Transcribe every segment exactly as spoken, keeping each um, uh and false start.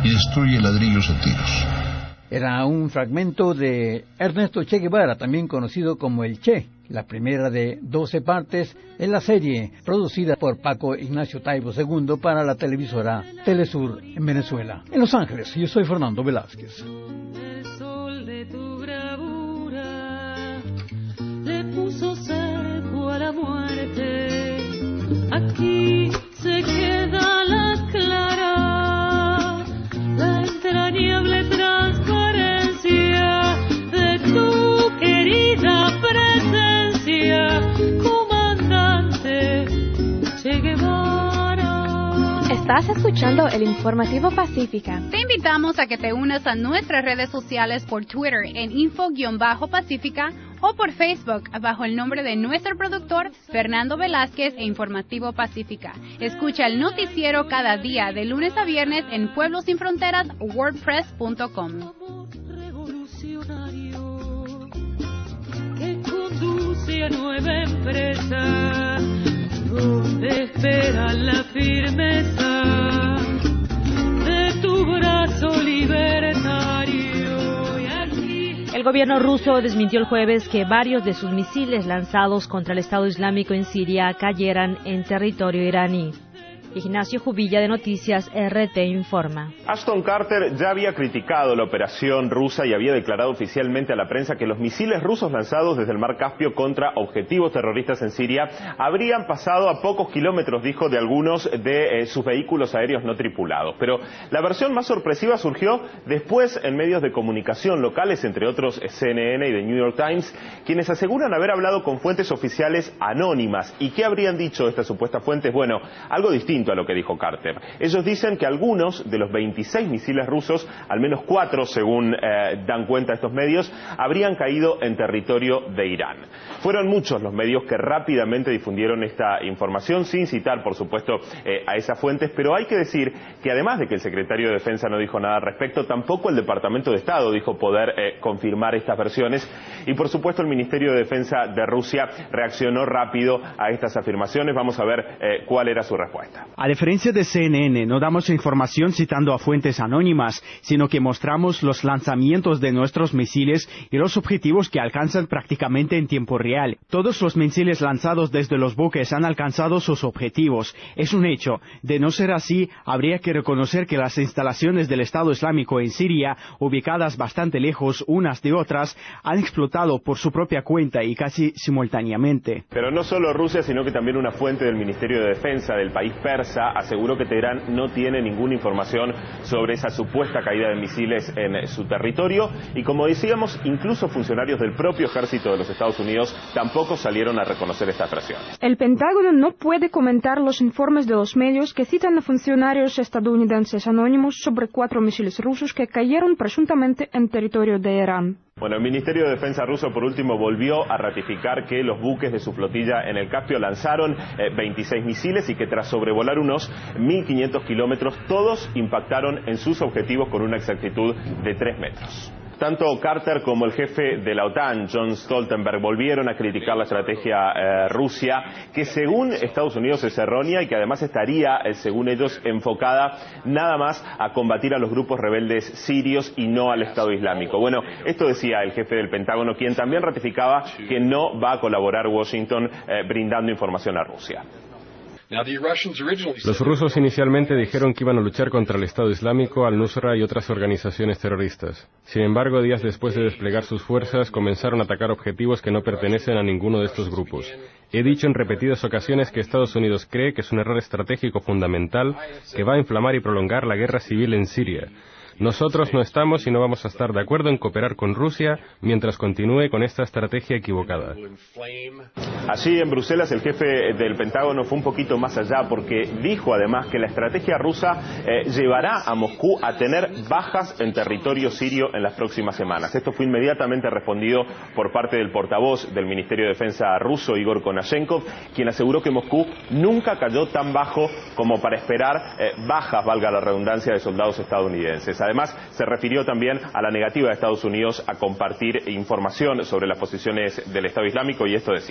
y destruye ladrillos a tiros. Era un fragmento de Ernesto Che Guevara, también conocido como el Che, la primera de doce partes en la serie producida por Paco Ignacio Taibo segundo para la televisora Telesur en Venezuela. En Los Ángeles, yo soy Fernando Velázquez. El sol de tu bravura le puso cerco a la muerte. Aquí se queda la clara, la entrañable transparencia de tu querida presencia, comandante Che Guevara. Estás escuchando el Informativo Pacífica. Te invitamos a que te unas a nuestras redes sociales por Twitter en info-pacífica o por Facebook bajo el nombre de nuestro productor Fernando Velázquez e Informativo Pacífica. Escucha el noticiero cada día de lunes a viernes en pueblo sin fronteras wordpress punto com. Revolucionario que conduce a nueva empresa donde espera la firmeza de tu brazo libertario. El gobierno ruso desmintió el jueves que varios de sus misiles lanzados contra el Estado Islámico en Siria cayeran en territorio iraní. Ignacio Jubilla, de Noticias R T, informa. Ashton Carter ya había criticado la operación rusa y había declarado oficialmente a la prensa que los misiles rusos lanzados desde el mar Caspio contra objetivos terroristas en Siria habrían pasado a pocos kilómetros, dijo, de algunos de eh, sus vehículos aéreos no tripulados. Pero la versión más sorpresiva surgió después en medios de comunicación locales, entre otros C N N y The New York Times, quienes aseguran haber hablado con fuentes oficiales anónimas. ¿Y qué habrían dicho estas supuestas fuentes? Bueno, algo distinto a lo que dijo Carter. Ellos dicen que algunos de los veintiséis misiles rusos, al menos cuatro, según eh, dan cuenta estos medios, habrían caído en territorio de Irán. Fueron muchos los medios que rápidamente difundieron esta información, sin citar, por supuesto, eh, a esas fuentes, pero hay que decir que además de que el secretario de Defensa no dijo nada al respecto, tampoco el Departamento de Estado dijo poder eh, confirmar estas versiones, y por supuesto el Ministerio de Defensa de Rusia reaccionó rápido a estas afirmaciones. Vamos a ver eh, cuál era su respuesta. A diferencia de C N N, no damos información citando a fuentes anónimas, sino que mostramos los lanzamientos de nuestros misiles y los objetivos que alcanzan prácticamente en tiempo real. Todos los misiles lanzados desde los buques han alcanzado sus objetivos. Es un hecho. De no ser así, habría que reconocer que las instalaciones del Estado Islámico en Siria, ubicadas bastante lejos unas de otras, han explotado por su propia cuenta y casi simultáneamente. Pero no solo Rusia, sino que también una fuente del Ministerio de Defensa del país persa aseguró que Teherán no tiene ninguna información sobre esa supuesta caída de misiles en su territorio, y como decíamos, incluso funcionarios del propio ejército de los Estados Unidos tampoco salieron a reconocer estas versiones. El Pentágono no puede comentar los informes de los medios que citan a funcionarios estadounidenses anónimos sobre cuatro misiles rusos que cayeron presuntamente en territorio de Irán. Bueno, el Ministerio de Defensa ruso, por último, volvió a ratificar que los buques de su flotilla en el Caspio lanzaron eh, veintiséis misiles y que tras sobrevolar unos mil quinientos kilómetros, todos impactaron en sus objetivos con una exactitud de tres metros. Tanto Carter como el jefe de la OTAN, John Stoltenberg, volvieron a criticar la estrategia eh, Rusia, que según Estados Unidos es errónea y que además estaría, eh, según ellos, enfocada nada más a combatir a los grupos rebeldes sirios y no al Estado Islámico. Bueno, esto decía el jefe del Pentágono, quien también ratificaba que no va a colaborar Washington eh, brindando información a Rusia. Los rusos inicialmente dijeron que iban a luchar contra el Estado Islámico, al-Nusra y otras organizaciones terroristas. Sin embargo, días después de desplegar sus fuerzas, comenzaron a atacar objetivos que no pertenecen a ninguno de estos grupos. He dicho en repetidas ocasiones que Estados Unidos cree que es un error estratégico fundamental que va a inflamar y prolongar la guerra civil en Siria. Nosotros no estamos y no vamos a estar de acuerdo en cooperar con Rusia mientras continúe con esta estrategia equivocada. Allí en Bruselas el jefe del Pentágono fue un poquito más allá, porque dijo además que la estrategia rusa eh, llevará a Moscú a tener bajas en territorio sirio en las próximas semanas. Esto fue inmediatamente respondido por parte del portavoz del Ministerio de Defensa ruso, Igor Konashenkov, quien aseguró que Moscú nunca cayó tan bajo como para esperar eh, bajas, valga la redundancia, de soldados estadounidenses. Además, se refirió también a la negativa de Estados Unidos a compartir información sobre las posiciones del Estado Islámico, y esto decía.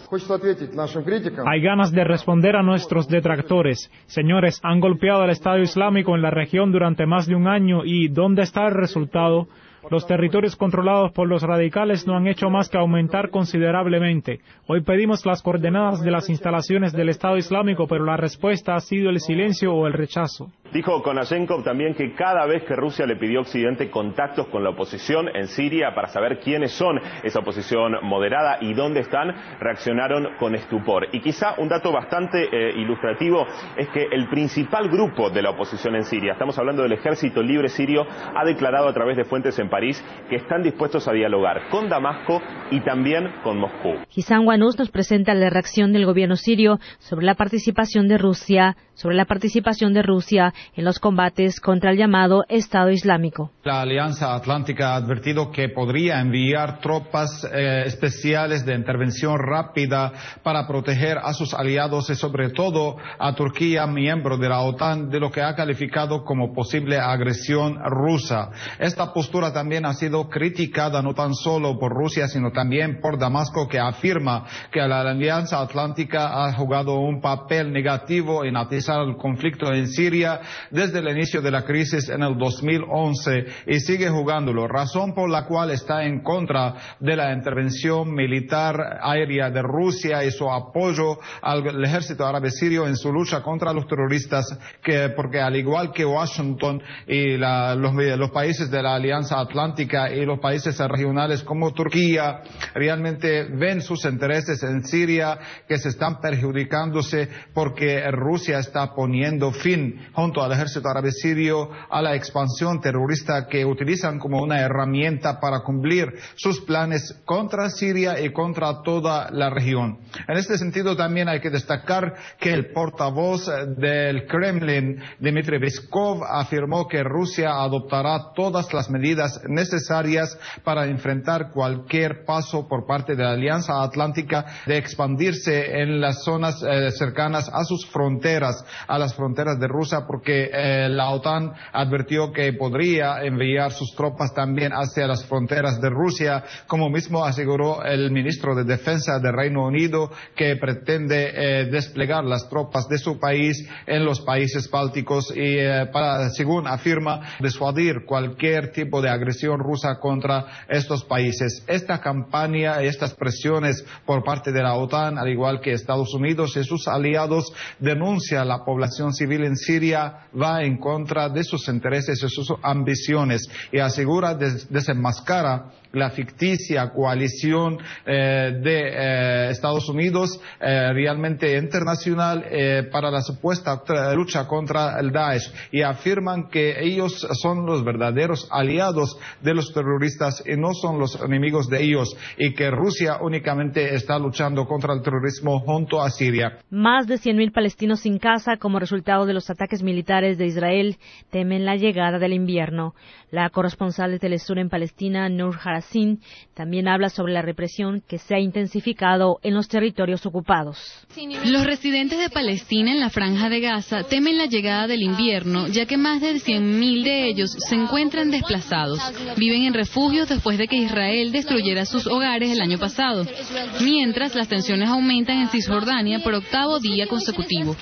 Hay ganas de responder a nuestros detractores. Señores, han golpeado al Estado Islámico en la región durante más de un año y ¿dónde está el resultado? Los territorios controlados por los radicales no han hecho más que aumentar considerablemente. Hoy pedimos las coordenadas de las instalaciones del Estado Islámico, pero la respuesta ha sido el silencio o el rechazo. Dijo Konashenkov también que cada vez que Rusia le pidió a Occidente contactos con la oposición en Siria para saber quiénes son esa oposición moderada y dónde están, reaccionaron con estupor. Y quizá un dato bastante eh, ilustrativo es que el principal grupo de la oposición en Siria, estamos hablando del Ejército Libre Sirio, ha declarado a través de fuentes en París que están dispuestos a dialogar con Damasco y también con Moscú. Hisan Wanus nos presenta la reacción del gobierno sirio sobre la participación de Rusia, sobre la participación de Rusia en los combates contra el llamado Estado Islámico. La Alianza Atlántica ha advertido que podría enviar tropas eh, especiales de intervención rápida para proteger a sus aliados y sobre todo a Turquía, miembro de la OTAN, de lo que ha calificado como posible agresión rusa. Esta postura también ha sido criticada no tan solo por Rusia, sino también por Damasco, que afirma que la Alianza Atlántica ha jugado un papel negativo en atizar el conflicto en Siria desde el inicio de la crisis en el dos mil once y sigue jugándolo, razón por la cual está en contra de la intervención militar aérea de Rusia y su apoyo al ejército árabe sirio en su lucha contra los terroristas, que porque al igual que Washington y la, los, los países de la Alianza Atlántica y los países regionales como Turquía realmente ven sus intereses en Siria que se están perjudicándose porque Rusia está poniendo fin junto al ejército árabe sirio a la expansión terrorista que utilizan como una herramienta para cumplir sus planes contra Siria y contra toda la región. En este sentido también hay que destacar que el portavoz del Kremlin, Dmitry Peskov, afirmó que Rusia adoptará todas las medidas necesarias para enfrentar cualquier paso por parte de la Alianza Atlántica de expandirse en las zonas eh, cercanas a sus fronteras, a las fronteras de Rusia, porque eh, la OTAN advirtió que podría enviar sus tropas también hacia las fronteras de Rusia, como mismo aseguró el ministro de Defensa del Reino Unido, que pretende eh, desplegar las tropas de su país en los países bálticos y eh, para, según afirma, disuadir cualquier tipo de agresión rusa contra estos países. Esta campaña y estas presiones por parte de la OTAN, al igual que Estados Unidos y sus aliados, denuncia la población civil en Siria, va en contra de sus intereses y sus ambiciones y asegura des desenmascara la ficticia coalición eh, de eh, Estados Unidos eh, realmente internacional eh, para la supuesta lucha contra el Daesh, y afirman que ellos son los verdaderos aliados de los terroristas y no son los enemigos de ellos, y que Rusia únicamente está luchando contra el terrorismo junto a Siria. Más de cien mil palestinos sin casa como resultado de los ataques militares de Israel temen la llegada del invierno. La corresponsal de Telesur en Palestina, Nur Harasin, también habla sobre la represión que se ha intensificado en los territorios ocupados. Los residentes de Palestina en la Franja de Gaza temen la llegada del invierno, ya que más de cien mil de ellos se encuentran desplazados. Viven en refugios después de que Israel destruyera sus hogares el año pasado, mientras las tensiones aumentan en Cisjordania por octavo día consecutivo.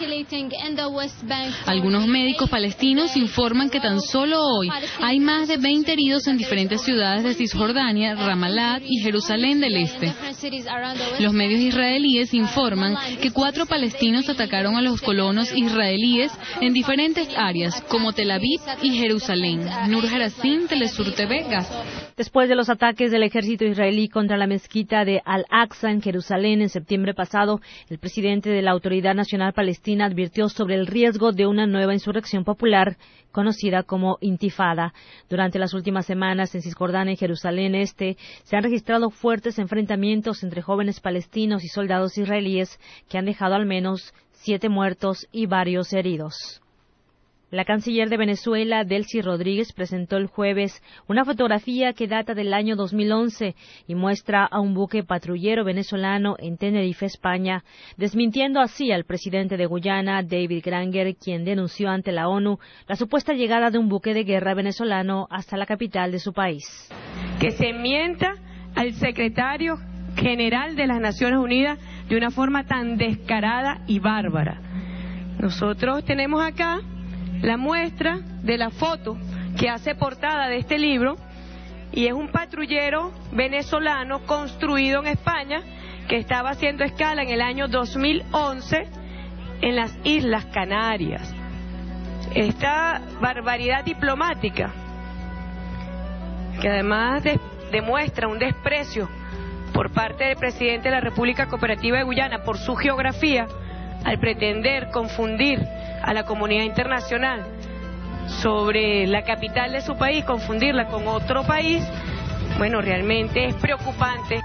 Algunos médicos palestinos informan que tan solo hoy hay más de veinte heridos en diferentes ciudades de Cisjordania, Ramallah y Jerusalén del Este. Los medios israelíes informan que cuatro palestinos atacaron a los colonos israelíes en diferentes áreas, como Tel Aviv y Jerusalén. Nur Harasin, Telesur T V, Gaza. Después de los ataques del ejército israelí contra la mezquita de Al-Aqsa en Jerusalén en septiembre pasado, el presidente de la Autoridad Nacional Palestina advirtió sobre el riesgo de una nueva insurrección popular conocida como Intifada. Durante las últimas semanas en Cisjordania y Jerusalén Este se han registrado fuertes enfrentamientos entre jóvenes palestinos y soldados israelíes que han dejado al menos siete muertos y varios heridos. La canciller de Venezuela, Delcy Rodríguez, presentó el jueves una fotografía que data del año dos mil once y muestra a un buque patrullero venezolano en Tenerife, España, desmintiendo así al presidente de Guyana, David Granger, quien denunció ante la ONU la supuesta llegada de un buque de guerra venezolano hasta la capital de su país. Que se mienta al secretario general de las Naciones Unidas de una forma tan descarada y bárbara. Nosotros tenemos acá la muestra de la foto que hace portada de este libro, y es un patrullero venezolano construido en España que estaba haciendo escala en el año dos mil once en las Islas Canarias. Esta barbaridad diplomática, que además de, demuestra un desprecio por parte del presidente de la República Cooperativa de Guyana por su geografía, al pretender confundir a la comunidad internacional sobre la capital de su país, confundirla con otro país, bueno, realmente es preocupante.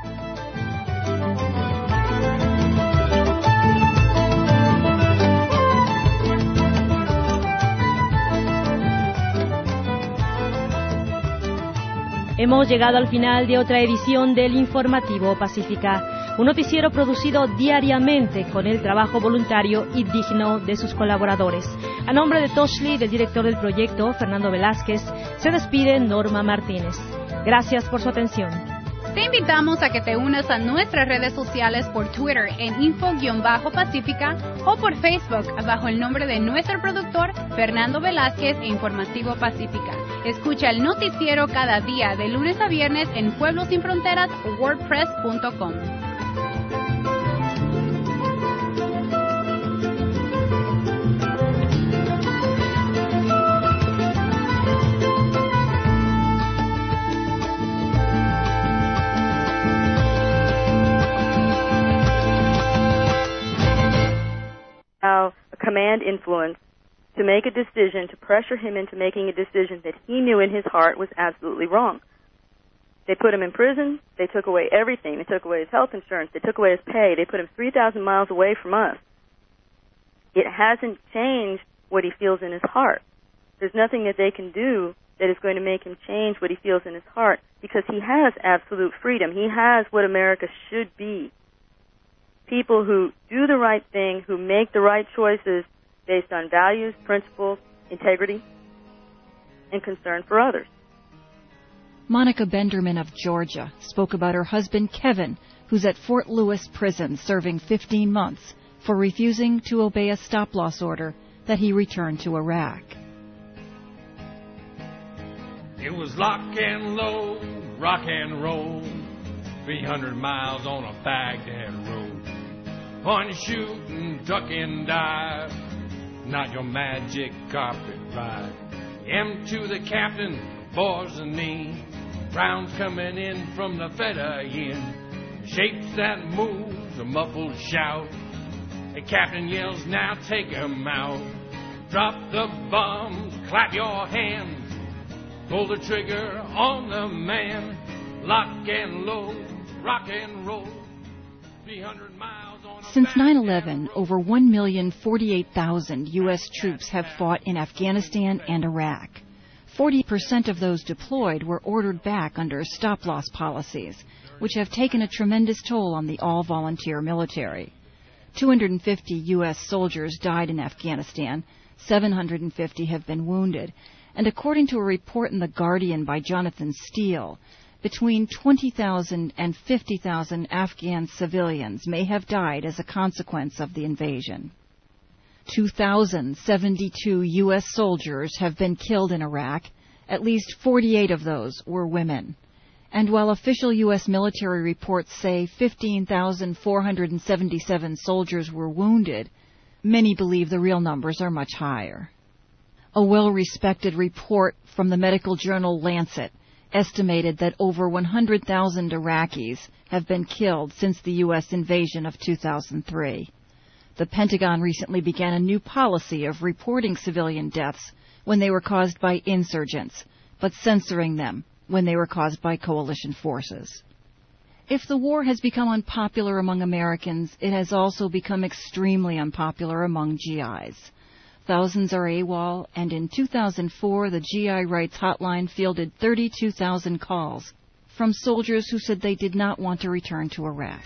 Hemos llegado al final de otra edición del Informativo Pacífica, un noticiero producido diariamente con el trabajo voluntario y digno de sus colaboradores. A nombre de Toshli, del director del proyecto, Fernando Velázquez, se despide Norma Martínez. Gracias por su atención. Te invitamos a que te unas a nuestras redes sociales por Twitter en info-pacífica o por Facebook bajo el nombre de nuestro productor Fernando Velázquez e Informativo Pacífica. Escucha el noticiero cada día de lunes a viernes en Pueblos Sin Fronteras o wordpress punto com. A command influence to make a decision, to pressure him into making a decision that he knew in his heart was absolutely wrong. They put him in prison. They took away everything. They took away his health insurance. They took away his pay. They put him three thousand miles away from us. It hasn't changed what he feels in his heart. There's nothing that they can do that is going to make him change what he feels in his heart, because he has absolute freedom. He has what America should be. People who do the right thing, who make the right choices based on values, principles, integrity, and concern for others. Monica Benderman of Georgia spoke about her husband, Kevin, who's at Fort Lewis Prison serving fifteen months for refusing to obey a stop-loss order that he returned to Iraq. It was lock and load, rock and roll, three hundred miles on a Baghdad road. Point, shoot, and duck and dive, not your magic carpet ride. M to the captain, boys and knee, rounds coming in from the Fedayeen. Shapes that moves, a muffled shout. The captain yells, now take 'em out. Drop the bombs, clap your hands, pull the trigger on the man. Lock and load, rock and roll, three hundred miles on a... Since nine eleven, over one million forty-eight thousand U S troops have fought in Afghanistan and Iraq. forty percent of those deployed were ordered back under stop-loss policies, which have taken a tremendous toll on the all-volunteer military. two hundred fifty U S soldiers died in Afghanistan, seven hundred fifty have been wounded, and according to a report in The Guardian by Jonathan Steele, between twenty thousand and fifty thousand Afghan civilians may have died as a consequence of the invasion. two thousand seventy-two U S soldiers have been killed in Iraq. At least forty-eight of those were women. And while official U S military reports say fifteen thousand four hundred seventy-seven soldiers were wounded, many believe the real numbers are much higher. A well-respected report from the medical journal Lancet estimated that over one hundred thousand Iraqis have been killed since the U S invasion of two thousand three. The Pentagon recently began a new policy of reporting civilian deaths when they were caused by insurgents, but censoring them when they were caused by coalition forces. If the war has become unpopular among Americans, it has also become extremely unpopular among G Is. Thousands are AWOL, and in two thousand four, the G I Rights Hotline fielded thirty-two thousand calls from soldiers who said they did not want to return to Iraq.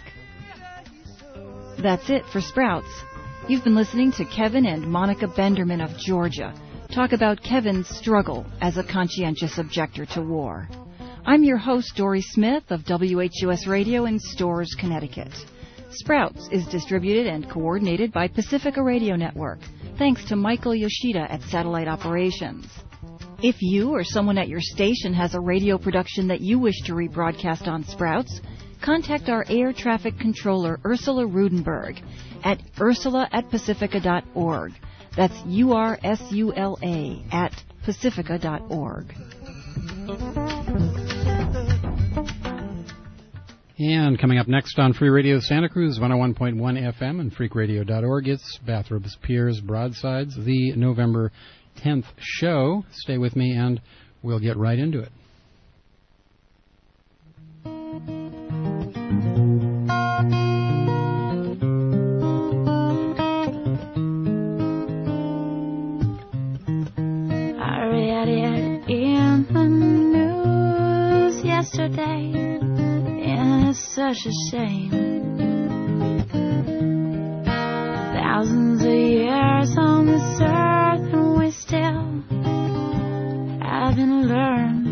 That's it for Sprouts. You've been listening to Kevin and Monica Benderman of Georgia talk about Kevin's struggle as a conscientious objector to war. I'm your host, Dory Smith of W H U S Radio in Storrs, Connecticut. Sprouts is distributed and coordinated by Pacifica Radio Network, thanks to Michael Yoshida at Satellite Operations. If you or someone at your station has a radio production that you wish to rebroadcast on Sprouts, contact our air traffic controller, Ursula Rudenberg, at ursula at pacifica dot org. That's U R S U L A at pacifica dot org. And coming up next on Free Radio Santa Cruz, one oh one point one F M and freak radio dot org, it's Bathrobes, Piers, Broadsides, the November tenth show. Stay with me and we'll get right into it. I read it in the news yesterday. It's such a shame. Thousands of years on this earth and we still haven't learned.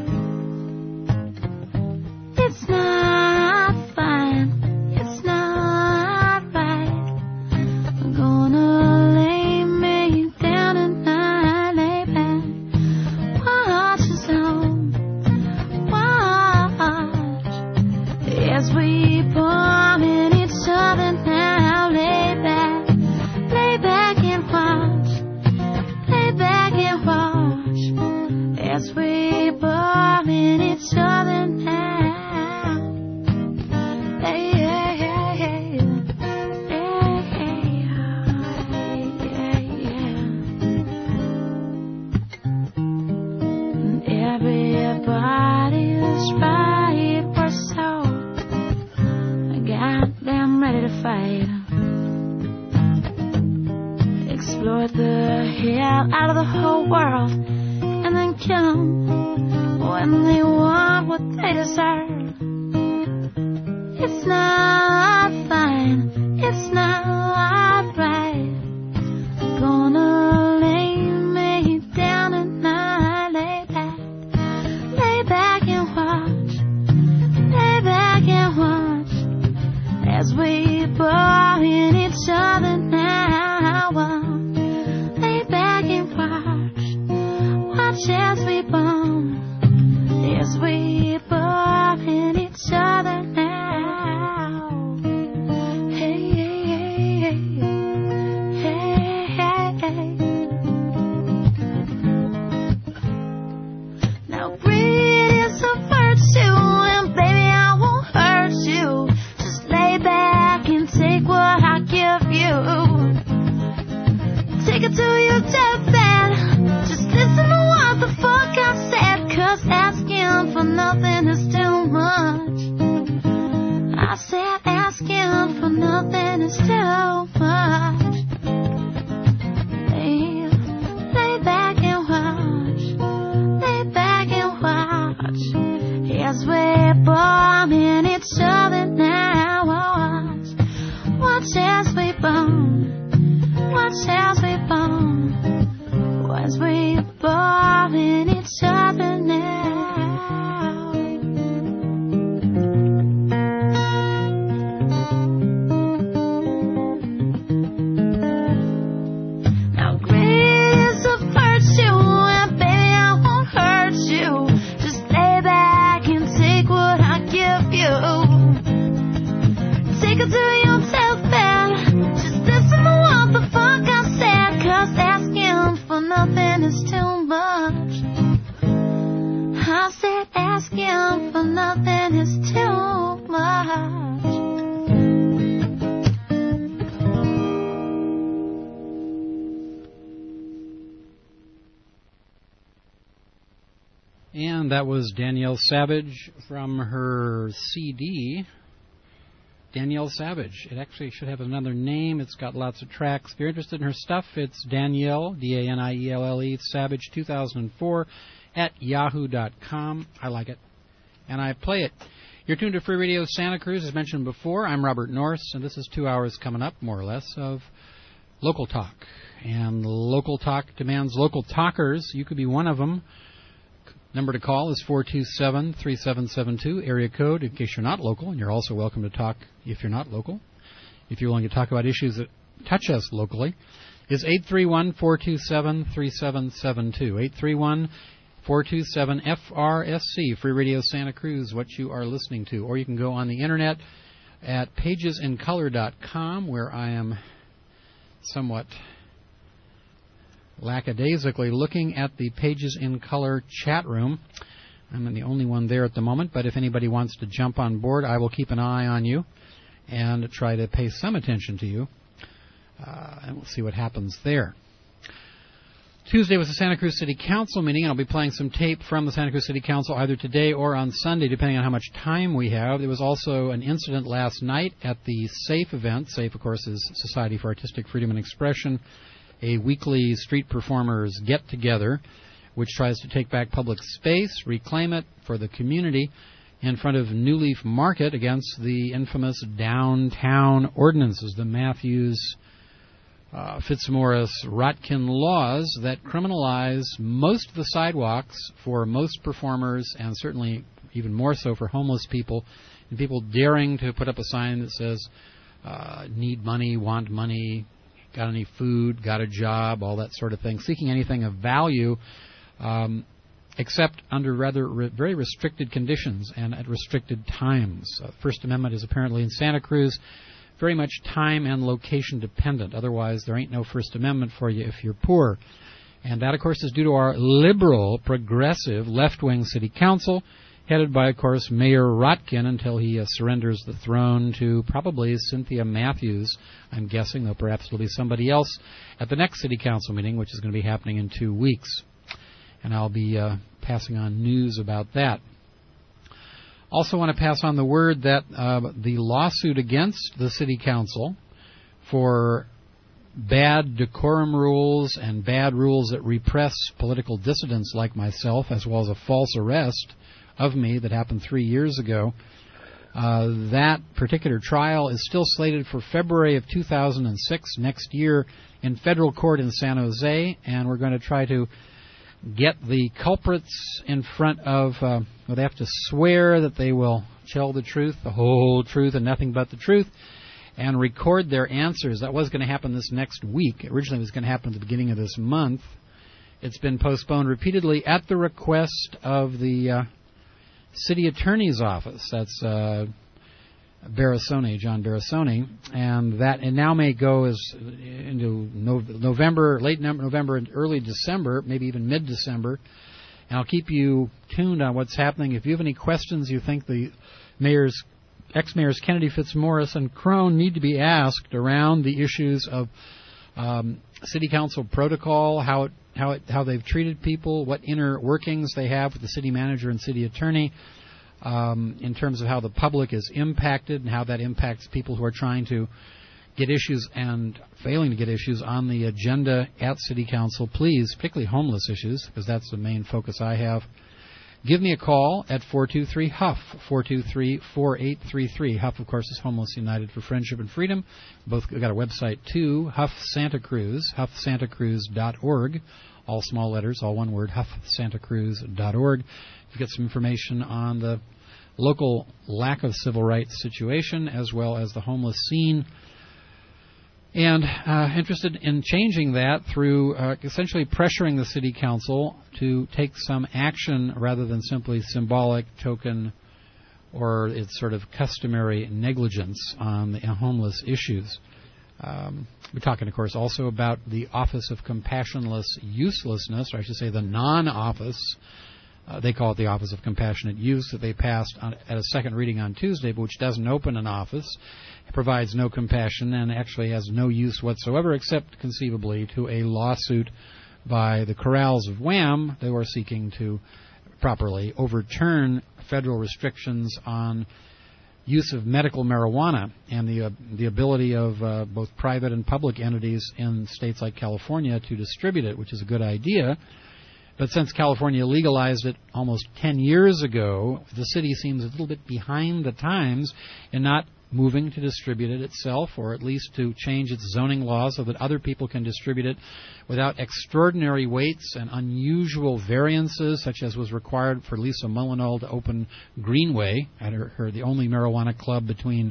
It's not fine, it's not right. I'm gonna lay me down and I lay back. Watch us home, watch as we bomb in each other now. Lay back, lay back and watch, lay back and watch as we bomb in each other now. Hey, hey, hey, hey, hey, hey, yeah. Everybody's right for so goddamn ready to fight. Explore the hell out of the whole world and then kill them when they want what they deserve. It's not fine, it's not right. Gonna lay me down and I lay back, lay back and watch, lay back and watch as we bore in each other now. Lay back and watch, watch as we burn, as we bore in each other now. Hey, hey, hey, hey, hey. Now greed is a virtue, and baby I won't hurt you. Lay back and take what I give you. Take it to your deathbed. Just listen to what the fuck I said, 'cause asking for nothing is too much. I said asking for nothing is too much. Lay, lay back and watch, lay back and watch as we're bombing each other now. Watch as we burn, watch as we burn, as we burn in each other now. Now greed is a virtue, and baby I won't hurt you. Just lay back and take what I give you. Take it to your deathbed. Just listen to what the fuck I said, 'cause asking for nothing is too much. I said asking for nothing is too much. And that was Danielle Savage from her C D, Danielle Savage. It actually should have another name. It's got lots of tracks. If you're interested in her stuff, it's Danielle, D A N I E L L E, Savage two thousand four at yahoo dot com. I like it, and I play it. You're tuned to Free Radio Santa Cruz. As mentioned before, I'm Robert Norris, and this is two hours coming up, more or less, of local talk. And local talk demands local talkers. You could be one of them. Number to call is four two seven, three seven seven two, area code, in case you're not local, and you're also welcome to talk if you're not local. if you're willing to talk about issues that touch us locally, is eight three one, four two seven, three seven seven two. eight three one, four two seven, F R S C, Free Radio Santa Cruz, what you are listening to. Or you can go on the internet at pages in color dot com, where I am somewhat lackadaisically looking at the Pages in Color chat room. I'm the only one there at the moment, but if anybody wants to jump on board, I will keep an eye on you and try to pay some attention to you, uh, and we'll see what happens there. Tuesday was the Santa Cruz City Council meeting, and I'll be playing some tape from the Santa Cruz City Council either today or on Sunday, depending on how much time we have. There was also an incident last night at the SAFE event. SAFE, of course, is Society for Artistic Freedom and Expression, a weekly street performers get-together, which tries to take back public space, reclaim it for the community in front of New Leaf Market against the infamous downtown ordinances, the Matthews, uh, Fitzmaurice, Rotkin laws that criminalize most of the sidewalks for most performers, and certainly even more so for homeless people, and people daring to put up a sign that says, uh, need money, want money, got any food, got a job, all that sort of thing, seeking anything of value, um, except under rather re- very restricted conditions and at restricted times. Uh, First Amendment is apparently in Santa Cruz very much time and location dependent. Otherwise, there ain't no First Amendment for you if you're poor. And that, of course, is due to our liberal, progressive, left-wing city council, headed by, of course, Mayor Rotkin until he uh, surrenders the throne to probably Cynthia Matthews, I'm guessing, though perhaps it'll be somebody else at the next city council meeting, which is going to be happening in two weeks. And I'll be uh, passing on news about that. Also want to pass on the word that uh, the lawsuit against the city council for bad decorum rules and bad rules that repress political dissidents like myself, as well as a false arrest of me that happened three years ago. Uh, that particular trial is still slated for February of two thousand six, next year, in federal court in San Jose, and we're going to try to get the culprits in front of, uh, well, they have to swear that they will tell the truth, the whole truth, and nothing but the truth, and record their answers. That was going to happen this next week. Originally it was going to happen at the beginning of this month. It's been postponed repeatedly at the request of the uh, city attorney's office. That's uh, Barasoni, John Barasoni, and that it now may go as into no, November, late November and early December, maybe even mid-December. And I'll keep you tuned on what's happening. If you have any questions you think the mayors, ex-mayors Kennedy, Fitzmaurice, and Crone need to be asked around the issues of um, city council protocol, how it, how it, how they've treated people, what inner workings they have with the city manager and city attorney, um, in terms of how the public is impacted and how that impacts people who are trying to get issues and failing to get issues on the agenda at city council, please, particularly homeless issues, because that's the main focus I have. Give me a call at four two three, H U F, four two three, four eight three three. H U F, of course, is Homeless United for Friendship and Freedom. Both we've got a website, too, H U F Santa Cruz, H U F Santa Cruz dot org. All small letters, all one word, H U F Santa Cruz dot org. You get some information on the local lack of civil rights situation, as well as the homeless scene. And uh, interested in changing that through uh, essentially pressuring the city council to take some action rather than simply symbolic, token, or its sort of customary negligence on the homeless issues. Um, we're talking, of course, also about the Office of Compassionless Uselessness, or I should say the non-office. Uh, they call it the Office of Compassionate Use, that they passed on, at a second reading on Tuesday, but which doesn't open an office, provides no compassion, and actually has no use whatsoever, except conceivably to a lawsuit by the Corrals of Wham. They were seeking to properly overturn federal restrictions on use of medical marijuana and the uh, the ability of uh, both private and public entities in states like California to distribute it, which is a good idea. But since California legalized it almost ten years ago, the city seems a little bit behind the times in not moving to distribute it itself, or at least to change its zoning laws so that other people can distribute it without extraordinary waits and unusual variances, such as was required for Lisa Mullinall to open Greenway, at her, her the only marijuana club between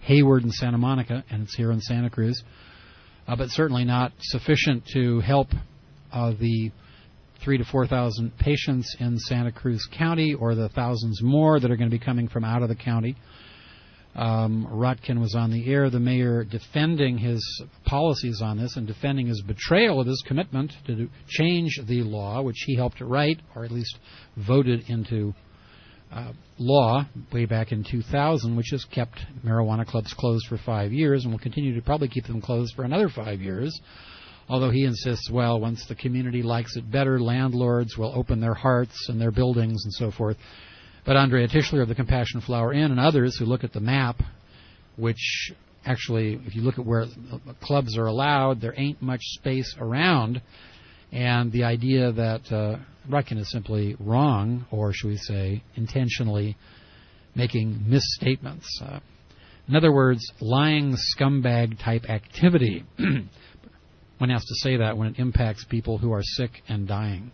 Hayward and Santa Monica, and it's here in Santa Cruz, uh, but certainly not sufficient to help uh, the three to four thousand patients in Santa Cruz County, or the thousands more that are going to be coming from out of the county. Um, Rotkin was on the air, the mayor, defending his policies on this and defending his betrayal of his commitment to do, change the law, which he helped write, or at least voted into uh, law way back in two thousand, which has kept marijuana clubs closed for five years and will continue to probably keep them closed for another five years. Although he insists, well, once the community likes it better, landlords will open their hearts and their buildings and so forth. But Andrea Tischler of the Compassion Flower Inn and others who look at the map, which actually, if you look at where clubs are allowed, there ain't much space around. And the idea that uh, Rotkin is simply wrong, or should we say intentionally making misstatements. Uh, in other words, lying scumbag-type activity. One has to say that when it impacts people who are sick and dying.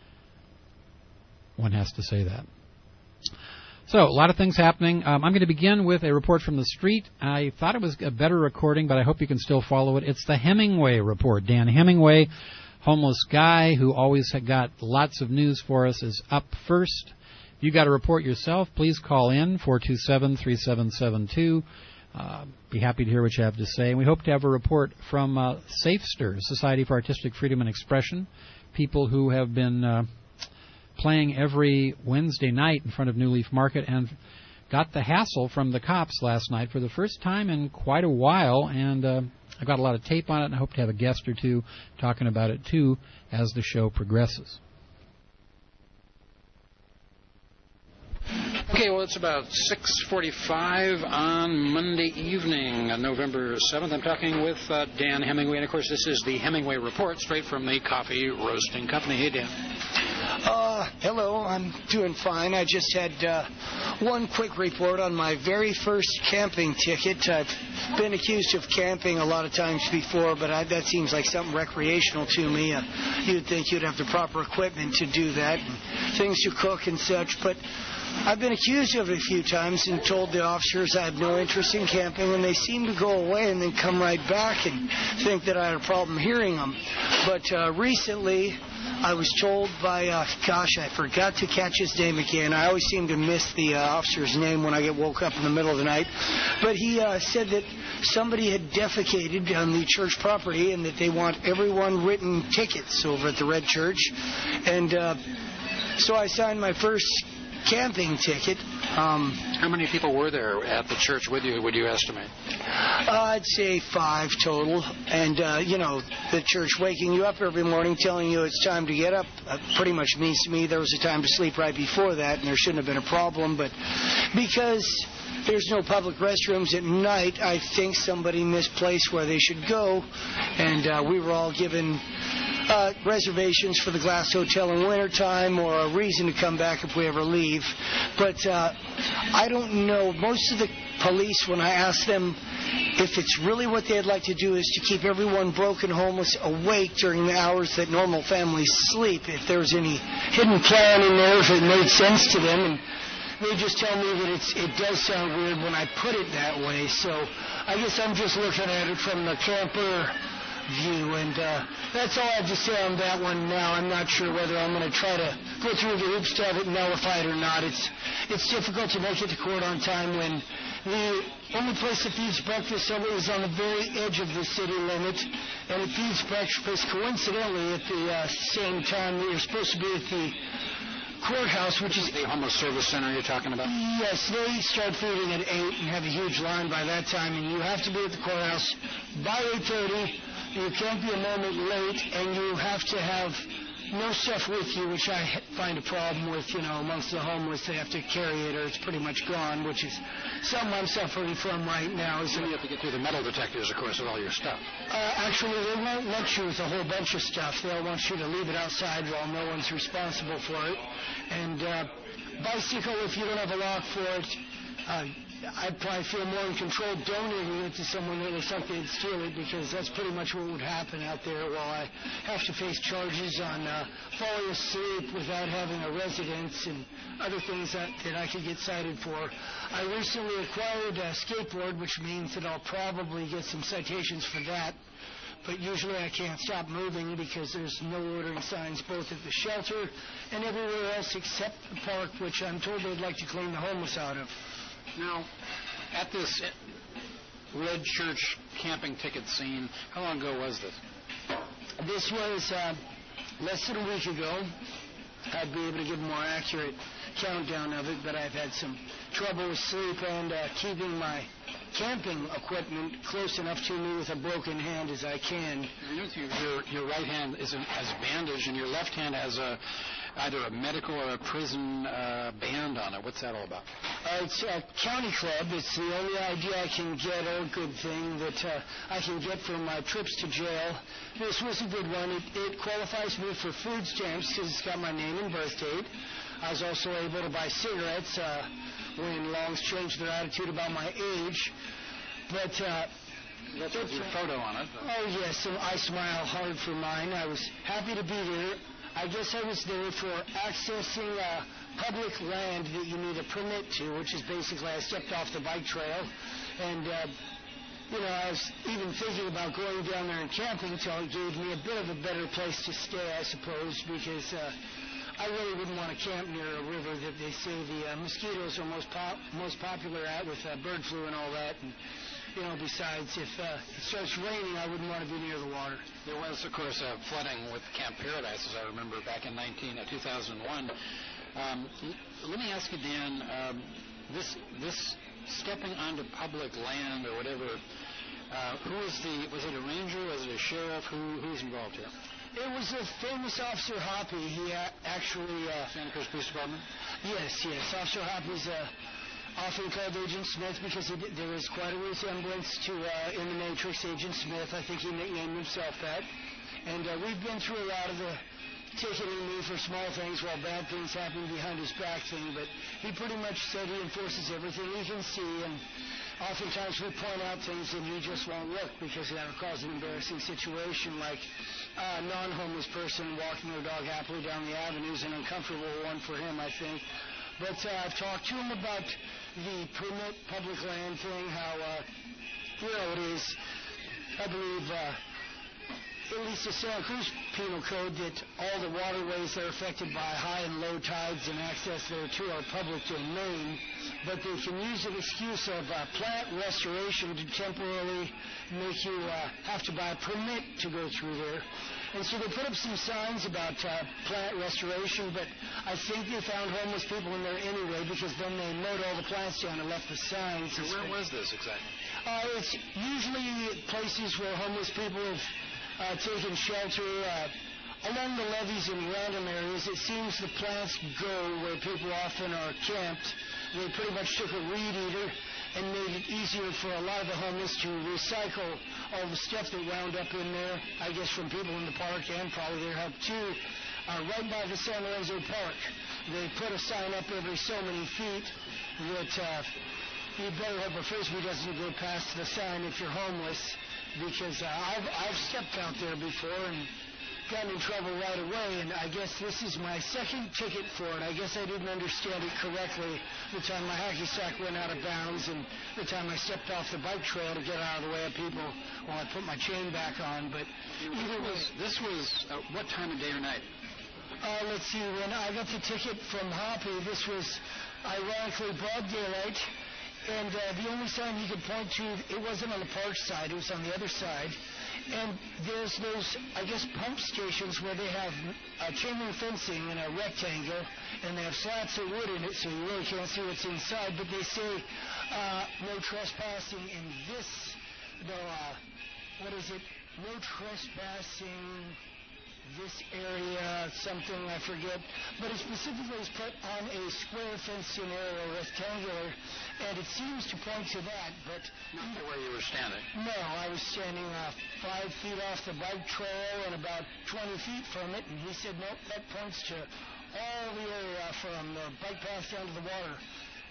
One has to say that. So, a lot of things happening. Um, I'm going to begin with a report from the street. I thought it was a better recording, but I hope you can still follow it. It's the Hemingway Report. Dan Hemingway, homeless guy who always had got lots of news for us, is up first. If you got a report yourself, please call in, four two seven, three seven seven two. Uh, be happy to hear what you have to say. And we hope to have a report from uh, SAFESTER, Society for Artistic Freedom and Expression, people who have been Uh, playing every Wednesday night in front of New Leaf Market and got the hassle from the cops last night for the first time in quite a while, and uh, I've got a lot of tape on it, and I hope to have a guest or two talking about it too as the show progresses. Okay, well, it's about six forty-five on Monday evening, uh, November seventh. I'm talking with uh, Dan Hemingway, and of course this is the Hemingway Report, straight from the Coffee Roasting Company. Hey, Dan. Uh, hello, I'm doing fine. I just had uh, one quick report on my very first camping ticket. I've been accused of camping a lot of times before, but I, that seems like something recreational to me. Uh, you'd think you'd have the proper equipment to do that, and things to cook and such, but I've been accused of it a few times and told the officers I have no interest in camping, and they seem to go away and then come right back and think that I had a problem hearing them. But uh, recently, I was told by, uh, gosh, I forgot to catch his name again. I always seem to miss the uh, officer's name when I get woke up in the middle of the night. But he uh, said that somebody had defecated on the church property and that they want everyone written tickets over at the Red Church. And uh, so I signed my first camping ticket. Um, How many people were there at the church with you, would you estimate? Uh, I'd say five total. And, uh, you know, the church waking you up every morning, telling you it's time to get up, uh, pretty much means to me there was a time to sleep right before that, and there shouldn't have been a problem. But because there's no public restrooms at night, I think somebody misplaced where they should go, and uh, we were all given Uh, reservations for the Glass Hotel in wintertime, or a reason to come back if we ever leave. But uh, I don't know. Most of the police, when I ask them if it's really what they'd like to do is to keep everyone broke and homeless awake during the hours that normal families sleep, if there's any hidden plan in there, if it made sense to them. And they just tell me that it's, it does sound weird when I put it that way. So I guess I'm just looking at it from the camper view, and uh, that's all I have to say on that one now. I'm not sure whether I'm going to try to go through the hoops to have it nullified or not. It's it's difficult to make it to court on time when the only place that feeds breakfast is on the very edge of the city limit, and it feeds breakfast coincidentally at the uh, same time that you're supposed to be at the courthouse, which is the homeless service center you're talking about. Yes, they start feeding at eight and have a huge line by that time, and you have to be at the courthouse by eight thirty. You can't be a moment late, and you have to have no stuff with you, which I find a problem with, you know, amongst the homeless. They have to carry it or it's pretty much gone, which is something I'm suffering from right now. So you have to get through the metal detectors, of course, with all your stuff. Uh, actually, they won't let you with a whole bunch of stuff. They'll want you to leave it outside while no one's responsible for it. And uh, bicycle, if you don't have a lock for it, uh, I'd probably feel more in control donating it to someone that looks like they'd steal it, because that's pretty much what would happen out there, while I have to face charges on uh, falling asleep without having a residence and other things that, that I could get cited for. I recently acquired a skateboard, which means that I'll probably get some citations for that. But usually I can't stop moving because there's no loitering signs both at the shelter and everywhere else except the park, which I'm told they'd like to clean the homeless out of. Now, at this Red Church camping ticket scene, how long ago was this? This was uh, less than a week ago. I'd be able to give a more accurate countdown of it, but I've had some trouble with sleep and uh, keeping my camping equipment close enough to me with a broken hand as I can. Your, your right hand is an, has a bandage, and your left hand has a either a medical or a prison uh, band on it. What's that all about? Uh, it's a county club. It's the only idea I can get, or good thing, that uh, I can get from my trips to jail. This was a good one. It, it qualifies me for food stamps because it's got my name and birth date. I was also able to buy cigarettes uh, when Longs changed their attitude about my age. But uh, that's with your photo on it. Oh, yes, so I smile hard for mine. I was happy to be there. I guess I was there for accessing uh, public land that you need a permit to, which is basically I stepped off the bike trail. And, uh, you know, I was even thinking about going down there and camping until it gave me a bit of a better place to stay, I suppose, because uh, I really wouldn't want to camp near a river that they say the uh, mosquitoes are most pop- most popular at, with uh, bird flu and all that. And, you know, besides, if uh, it starts raining, I wouldn't want to be near the water. There was, of course, uh, flooding with Camp Paradise, as I remember, back in nineteen, uh, two thousand one. Um, l- let me ask you, Dan, um, this this stepping onto public land or whatever, uh, who was the, was it a ranger, was it a sheriff, who who's involved here? It was a famous Officer Hoppy. He uh, actually... Uh, Santa Cruz Police Department? Yes, yes. Officer Hoppy's uh, often called Agent Smith because he did, there was quite a resemblance to, uh, in the Matrix, Agent Smith. I think he nicknamed himself that. And uh, we've been through a lot of the ticketing me for small things while bad things happen behind his back thing, but he pretty much said he enforces everything he can see, and oftentimes we point out things and he just won't look because that will cause an embarrassing situation, like a non-homeless person walking their dog happily down the avenue is an uncomfortable one for him, I think. But uh, I've talked to him about the permit public land thing, how, uh, you know, it is, I believe, uh, at least the Santa Cruz Penal Code, that all the waterways that are affected by high and low tides and access thereto are public domain, but they can use an excuse of uh, plant restoration to temporarily make you uh, have to buy a permit to go through there. And so they put up some signs about uh, plant restoration, but I think they found homeless people in there anyway, because then they mowed all the plants down and left the signs. So where was this exactly? Uh, it's usually places where homeless people have Uh, taking shelter uh, along the levees in random areas. It seems the plants go where people often are camped. They pretty much took a weed eater and made it easier for a lot of the homeless to recycle all the stuff that wound up in there, I guess from people in the park and probably their help too. Uh, right by the San Lorenzo Park, they put a sign up every so many feet that uh, you better hope a Frisbee doesn't go past the sign if you're homeless, because uh, I've, I've stepped out there before and gotten in trouble right away, and I guess this is my second ticket for it. I guess I didn't understand it correctly the time my hacky sack went out of bounds and the time I stepped off the bike trail to get out of the way of people while I put my chain back on. But either way, this was uh, what time of day or night? Uh, let's see, when I got the ticket from Hoppy, this was ironically broad daylight. And uh, the only sign he could point to, it wasn't on the park side, it was on the other side. And there's those, I guess, pump stations where they have uh, chain link fencing in a rectangle, and they have slats of wood in it, so you really can't see what's inside. But they say uh, no trespassing in this, no, uh, what is it, no trespassing this area, something I forget, but it specifically is put on a square fenced-in area, rectangular, and it seems to point to that, but... Not to where you were standing. No, I was standing uh, five feet off the bike trail and about twenty feet from it, and he said, nope, that points to all the area from the bike path down to the water.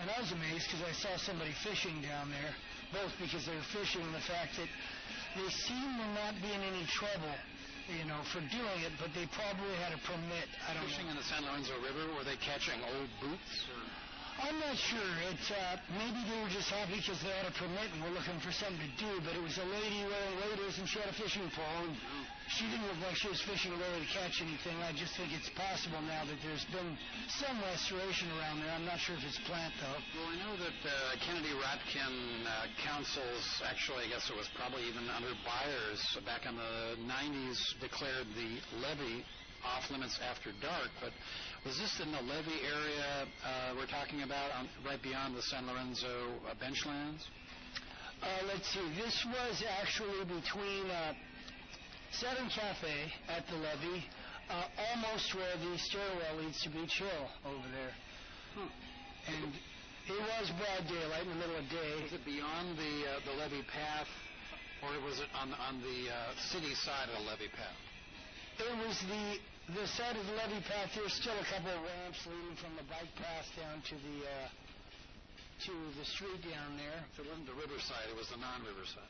And I was amazed because I saw somebody fishing down there, both because they were fishing and the fact that they seemed to not be in any trouble, you know, for doing it, but they probably had a permit. I don't Fishing know. in the San Lorenzo River, were they catching old boots? Or? I'm not sure. It uh, maybe they were just happy because they had a permit and were looking for something to do. But it was a lady wearing waders and she had a fishing pole. And she didn't look like she was fishing really to catch anything. I just think it's possible now that there's been some restoration around there. I'm not sure if it's plant though. Well, I know that uh, Kennedy Ratkin uh, councils, actually, I guess it was probably even under Byers back in the nineties, declared the levee off limits after dark, but was this in the levee area uh, we're talking about, on, right beyond the San Lorenzo uh, benchlands? Uh, let's see, this was actually between uh, Southern Cafe at the levee, uh, almost where the stairwell leads to Beach Hill over there. Hmm. And it was broad daylight in the middle of the day. Was it beyond the uh, the levee path, or was it on, on the uh, city side of the levee path? It was the the side of the levee path. There's still a couple of ramps leading from the bike path down to the uh, to the street down there. So it wasn't the river side; it was the non-river side.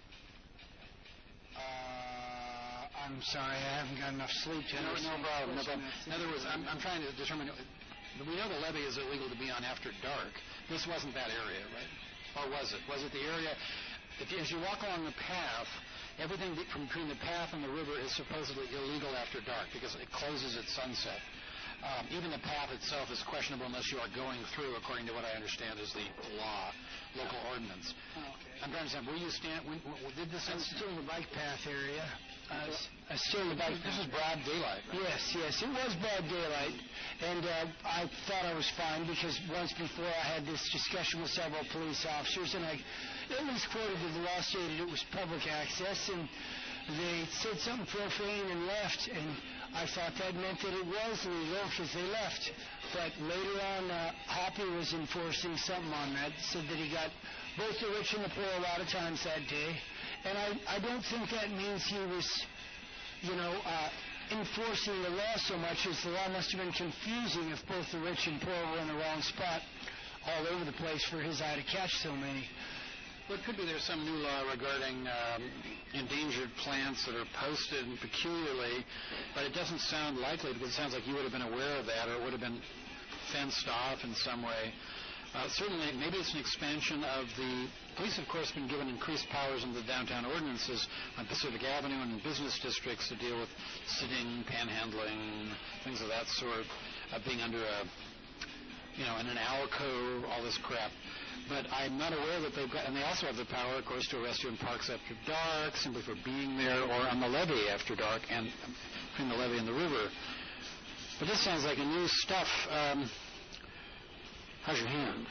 Uh, I'm sorry, I haven't got enough sleep to No, understand. no problem. No problem. In other words, I'm, I'm trying to determine. We know the levee is illegal to be on after dark. This wasn't that area, right? Or was it? Was it the area? If you, as you walk along the path, everything from between the path and the river is supposedly illegal after dark because it closes at sunset. Um, even the path itself is questionable unless you are going through, according to what I understand is the law, local ordinance. Oh, okay. I'm trying to understand, where you stand, when, when, did this... I'm still in the bike path area. I was, I was still in the bike This path. is broad daylight, right? Yes, yes, it was broad daylight, and uh, I thought I was fine because once before I had this discussion with several police officers, and I at least quoted that the law stated it was public access, and they said something profane and left, and I thought that meant that it was legal because they left. But later on, uh, Hoppy was enforcing something on that, said that he got both the rich and the poor a lot of times that day, and I, I don't think that means he was, you know, uh, enforcing the law so much as the law must have been confusing if both the rich and poor were in the wrong spot all over the place for his eye to catch so many. Well, it could be there's some new law regarding um, endangered plants that are posted peculiarly, but it doesn't sound likely because it sounds like you would have been aware of that or it would have been fenced off in some way. Uh, certainly, maybe it's an expansion of the police, of course, been given increased powers in the downtown ordinances on Pacific Avenue and in business districts to deal with sitting, panhandling, things of that sort, uh, being under a, you know, in an alcove, all this crap. But I'm not aware that they've got, and they also have the power, of course, to arrest you in parks after dark, simply for being there, or on the levee after dark, and between the levee and the river. But this sounds like a new stuff. Um, how's your hand?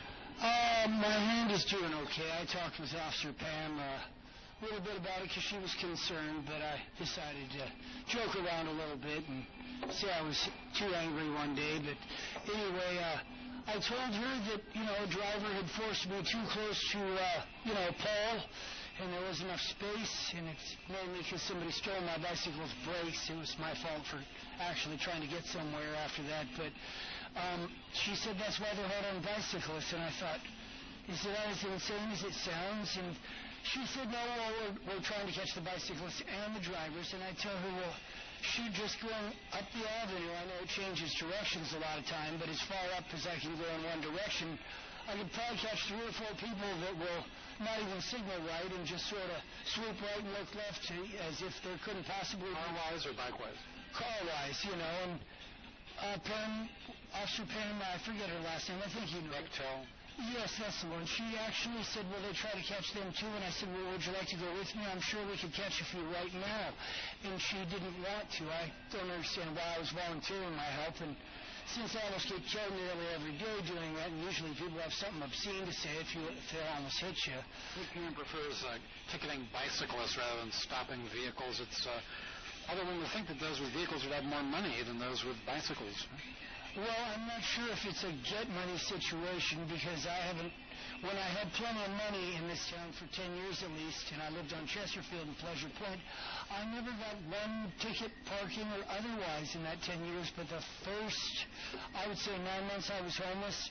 Uh, my hand is doing okay. I talked with Officer Pam uh, a little bit about it because she was concerned, but I decided to joke around a little bit and say I was too angry one day. But anyway, uh, I told her that, you know, a driver had forced me too close to, uh, you know, a pole, and there wasn't enough space, and it's mainly because somebody stole my bicycle's brakes. It was my fault for actually trying to get somewhere after that, but um, she said that's why they're hard on bicyclists, and I thought, is it as insane as it sounds? And she said, no, well, we're, we're trying to catch the bicyclists and the drivers, and I tell her, well, shoot, just going up the avenue, I know it changes directions a lot of time, but as far up as I can go in one direction, I could probably catch three or four people that will not even signal right and just sort of swoop right and look left to, as if there couldn't possibly be... Car-wise or bike-wise? Car-wise, you know, and uh, Pam, Officer Pam, I forget her last name, I think you know. Bechtel. Yes, that's the one. She actually said, well, they try to catch them too, and I said, well, would you like to go with me? I'm sure we could catch a few right now. And she didn't want to. I don't understand why I was volunteering my help, and since I almost get killed nearly every day doing that, and usually people have something obscene to say if, you, if they almost hit you. Pam prefers uh, ticketing bicyclists rather than stopping vehicles. It's, uh, although one would think that those with vehicles would have more money than those with bicycles. Well, I'm not sure if it's a get money situation because I haven't, when I had plenty of money in this town for ten years at least, and I lived on Chesterfield and Pleasure Point, I never got one ticket parking or otherwise in that ten years, but the first, I would say nine months I was homeless,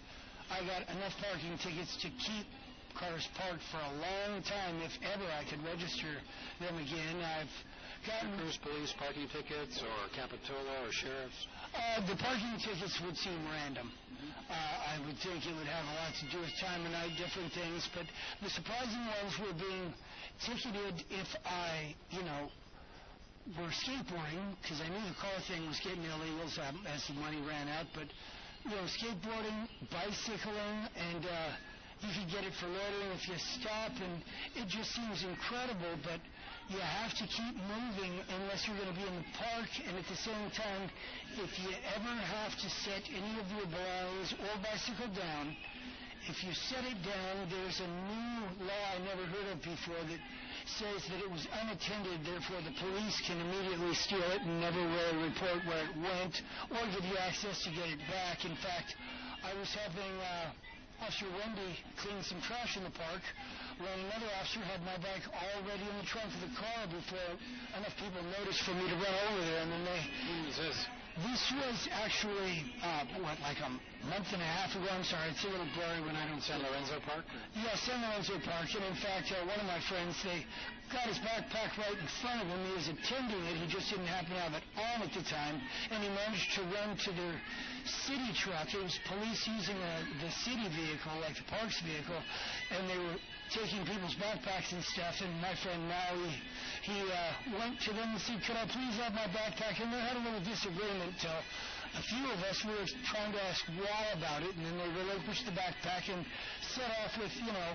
I got enough parking tickets to keep cars parked for a long time if ever I could register them again. I've gotten Cruz police parking tickets or Capitola or sheriff's? Uh, the parking tickets would seem random. Uh, I would think it would have a lot to do with time of night, different things, but the surprising ones were being ticketed if I, you know, were skateboarding, because I knew the car thing was getting illegal so as the money ran out, but, you know, skateboarding, bicycling, and uh, you could get it for loitering if you stop, and it just seems incredible, but you have to keep moving unless you're going to be in the park, and at the same time, if you ever have to set any of your belongings or bicycle down, if you set it down, there's a new law I never heard of before that says that it was unattended, therefore the police can immediately steal it and never really report where it went or give you access to get it back. In fact, I was having uh, Officer Wendy clean some trash in the park when another officer had my bike already in the trunk of the car before enough people noticed for me to run over there, and then they... Who is this? This was actually, uh, what, like a month and a half ago. I'm sorry, it's a little blurry when I don't... San Lorenzo Park? Yeah, San Lorenzo Park. And in fact, uh, one of my friends, they got his backpack right in front of him. He was attending it. He just didn't happen to have it on at the time. And he managed to run to their city truck. It was police using a, the city vehicle, like the park's vehicle. And they were taking people's backpacks and stuff. And my friend Maui, he uh, went to them and said, could I please have my backpack? And they had a little disagreement until a few of us were trying to ask why about it, and then they relinquished the backpack and set off with, you know,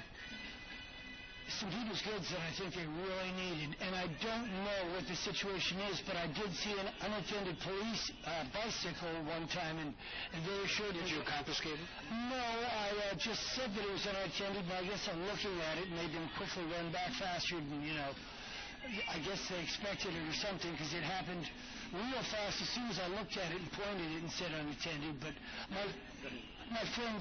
some people's goods that I think they really needed. And I don't know what the situation is, but I did see an unattended police uh, bicycle one time, and, and they assured me... Did you confiscate it? No, I uh, just said that it was unattended, and I guess I'm looking at it, and they've been quickly run back faster than, you know... I guess they expected it or something, because it happened real fast as soon as I looked at it and pointed it and said unattended. But my my friend...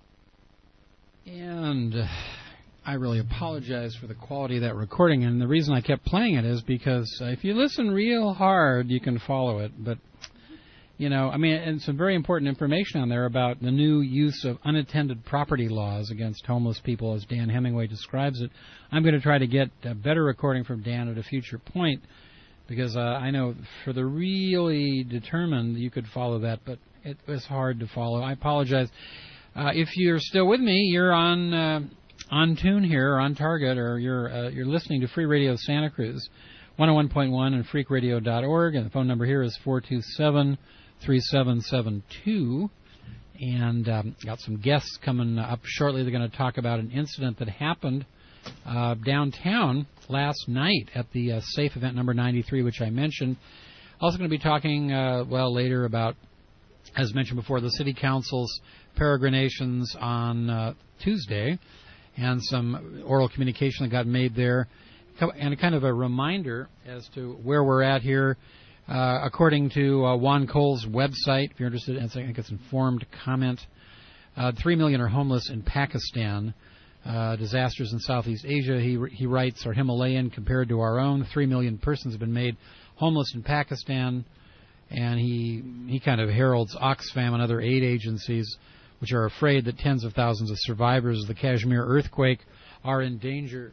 Uh... And uh, I really apologize for the quality of that recording, and the reason I kept playing it is because uh, if you listen real hard, you can follow it. But, you know, I mean, and some very important information on there about the new use of unattended property laws against homeless people, as Dan Hemingway describes it. I'm going to try to get a better recording from Dan at a future point, because uh, I know for the really determined, you could follow that, but it was hard to follow. I apologize. Uh, if you're still with me, you're on uh, on tune here, or on target, or you're uh, you're listening to Free Radio Santa Cruz, one oh one point one and freak radio dot org, and the phone number here is four two seven, three seven seven two. And um, got some guests coming up shortly. They're going to talk about an incident that happened uh, downtown last night at the uh, SAFE event number ninety-three, which I mentioned. Also going to be talking, uh, well, later about, as mentioned before, the City Council's peregrinations on uh, Tuesday, and some oral communication that got made there, and a kind of a reminder as to where we're at here. Uh, according to uh, Juan Cole's website, if you're interested, I think it's informed comment, uh, three million are homeless in Pakistan. Uh, disasters in Southeast Asia, he he writes, are Himalayan compared to our own. Three million persons have been made homeless in Pakistan, and he he kind of heralds Oxfam and other aid agencies, which are afraid that tens of thousands of survivors of the Kashmir earthquake are in danger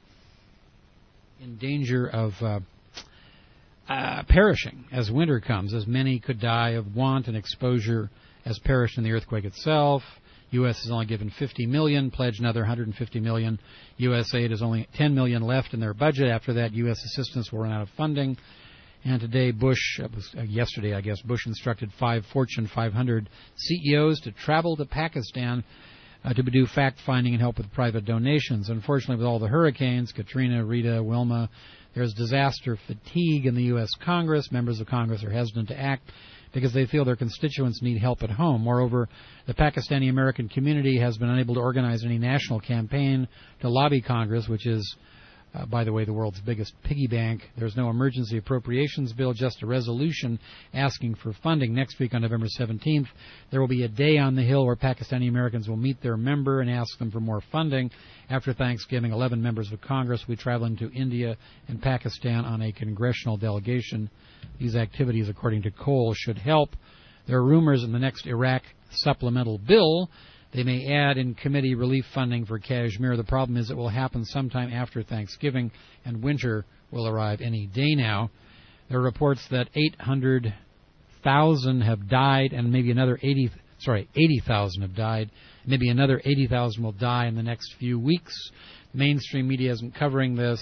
in danger of uh, uh, perishing as winter comes, as many could die of want and exposure as perished in the earthquake itself. U S has only given fifty million dollars, pledged another one hundred fifty million dollars. U S A I D has only ten million dollars left in their budget. After that, U S assistance will run out of funding. And today, Bush, uh, was, uh, yesterday, I guess, Bush instructed five Fortune five hundred C E Os to travel to Pakistan uh, to do fact-finding and help with private donations. Unfortunately, with all the hurricanes, Katrina, Rita, Wilma, there's disaster fatigue in the U S Congress. Members of Congress are hesitant to act because they feel their constituents need help at home. Moreover, the Pakistani-American community has been unable to organize any national campaign to lobby Congress, which is, uh, by the way, the world's biggest piggy bank. There's no emergency appropriations bill, just a resolution asking for funding. Next week on November seventeenth, there will be a day on the Hill where Pakistani-Americans will meet their member and ask them for more funding. After Thanksgiving, eleven members of Congress will be traveling to India and Pakistan on a congressional delegation. These activities, according to Cole, should help. There are rumors in the next Iraq supplemental bill They may add in committee relief funding for Kashmir. The problem is it will happen sometime after Thanksgiving, and winter will arrive any day now. There are reports that eight hundred thousand have died, and maybe another eighty, sorry, eighty thousand have died. Maybe another eighty thousand will die in the next few weeks. Mainstream media isn't covering this,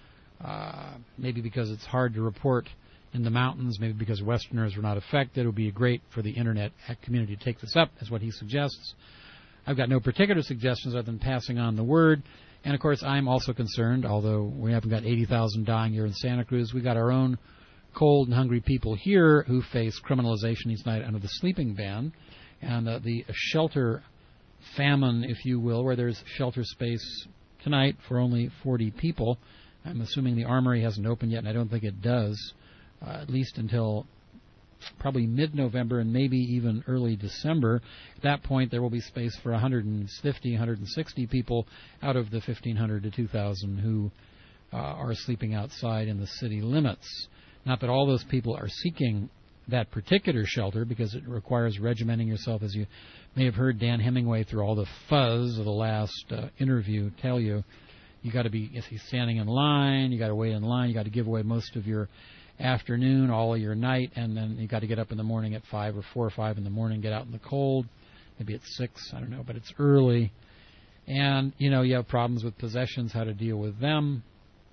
uh, maybe because it's hard to report in the mountains, maybe because Westerners were not affected. It would be great for the Internet community to take this up, is what he suggests. I've got no particular suggestions other than passing on the word. And, of course, I'm also concerned, although we haven't got eighty thousand dying here in Santa Cruz, we've got our own cold and hungry people here who face criminalization each night under the sleeping ban. And uh, the shelter famine, if you will, where there's shelter space tonight for only forty people. I'm assuming the Armory hasn't opened yet, and I don't think it does, uh, at least until probably mid-November and maybe even early December. At that point, there will be space for one hundred fifty, one hundred sixty people out of the fifteen hundred to two thousand who uh, are sleeping outside in the city limits. Not that all those people are seeking that particular shelter, because it requires regimenting yourself, as you may have heard Dan Hemingway through all the fuzz of the last uh, interview tell you. You got to be, if he's standing in line, you got to wait in line, you got to give away most of your afternoon, all of your night, and then you got to get up in the morning at five or four or five in the morning, get out in the cold, maybe at six, I don't know, but it's early. And, you know, you have problems with possessions, how to deal with them.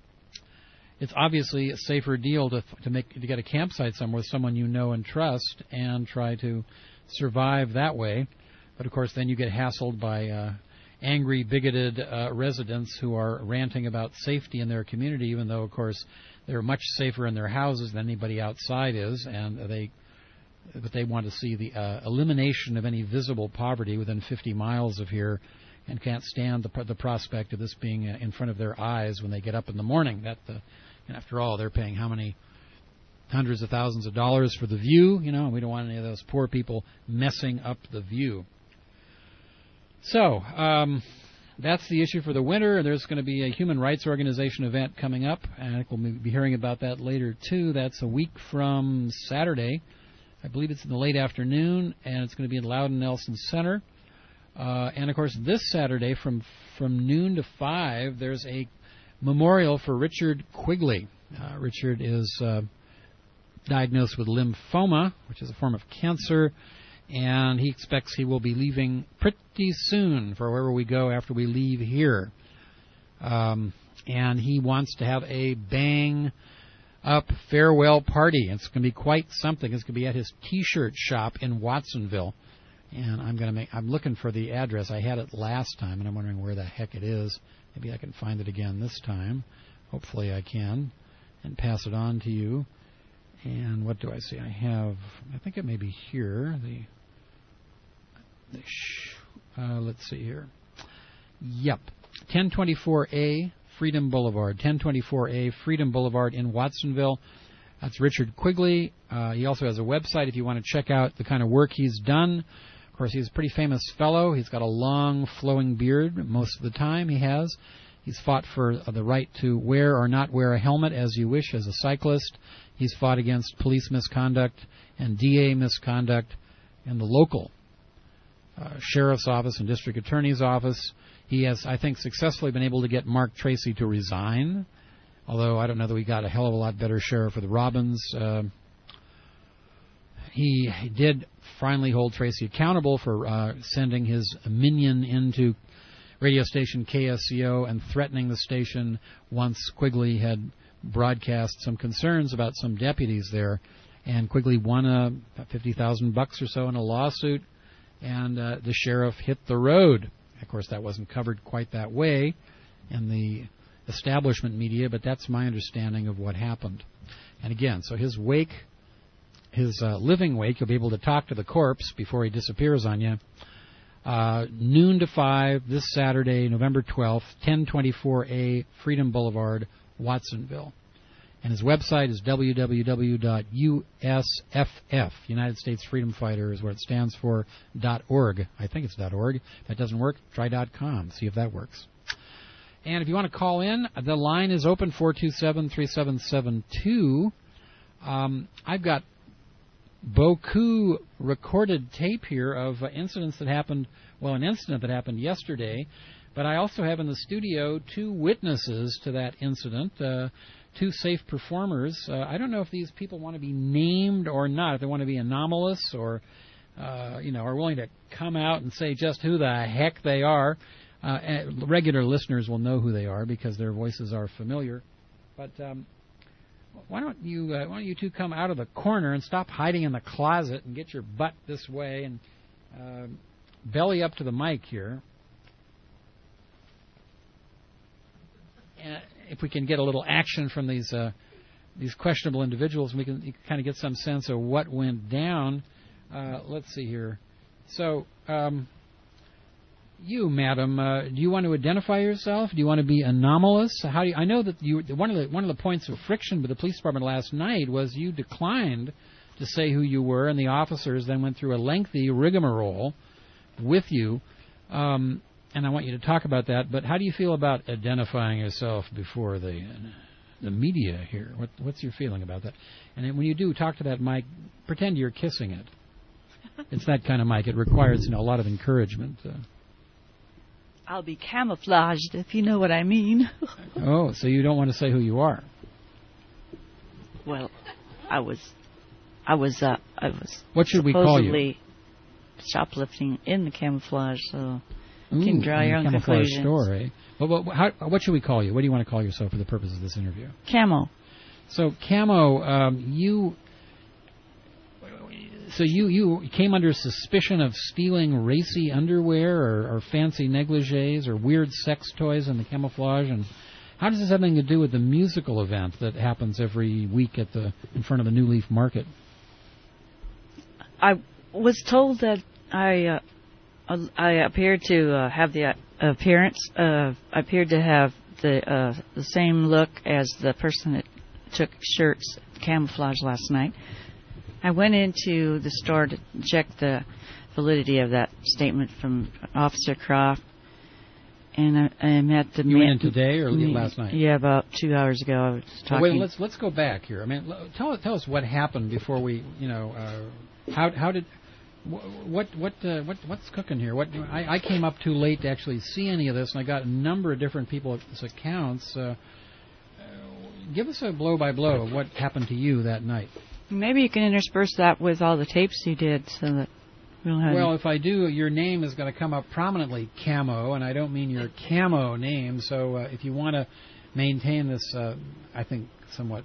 It's obviously a safer deal to to make to get a campsite somewhere with someone you know and trust and try to survive that way. But, of course, then you get hassled by uh, angry, bigoted uh, residents who are ranting about safety in their community, even though, of course, they're much safer in their houses than anybody outside is, and they but they want to see the uh, elimination of any visible poverty within fifty miles of here, and can't stand the, the prospect of this being uh, in front of their eyes when they get up in the morning. That, uh, and after all, they're paying how many hundreds of thousands of dollars for the view, you know, and we don't want any of those poor people messing up the view. So, um, that's the issue for the winter. There's going to be a human rights organization event coming up, and I think we'll be hearing about that later, too. That's a week from Saturday. I believe it's in the late afternoon, and it's going to be in Loudon Nelson Center. Uh, and, of course, this Saturday from from noon to five, there's a memorial for Richard Quigley. Uh, Richard is uh, diagnosed with lymphoma, which is a form of cancer, and he expects he will be leaving pretty soon for wherever we go after we leave here. Um, and he wants to have a bang-up farewell party. It's going to be quite something. It's going to be at his T-shirt shop in Watsonville. And I'm going to make. I'm looking for the address. I had it last time, and I'm wondering where the heck it is. Maybe I can find it again this time. Hopefully I can, and pass it on to you. And what do I see? I have. I think it may be here. The. the sh- uh, let's see here. Yep, ten twenty-four A Freedom Boulevard. ten twenty-four A Freedom Boulevard in Watsonville. That's Richard Quigley. Uh, he also has a website if you want to check out the kind of work he's done. Of course, he's a pretty famous fellow. He's got a long, flowing beard most of the time he has. He's fought for the right to wear or not wear a helmet as you wish as a cyclist. He's fought against police misconduct and D A misconduct in the local uh, sheriff's office and district attorney's office. He has, I think, successfully been able to get Mark Tracy to resign, although I don't know that we got a hell of a lot better sheriff with Robbins. Uh, he did finally hold Tracy accountable for uh, sending his minion into radio station K S C O and threatening the station once Quigley had broadcast some concerns about some deputies there. And Quigley won uh, fifty thousand bucks or so in a lawsuit, and uh, the sheriff hit the road. Of course, that wasn't covered quite that way in the establishment media, but that's my understanding of what happened. And again, so his wake, his uh, living wake, you'll be able to talk to the corpse before he disappears on you. Uh, noon to five this Saturday, November twelfth, ten twenty-four A Freedom Boulevard, Watsonville. And his website is w w w dot u s f f, United States Freedom Fighter is what it stands for, .org. I think it's .org. If that doesn't work, try .com. See if that works. And if you want to call in, the line is open, four two seven, three seven seven two. Um, I've got beaucoup recorded tape here of uh, incidents that happened, well, an incident that happened yesterday, but I also have in the studio two witnesses to that incident, uh, two safe performers. Uh, I don't know if these people want to be named or not, if they want to be anomalous or, uh, you know, are willing to come out and say just who the heck they are. Uh, regular listeners will know who they are because their voices are familiar. But um, why don't you uh, why don't you two come out of the corner and stop hiding in the closet and get your butt this way and uh, belly up to the mic here. And if we can get a little action from these uh, these questionable individuals, we can, you can kind of get some sense of what went down. Uh, let's see here. So. Um, You, madam, uh, do you want to identify yourself? Do you want to be anomalous? How do you, I know that you, one of the one of the points of friction with the police department last night was you declined to say who you were, and the officers then went through a lengthy rigmarole with you. Um, and I want you to talk about that. But how do you feel about identifying yourself before the the media here? What, what's your feeling about that? And then when you do talk to that mic, pretend you're kissing it. It's that kind of mic. It requires, you know, a lot of encouragement. Uh, I'll be camouflaged, if you know what I mean. Oh, so you don't want to say who you are? Well, I was, I was, uh, I was. What should we call you? Supposedly shoplifting in the camouflage, so you Ooh, can draw your own camouflage conclusions. Store, eh? Well, well, how, what should we call you? What do you want to call yourself for the purpose of this interview? Camo. So, Camo, um, you. So you, you came under suspicion of stealing racy underwear or, or fancy negligees or weird sex toys in the camouflage, and how does this have anything to do with the musical event that happens every week at the in front of the New Leaf Market? I was told that I uh, I appeared to uh, have the appearance. Uh, I appeared to have the uh, the same look as the person that took shirts camouflage last night. I went into the store to check the validity of that statement from Officer Croft, and I, I met the. You went in today or me, last night? Yeah, about two hours ago. I was talking. Well, wait, let's let's go back here. I mean, tell tell us what happened before we, you know, uh, how how did what what uh, what what's cooking here? What I, I came up too late to actually see any of this, and I got a number of different people's accounts. Uh, give us a blow by blow of what happened to you that night. Maybe you can intersperse that with all the tapes you did, so that we'll have. Well, if I do, your name is going to come up prominently, Camo, and I don't mean your Camo name. So uh, if you want to maintain this, uh, I think somewhat.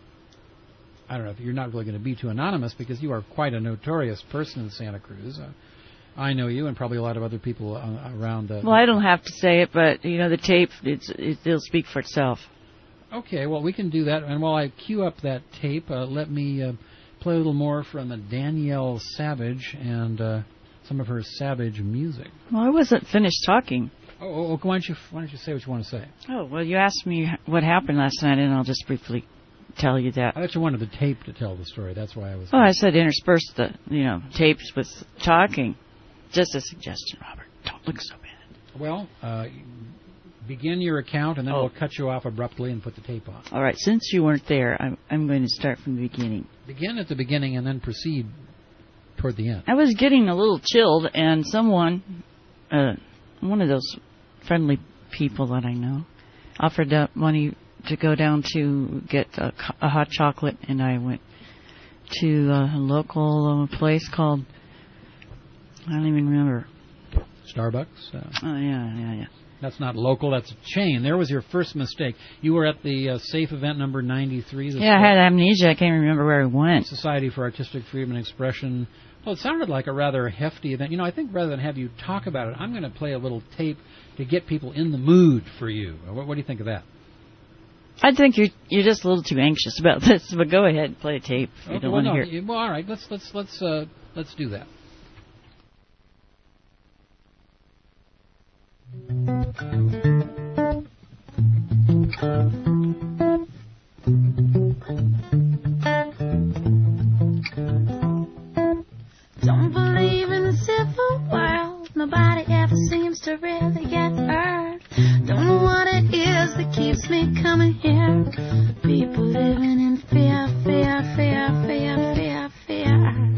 I don't know if you're not really going to be too anonymous because you are quite a notorious person in Santa Cruz. Uh, I know you, and probably a lot of other people uh, around. Uh, well, I don't have to say it, but you know the tape, it's, it, it'll speak for itself. Okay, well, we can do that. And while I cue up that tape, uh, let me uh, play a little more from uh, Danielle Savage and uh, some of her Savage music. Well, I wasn't finished talking. Oh, oh, why don't you why don't you say what you want to say? Oh, well, you asked me what happened last night, and I'll just briefly tell you that. I thought you wanted the tape to tell the story. That's why I was... Oh, I said intersperse the, you know, tapes with talking. Just a suggestion, Robert. Don't look so bad. Well, uh... begin your account, and then oh. we'll cut you off abruptly and put the tape on. All right. Since you weren't there, I'm, I'm going to start from the beginning. Begin at the beginning and then proceed toward the end. I was getting a little chilled, and someone, uh, one of those friendly people that I know, offered up money to go down to get a, a hot chocolate, and I went to a local uh, place called, I don't even remember. Starbucks? Uh, oh, yeah, yeah, yeah. That's not local, that's a chain. There was your first mistake. You were at the uh, SAFE event number ninety-three. Yeah, I had amnesia. I can't remember where I went. Society for Artistic Freedom and Expression. Well, it sounded like a rather hefty event. You know, I think rather than have you talk about it, I'm going to play a little tape to get people in the mood for you. What, what do you think of that? I think you're you're just a little too anxious about this, but go ahead, play a tape if okay, you don't well, want no, to hear. Well, all right, let's let's let's uh, let's do that. Don't believe in the civil world. Nobody ever seems to really get hurt. Don't know what it is that keeps me coming here. People living in fear, fear, fear, fear, fear, fear.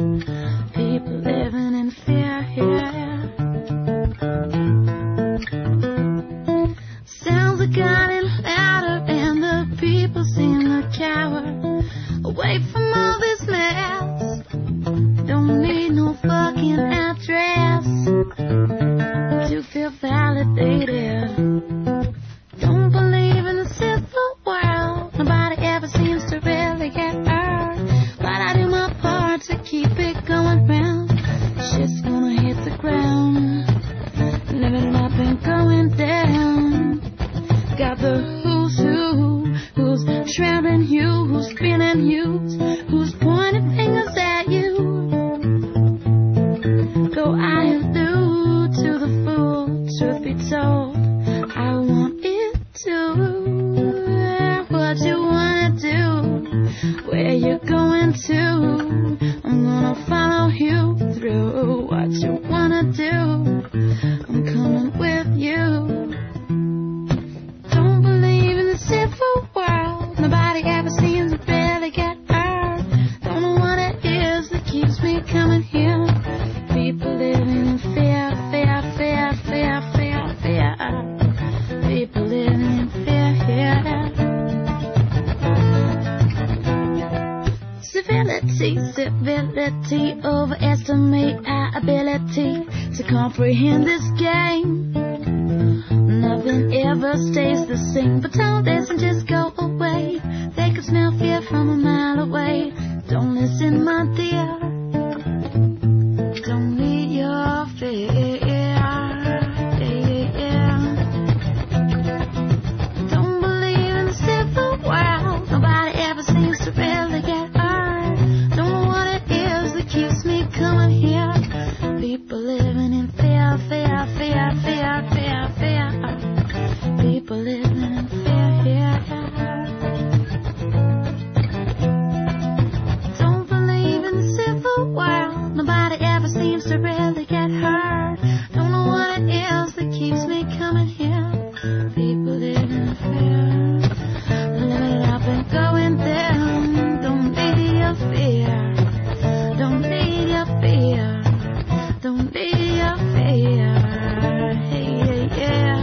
comprehend this game. Nothing ever stays the same, but tell this and just go away. They could smell fear from a mile away. Don't listen, my dear. Don't need your fear. People living in fear, fear, fear, fear, fear, fear. People living in fear, fear. Don't believe in the civil world. Nobody ever seems to really get hurt. Don't know what it is that keeps me coming here. People living in fear, living up and going down. Don't need your fear. Don't need your fear. Don't be your fear, hey, yeah.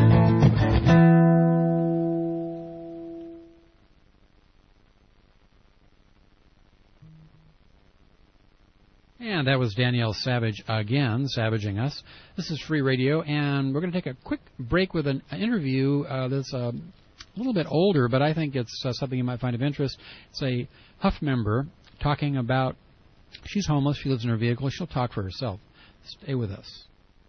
And that was Danielle Savage again, savaging us. This is Free Radio, and we're going to take a quick break with an interview uh, that's uh, a little bit older, but I think it's uh, something you might find of interest. It's a Huff member talking about, she's homeless, she lives in her vehicle, she'll talk for herself. Stay with us.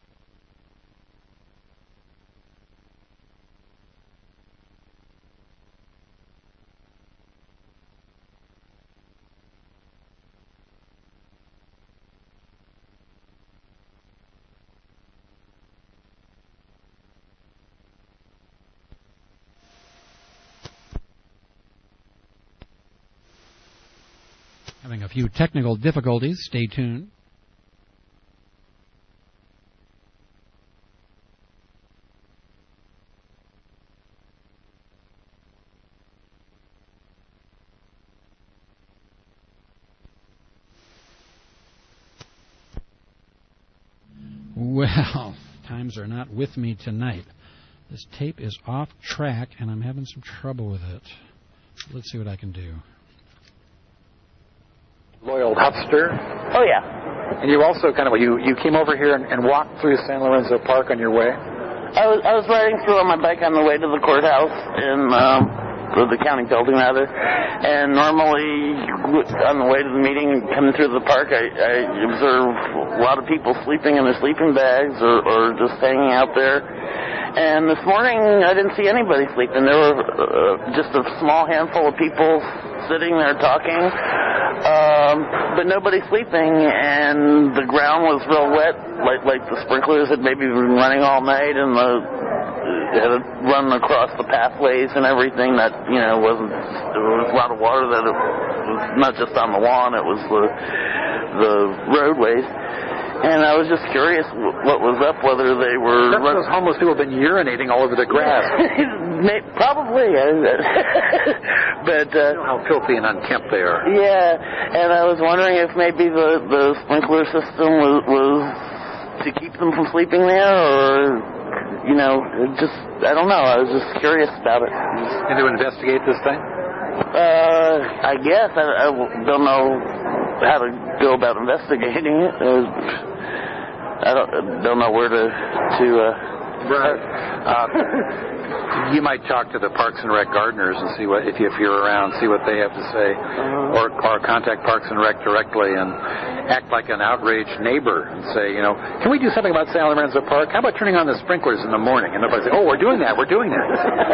Having a few technical difficulties. Stay tuned. Well, times are not with me tonight. This tape is off track, and I'm having some trouble with it. Let's see what I can do. Loyal Huffster. Oh, yeah. And you also kind of, you, you came over here and, and walked through San Lorenzo Park on your way? I was, I was riding through on my bike on the way to the courthouse in um, the, the county building, rather. And normally, on the way to the meeting, coming through the park, I, I observe a lot of people sleeping in their sleeping bags or, or just hanging out there. And this morning, I didn't see anybody sleeping. There were uh, just a small handful of people sitting there talking, um, but nobody sleeping, and the ground was real wet, like like the sprinklers had maybe been running all night, and the had run across the pathways and everything. That, you know, wasn't, there was a lot of water that it was not just on the lawn, it was the the roadways. And I was just curious what was up, whether they were... That's run- those homeless people have been urinating all over the grass. Probably. But... Uh, you know how filthy and unkempt they are. Yeah, and I was wondering if maybe the, the sprinkler system was, was to keep them from sleeping there, or, you know, just... I don't know. I was just curious about it. And to investigate this thing? Uh, I guess. I, I don't know how to go about investigating it. Uh, I don't don't know where to to. Uh, right. Uh, you might talk to the Parks and Rec gardeners and see what, if, you, if you're around, see what they have to say, uh-huh. or or contact Parks and Rec directly and act like an outraged neighbor and say, you know, can we do something about San Lorenzo Park? How about turning on the sprinklers in the morning? And everybody say, oh, we're doing that, we're doing that.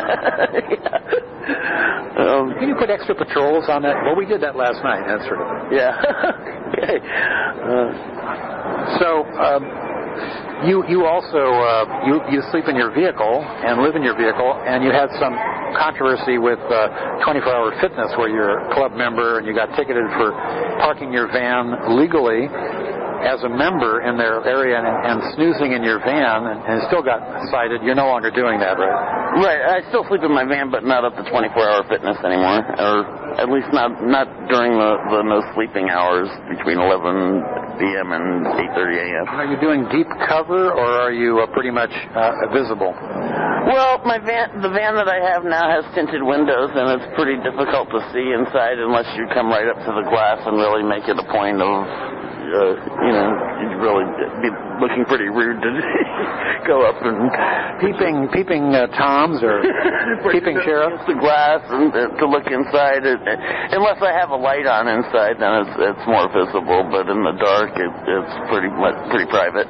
yeah. um, can you put extra patrols on that? Well, we did that last night. That sort of thing. Yeah. Okay. Uh, so. Um, You you also uh, you you sleep in your vehicle and live in your vehicle, and you had some controversy with uh, twenty-four hour Fitness, where you're a club member and you got ticketed for parking your van legally as a member in their area and, and snoozing in your van, and, and still got cited. You're no longer doing that, right? Right. I still sleep in my van, but not up to twenty-four hour Fitness anymore, or at least not not during the, the no sleeping hours between eleven p.m. and eight thirty a.m. Are you doing deep cover, or are you uh, pretty much uh, visible? Well, my van, the van that I have now has tinted windows, and it's pretty difficult to see inside unless you come right up to the glass and really make it a point of, uh, you know, you'd really be looking pretty rude to go up and peeping, peeping uh, toms or peeping sheriffs. The glass and uh, to look inside. It, unless I have a light on inside, then it's it's more visible. But in the dark, it, it's pretty much pretty private.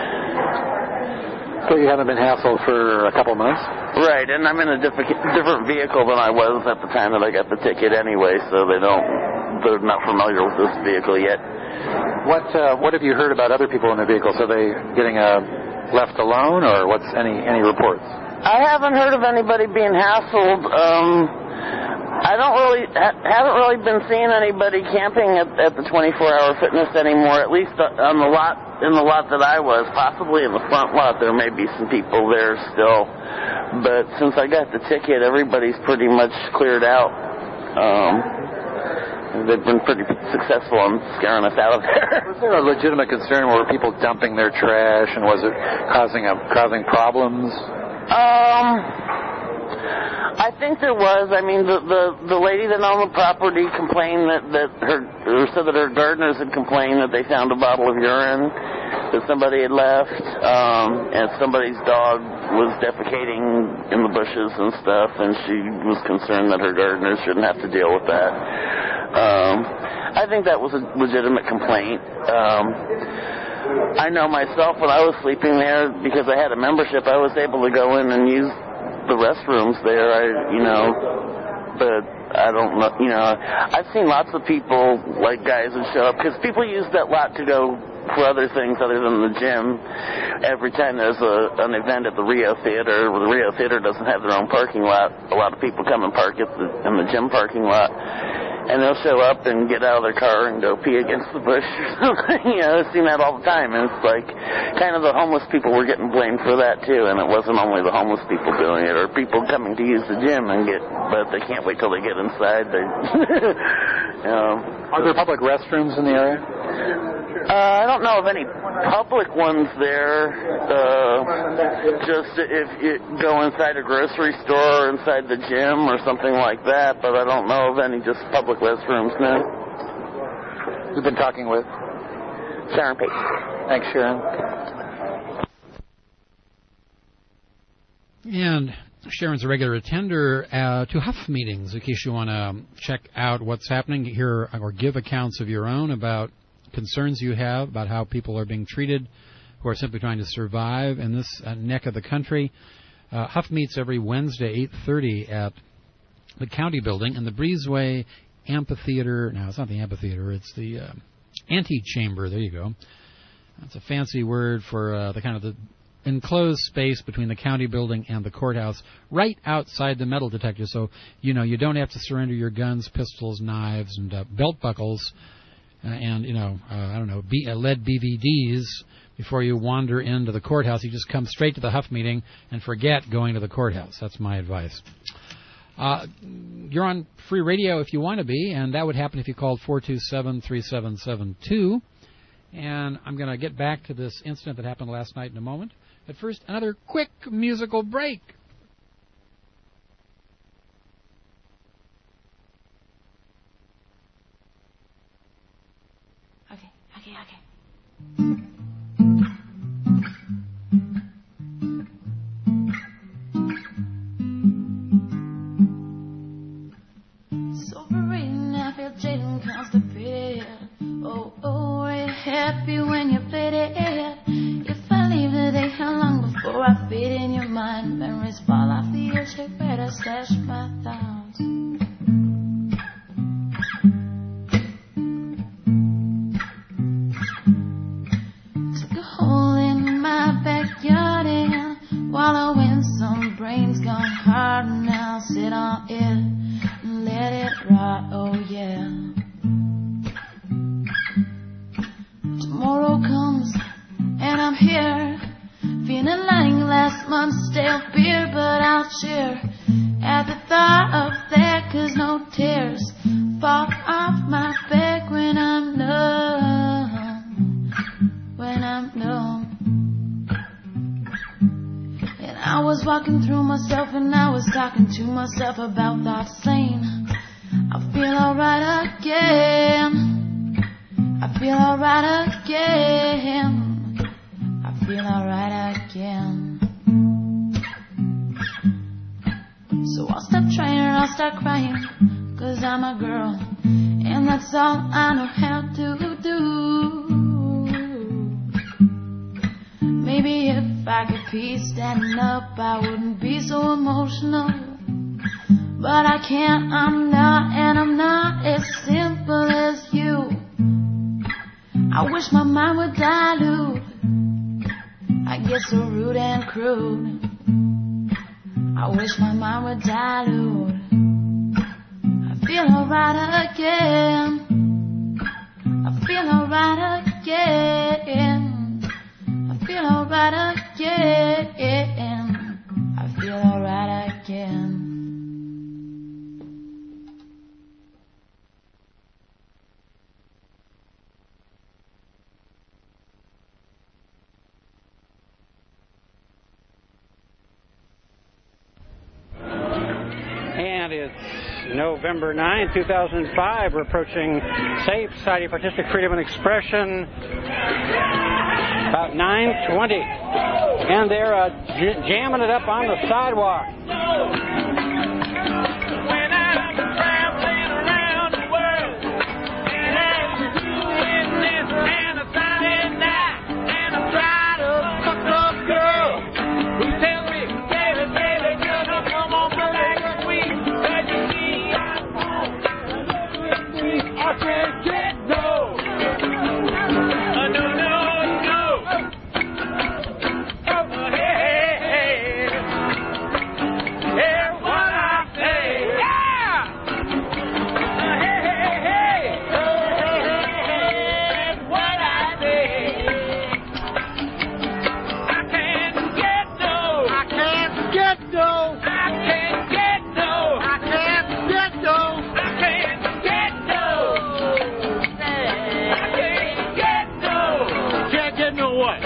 So you haven't been hassled for a couple months? Right, and I'm in a different different vehicle than I was at the time that I got the ticket anyway, so they don't, they're not familiar with this vehicle yet. What uh, what have you heard about other people in the vehicle? So they getting uh, left alone, or what's any any reports? I haven't heard of anybody being hassled. Um, I don't really ha- haven't really been seeing anybody camping at, at the twenty-four hour fitness anymore. At least on the lot in the lot that I was. Possibly in the front lot, there may be some people there still. But since I got the ticket, everybody's pretty much cleared out. Um, they've been pretty successful in scaring us out of there. Was there a legitimate concern? Were people dumping their trash, and was it causing a, causing problems? Um. I think there was. I mean, the, the, the lady that owned the property complained that, that her, or said that her gardeners had complained that they found a bottle of urine that somebody had left, um, and somebody's dog was defecating in the bushes and stuff, and she was concerned that her gardeners shouldn't have to deal with that. Um, I think that was a legitimate complaint. Um, I know myself when I was sleeping there, because I had a membership, I was able to go in and use the restrooms there. I, you know, but I don't know, you know, I've seen lots of people, like guys who show up, because people use that lot to go for other things other than the gym. Every time there's a, an event at the Rio Theater, where the Rio Theater doesn't have their own parking lot, a lot of people come and park at the, in the gym parking lot. And they'll show up and get out of their car and go pee against the bush or something. You know, I've seen that all the time. And it's like, kind of the homeless people were getting blamed for that too. And it wasn't only the homeless people doing it, or people coming to use the gym and get, but they can't wait till they get inside. They, you know. Are there public restrooms in the area? Uh, I don't know of any public ones there. Uh, just if you go inside a grocery store or inside the gym or something like that, but I don't know of any just public restrooms now. You've been talking with Sharon Pate. Thanks, Sharon. And Sharon's a regular attender uh, to Huff meetings, in case you want to check out what's happening, hear or give accounts of your own about concerns you have about how people are being treated who are simply trying to survive in this uh, neck of the country. Uh, Huff meets every Wednesday, eight thirty at the County Building in the Breezeway Amphitheater. No, it's not the amphitheater. It's the uh, antechamber. There you go. That's a fancy word for uh, the kind of the enclosed space between the County Building and the courthouse, right outside the metal detector. So, you know, you don't have to surrender your guns, pistols, knives, and uh, belt buckles. Uh, and, you know, uh, I don't know, B, uh, lead B V Ds before you wander into the courthouse. You just come straight to the Huff meeting and forget going to the courthouse. That's my advice. Uh, you're on free radio if you want to be, and that would happen if you called four two seven, three seven seven two. And I'm going to get back to this incident that happened last night in a moment. But first, another quick musical break. Okay, okay, okay. Sobering, I feel jaded and constipated. Oh, oh, are you happy when you played it? If I leave today, how long before I fade in your mind? Memories fall off the edge, check where to stash my thoughts. Took a hole in my backyard and wallowing, some brains gone hard, and I'll sit on it and let it rot, oh yeah. Tomorrow comes and I'm here, feeling like last month's stale beer, but I'll cheer at the thought of that, 'cause no tears fall off my back when I'm numb, when I'm numb. And I was walking through myself and I was talking to myself about thoughts saying I'll feel alright again. I I feel alright again. I feel alright again. So I'll stop trying or I'll start crying, 'cause I'm a girl, and that's all I know how to do. Maybe if I could be standing up, I wouldn't be so emotional. But I can't, I'm not, and I'm not as simple as you. I wish my mind would dilute. I get so rude and crude. I wish my mind would dilute. I feel alright again. I feel alright again. I feel alright again. I feel alright again. And it's November ninth, two thousand five. We're approaching SAFE, Society for Artistic Freedom and Expression, about nine twenty. And they're uh, j- jamming it up on the sidewalk. When I'm traveling around the world, and I'm doing this and a Saturday night, and I try to fuck up girl who tells me, baby, baby, girl, come on back, sweet, let you see I'm home. I can't get no. Uh, no, no, no. Oh, hey, hey, hey. Hear what I say. Yeah! Uh, hey, hey, hey. Oh, hey, hey, hey. That's what I say. I can't get no. I can't get no. I can't get no. I can't get no. I can't get no. I can't get no. Can't get no what?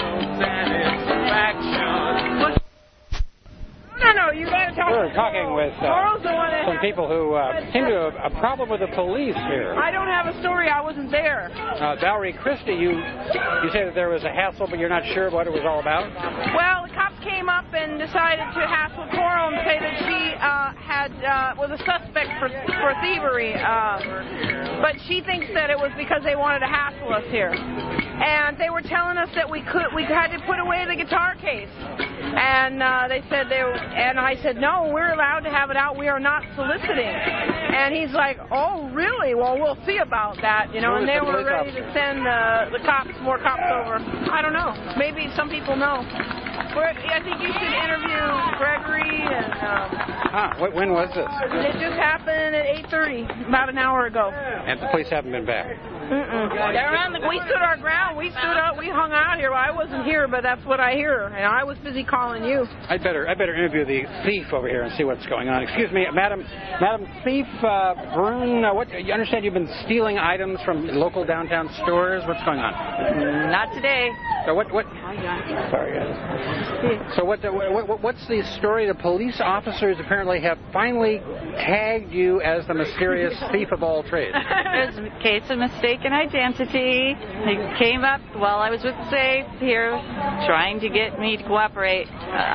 Satisfaction. No, no, you gotta talk. We're talking with uh, some people who uh, seem to have a problem with the police here. I don't have a story. I wasn't there. Uh, Valerie Christie, you you say that there was a hassle, but you're not sure what it was all about? Well, the cops came up and decided to hassle Coral and say that she uh, had uh, was a suspect for for thievery. Uh, but she thinks that it was because they wanted to hassle us here. And they were telling us that we could we had to put away the guitar case. And uh, they said they, and I said, no, we're allowed to have it out. We are not soliciting. And he's like, oh, really? Well, we'll see about that, you know. And they were ready to send uh, the cops, more cops over. I don't know. Maybe some people know. We're, I think you should interview Gregory and. Um, huh, when was this? It just happened at eight thirty, about an hour ago. And the police haven't been back. Mm-mm. They're on the, we stood our ground. We stood up. We hung out here. Well, I wasn't here, but that's what I hear. And I was busy calling you. I'd better, I'd better interview the thief over here and see what's going on. Excuse me, Madam, Madam Thief uh, Brun. Uh, what? You understand you've been stealing items from local downtown stores? What's going on? Not today. So what? What? Sorry, guys. So what, what, what? What's the story? The police officers apparently have finally tagged you as the mysterious thief of all trades. It was a case of mistaken identity. He came up while I was with SAFE here, trying to get me to cooperate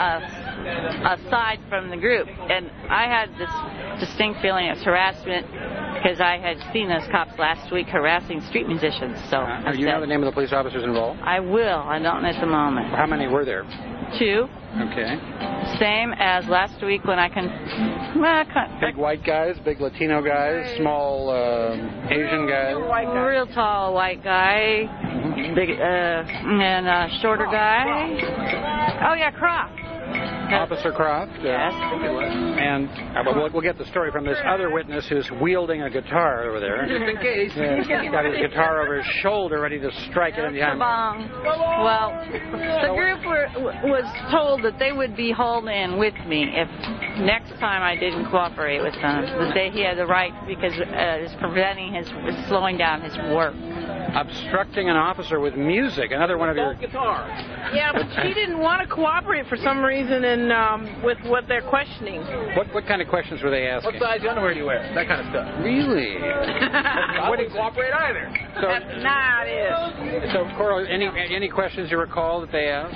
uh, aside from the group, and I had this distinct feeling of harassment because I had seen those cops last week harassing street musicians. So uh, you know the name of the police officers involved? I will. I don't at the moment. How many were there? Two. Okay. Same as last week when I can. Well, I big white guys, big Latino guys, small uh, Asian guys. Real tall white guy, mm-hmm. big uh, and uh, shorter guy. Oh yeah, Croft. Officer Croft. Uh, yes. And uh, we'll, we'll get the story from this other witness who's wielding a guitar over there. Just in case. Yeah, he's got his guitar over his shoulder, ready to strike it in the eye. Well, the group were, was told that they would be hauled in with me if next time I didn't cooperate with them. That they, he had the right because uh, it's preventing his, it's slowing down his work. obstructing an officer with music, another one of your... guitar. Yeah, but she didn't want to cooperate for some reason in, um, with what they're questioning. What what kind of questions were they asking? What size underwear do you wear? That kind of stuff. Really? I wouldn't cooperate either. So, That's not it. So, Coral, any, any questions you recall that they asked?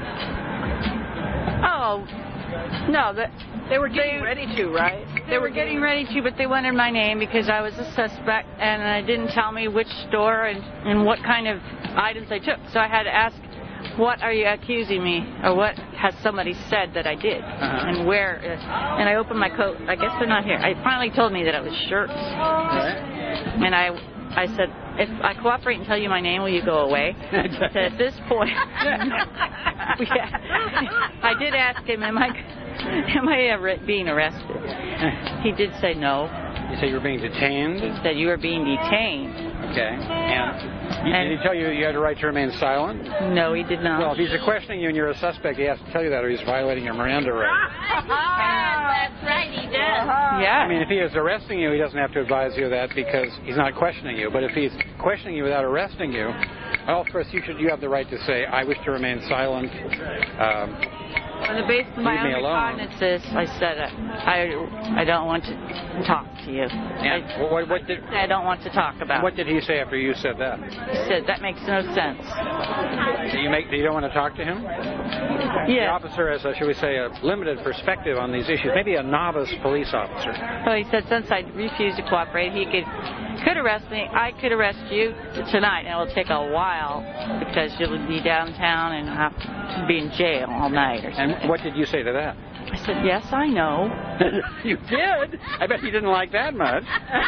Oh, no. The, they were getting they, ready to, right? They were getting ready to, but they wanted my name because I was a suspect, and they didn't tell me which store and, and what kind of items I took. So I had to ask, what are you accusing me, or what has somebody said that I did, uh-huh. and where? Uh, and I opened my coat. I guess they're not here. I finally told me that it was shirts, right. and I, I said, if I cooperate and tell you my name, will you go away? So at this point, yeah, I did ask him, am I, am I ar- being arrested? He did say no. You said you were being detained? He said you were being detained. Okay. And, you, and did he tell you you had a right to remain silent? No, he did not. Well, if he's questioning you and you're a suspect, he has to tell you that, or he's violating your Miranda rights. That's right, he does. Yeah. I mean, if he is arresting you, he doesn't have to advise you of that because he's not questioning you. But if he's questioning you without arresting you, well, first you should you have the right to say, I wish to remain silent. Um, On the basis of my own recognizances, I said uh, I I don't want to talk to you. And I, what, what did I don't want to talk about. What did he say after you said that? He said that makes no sense. Do you make? Do you don't want to talk to him? Yes. The officer has, a, should we say, a limited perspective on these issues. Maybe a novice police officer. So he said since I refused to cooperate, he could could arrest me. I could arrest you tonight, and it will take a while because you'll be downtown and have to be in jail all night or something. And what did you say to that? I said, yes, I know. You did? I bet you didn't like that much.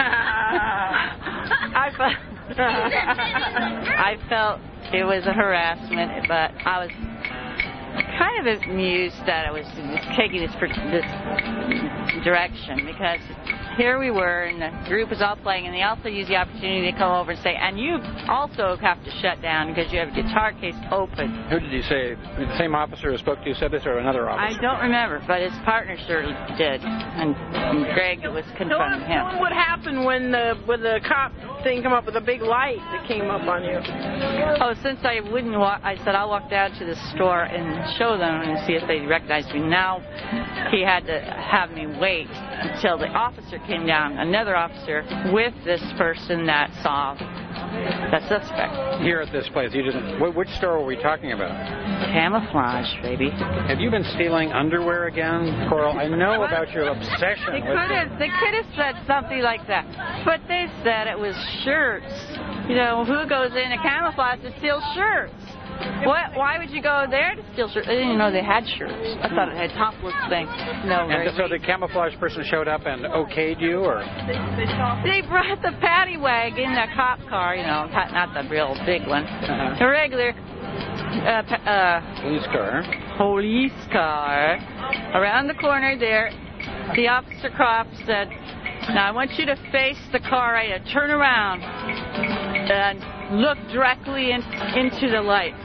I felt, I felt it was a harassment, but I was kind of amused that I was taking this, this direction because here we were, and the group was all playing, and they also used the opportunity to come over and say, and you also have to shut down because you have a guitar case open. Who did you say? The same officer who spoke to you said this, or another officer? I don't remember, but his partner certainly did, and, and Greg was confronting him. What happened when the when the cop thing come up with a big light that came up on you? Oh, since I wouldn't walk, I said I'll walk down to the store and show them and see if they recognize me. Now he had to have me wait until the officer came down, another officer, with this person that saw the suspect. Here at this place, you didn't. Which store were we talking about? Camouflage, baby. Have you been stealing underwear again, Coral? I know what? about your obsession. They with could have. They could have said something like that, but they said it was shirts. You know, who goes into camouflage to steal shirts? What? Why would you go there to steal shirts? I didn't even know they had shirts. I thought it had topless things. No. And so the camouflage person showed up and okayed you, or? They brought the paddy wagon, the cop car, you know, not the real big one, uh-huh. the regular uh, uh, police car. Police car. Around the corner there, the officer cop said, "Now I want you to face the car right now. Turn around and look directly in, into the light."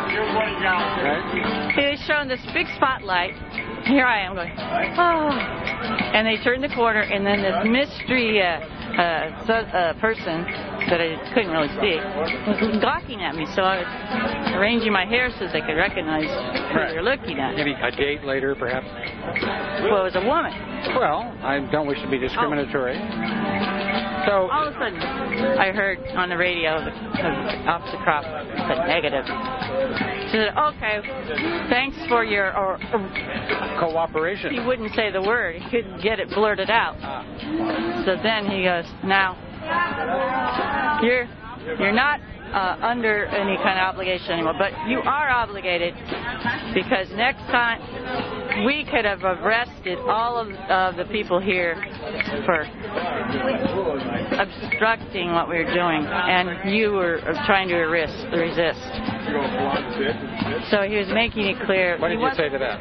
Right. He was showing this big spotlight. Here I am going, oh. And they turned the corner, and then this mystery uh, uh, so, uh, person that I couldn't really see was gawking at me. So I was arranging my hair so they could recognize who right. they were looking at. Maybe a date later, perhaps? Well, it was a woman. Well, I don't wish to be discriminatory. Oh. So all of a sudden, I heard on the radio that Officer Croft said negative. She said, "Okay, thanks for your or, or, cooperation." He wouldn't say the word; he couldn't get it blurted out. Ah. So then he goes, "Now, you're you're not uh, under any kind of obligation anymore, but you are obligated because next time." We could have arrested all of uh, the people here for obstructing what we were doing, and you were trying to resist. resist. So he was making it clear. What did you say to that?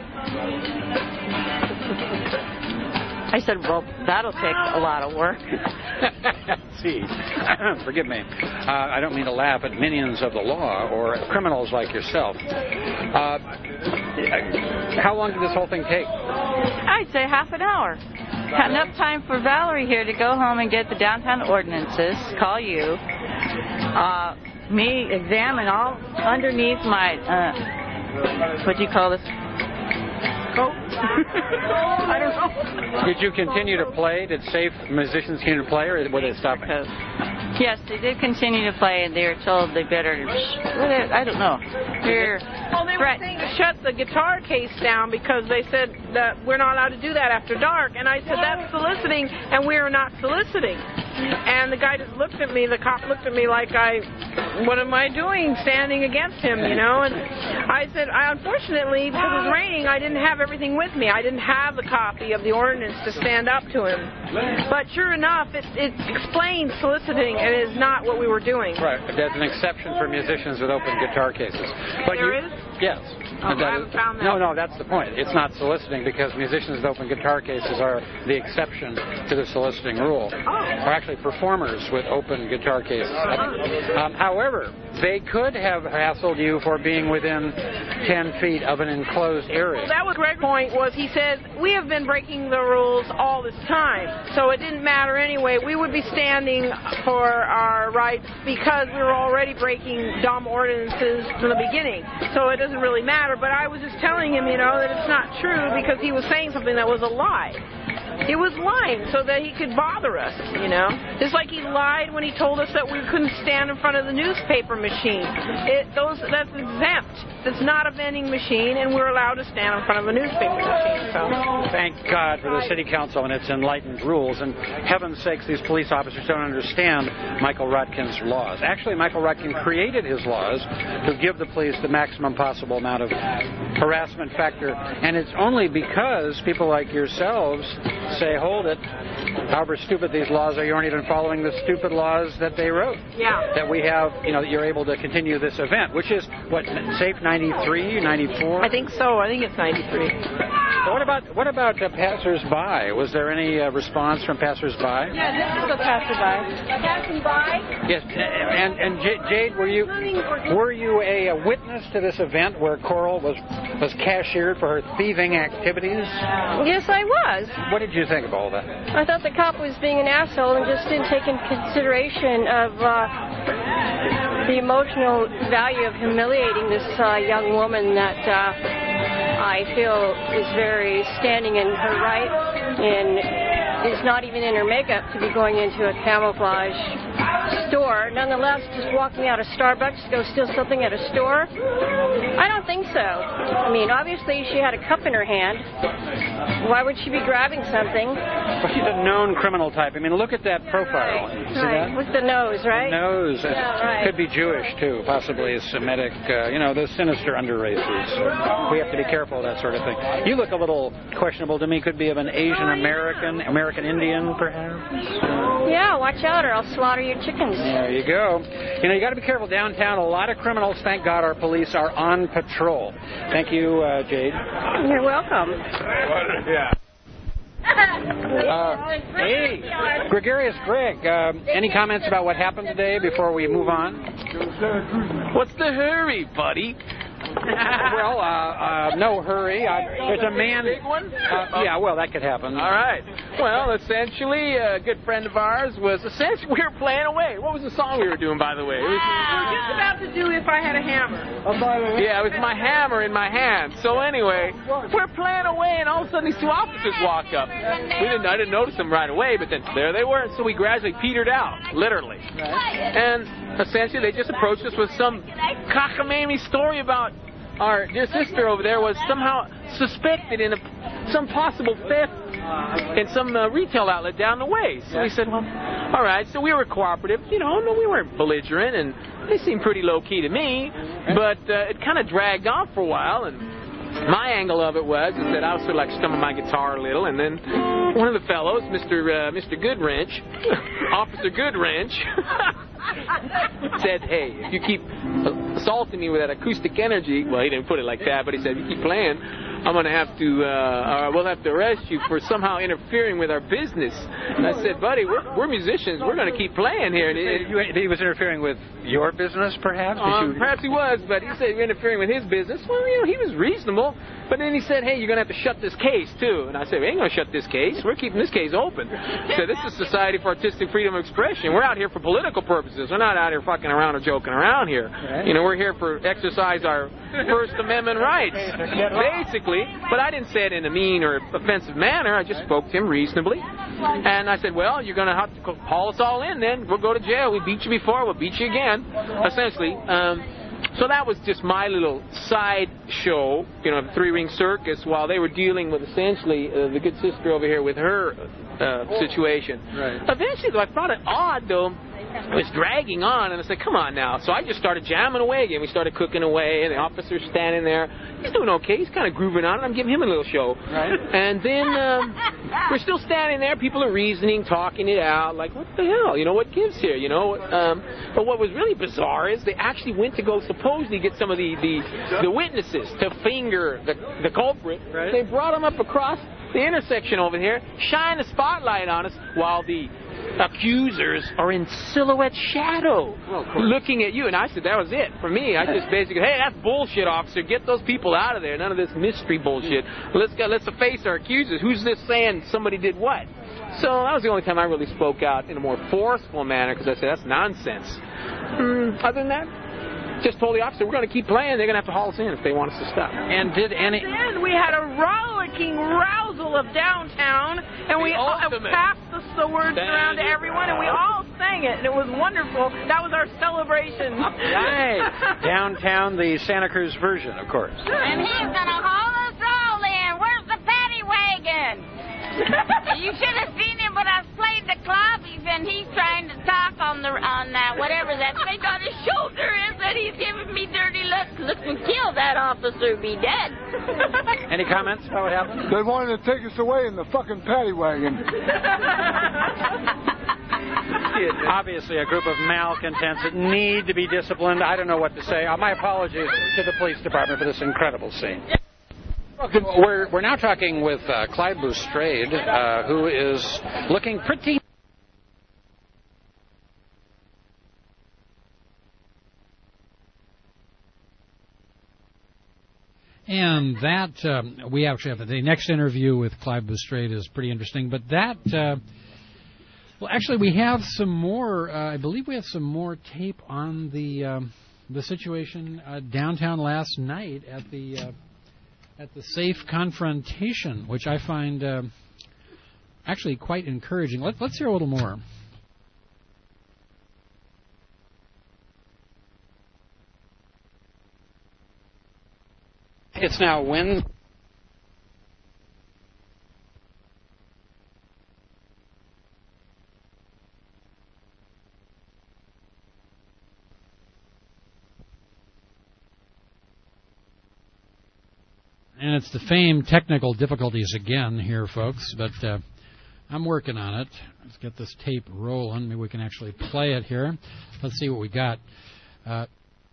I said, well, that'll take a lot of work. See, forgive me. Uh, I don't mean to laugh at minions of the law or criminals like yourself. Uh, how long did this whole thing take? I'd say half an hour. Had enough time for Valerie here to go home and get the downtown ordinances, call you, uh, me examine all underneath my, uh, what do you call this? Coat? I don't know. Did you continue to play? Did safe musicians continue to play, or would they stop? Because, yes, they did continue to play, and they were told they better. I don't know. They're well, they were saying to shut the guitar case down because they said that we're not allowed to do that after dark. And I said that's soliciting, and we are not soliciting. And the guy just looked at me. The cop looked at me like I, what am I doing, standing against him, you know? And I said, I unfortunately, because it was raining, I didn't have everything with me. I didn't have the copy of the ordinance to stand up to him. But sure enough, it, it explains soliciting, and it is not what we were doing. Right. There's an exception for musicians with open guitar cases. But there you, is? Yes. Oh, I haven't found that. No, no, that's the point. It's not soliciting because musicians with open guitar cases are the exception to the soliciting rule. Oh. Are actually performers with open guitar cases. Um, however, they could have hassled you for being within ten feet of an enclosed area. Well, that was Greg's point, was he said, we have been breaking the rules all this time, so it didn't matter anyway. We would be standing for our rights because we were already breaking dumb ordinances from the beginning, so it doesn't really matter. But I was just telling him, you know, that it's not true because he was saying something that was a lie. He was lying so that he could bother us, you know. Just like he lied when he told us that we couldn't stand in front of the newspaper machine. It, those, that's exempt. It's not a vending machine, and we're allowed to stand in front of a newspaper machine. So. Thank God for the City Council and its enlightened rules. And heaven's sakes, these police officers don't understand Michael Rotkin's laws. Actually, Michael Rotkin created his laws to give the police the maximum possible amount of harassment factor. And it's only because people like yourselves say, hold it, however stupid these laws are, you aren't even following the stupid laws that they wrote. Yeah. That we have, you know, that you're able to continue this event, which is, what, Safe ninety-three, ninety-four? I think so. I think it's ninety-three. But what about what about uh, passers-by? Was there any uh, response from passers-by? Yeah, this is a passerby. Passing by? Yes, and and J- Jade, were you were you a, a witness to this event where Coral was was cashiered for her thieving activities? Yes, I was. What did you think of all that? I thought the cop was being an asshole and just didn't take into consideration of uh, the emotional value of humiliating this uh, young woman that uh, I feel is very standing in her right and is not even in her makeup to be going into a camouflage store. Nonetheless, just walking out of Starbucks to go steal something at a store? I don't think so. I mean, obviously she had a cup in her hand. Why would she be grabbing something? Well, she's a known criminal type. I mean, look at that profile. You see Right, that? with the nose, right? The nose. Yeah, right. Could be Jewish, too. Possibly Semitic. Uh, you know, those sinister underraces. We have to be careful of that sort of thing. You look a little questionable to me. Could be of an Asian American, American Indian, perhaps? Yeah, watch out or I'll slaughter your chickens. There you go. You know, you got to be careful downtown. A lot of criminals, thank God, our police are on patrol. Thank you, uh, Jade. You're welcome. Yeah. Uh, hey, Gregarious Greg, uh, any comments about what happened today before we move on? What's the hurry, buddy? Well, uh, uh, no hurry. Uh, there's a man. Big one? Uh, yeah, well, that could happen. All right. Well, essentially, a good friend of ours was essentially we were playing away. What was the song we were doing, by the way? It was, We were just about to do If I Had a Hammer. yeah, it was my hammer in my hand. So anyway, we're playing away, and all of a sudden these two officers walk up. We didn't. I didn't notice them right away, but then there they were. And so we gradually petered out, literally. And essentially, they just approached us with some cockamamie story about our dear sister over there was somehow suspected in a, some possible theft in some uh, retail outlet down the way. So we said, well, all right. So we were cooperative. You know, no, we weren't belligerent, and they seemed pretty low-key to me. But uh, it kind of dragged on for a while, and my angle of it was is that I was sort of like strumming my guitar a little, and then one of the fellows, Mister Uh, Mister Goodwrench, Officer Goodwrench, said, hey, if you keep assaulting me with that acoustic energy, well, he didn't put it like that, but he said, if you keep playing, I'm going to have to, uh, or we'll have to arrest you for somehow interfering with our business. And I said, buddy, we're, we're musicians. We're going to keep playing here. And it, He was interfering with your business, perhaps? Um, you... Perhaps he was, but he said you're interfering with his business. Well, you know, he was reasonable. But then he said, hey, you're going to have to shut this case, too. And I said, we ain't going to shut this case. We're keeping this case open. He said, this is Society for Artistic Freedom of Expression. We're out here for political purposes. We're not out here fucking around or joking around here. Right. You know, we're here for exercise our First Amendment rights, basically. But I didn't say it in a mean or offensive manner. I just spoke to him reasonably. And I said, well, you're going to have to haul us all in then. We'll go to jail. We beat you before. We'll beat you again, essentially. Um, so that was just my little side show, you know, three-ring circus, while they were dealing with essentially uh, the good sister over here with her uh, situation. Right. Eventually, though, I found it odd, though. It was dragging on, and I said, come on now. So I just started jamming away again. We started cooking away, and the officer's standing there. He's doing okay. He's kind of grooving on it. I'm giving him a little show. Right. And then um, we're still standing there. People are reasoning, talking it out, like, what the hell? You know, what gives here? You know. Um, but what was really bizarre is they actually went to go supposedly get some of the, the, the witnesses to finger the, the culprit. Right. They brought them up across the intersection over here, shine a spotlight on us, while the accusers are in silhouette shadow well, looking at you. And I said, that was it for me. I just basically, hey, that's bullshit, officer. Get those people out of there. None of this mystery bullshit. Let's go, let's face our accusers. Who's this saying somebody did what? So that was the only time I really spoke out in a more forceful manner, because I said, that's nonsense. Mm, other than that, just told the officer, we're going to keep playing. They're going to have to haul us in if they want us to stop. And did any... Then we had a rollicking rousel of downtown, and we all passed the, the words around to everyone, and we all sang it, and it was wonderful. That was our celebration. Right. Downtown, the Santa Cruz version, of course. And he's going to haul us all in. Where's the paddy wagon? You should have seen him when I played the clavies, and he's trying to talk on the on uh, whatever that thing on his shoulder is, and he's giving me dirty looks. Look and kill that officer, be dead. Any comments about what happened? They wanted to take us away in the fucking paddy wagon. Obviously, a group of malcontents that need to be disciplined. I don't know what to say. Uh, my apologies to the police department for this incredible scene. We're, we're now talking with uh, Clyde Boustrade, uh, who is looking pretty... And that, um, we actually have the next interview with Clyde Boustrade is pretty interesting. But that, uh, well, actually, we have some more, uh, I believe we have some more tape on the um, the situation uh, downtown last night at the... Uh, at the safe confrontation, which I find uh, actually quite encouraging. Let, let's hear a little more. It's now when... And it's the famed technical difficulties again here, folks, but uh, I'm working on it. Let's get this tape rolling. Maybe we can actually play it here. Let's see what we got. Uh,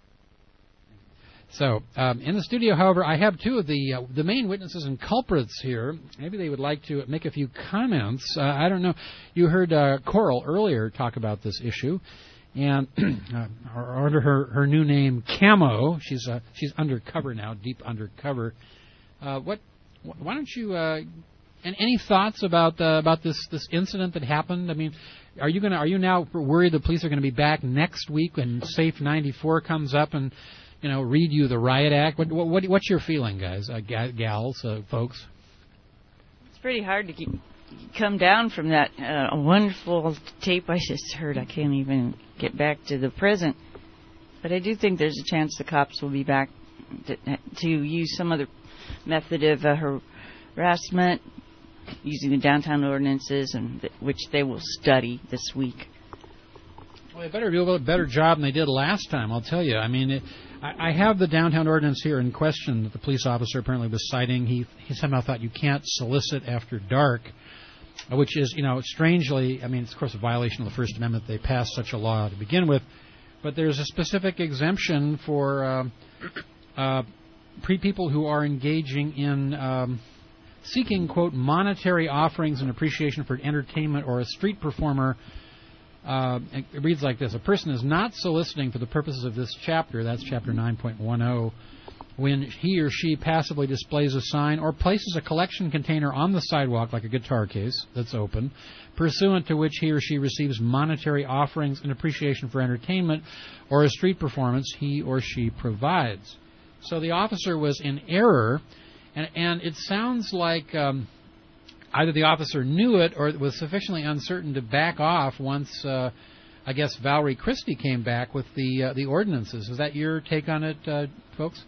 so, um, in the studio, however, I have two of the uh, the main witnesses and culprits here. Maybe they would like to make a few comments. Uh, I don't know. You heard uh, Coral earlier talk about this issue. And uh, under her, her new name, Camo, she's uh, she's undercover now, deep undercover. Uh, what? Why don't you? Uh, and any thoughts about uh, about this this incident that happened? I mean, are you gonna? Are you now worried the police are going to be back next week when Safe ninety-four comes up and, you know, read you the riot act? What, what what's your feeling, guys, uh, gals, uh, folks? It's pretty hard to keep, come down from that uh, wonderful tape I just heard. I can't even get back to the present, but I do think there's a chance the cops will be back to, to use some other method of uh, harassment, using the downtown ordinances, and th- which they will study this week. Well, they better do a better job than they did last time, I'll tell you. I mean, it, I, I have the downtown ordinance here in question that the police officer apparently was citing. He, he somehow thought you can't solicit after dark, which is, you know, strangely, I mean, it's, of course, a violation of the First Amendment. They passed such a law to begin with. But there's a specific exemption for... Uh, uh, pre- people who are engaging in um, seeking, quote, monetary offerings in appreciation for entertainment or a street performer. Uh, it reads like this. A person is not soliciting for the purposes of this chapter, that's chapter nine point ten, when he or she passively displays a sign or places a collection container on the sidewalk, like a guitar case that's open, pursuant to which he or she receives monetary offerings in appreciation for entertainment or a street performance he or she provides. So the officer was in error, and, and it sounds like um, either the officer knew it or was sufficiently uncertain to back off once, uh, I guess, Valerie Christie came back with the uh, the ordinances. Is that your take on it, uh, folks?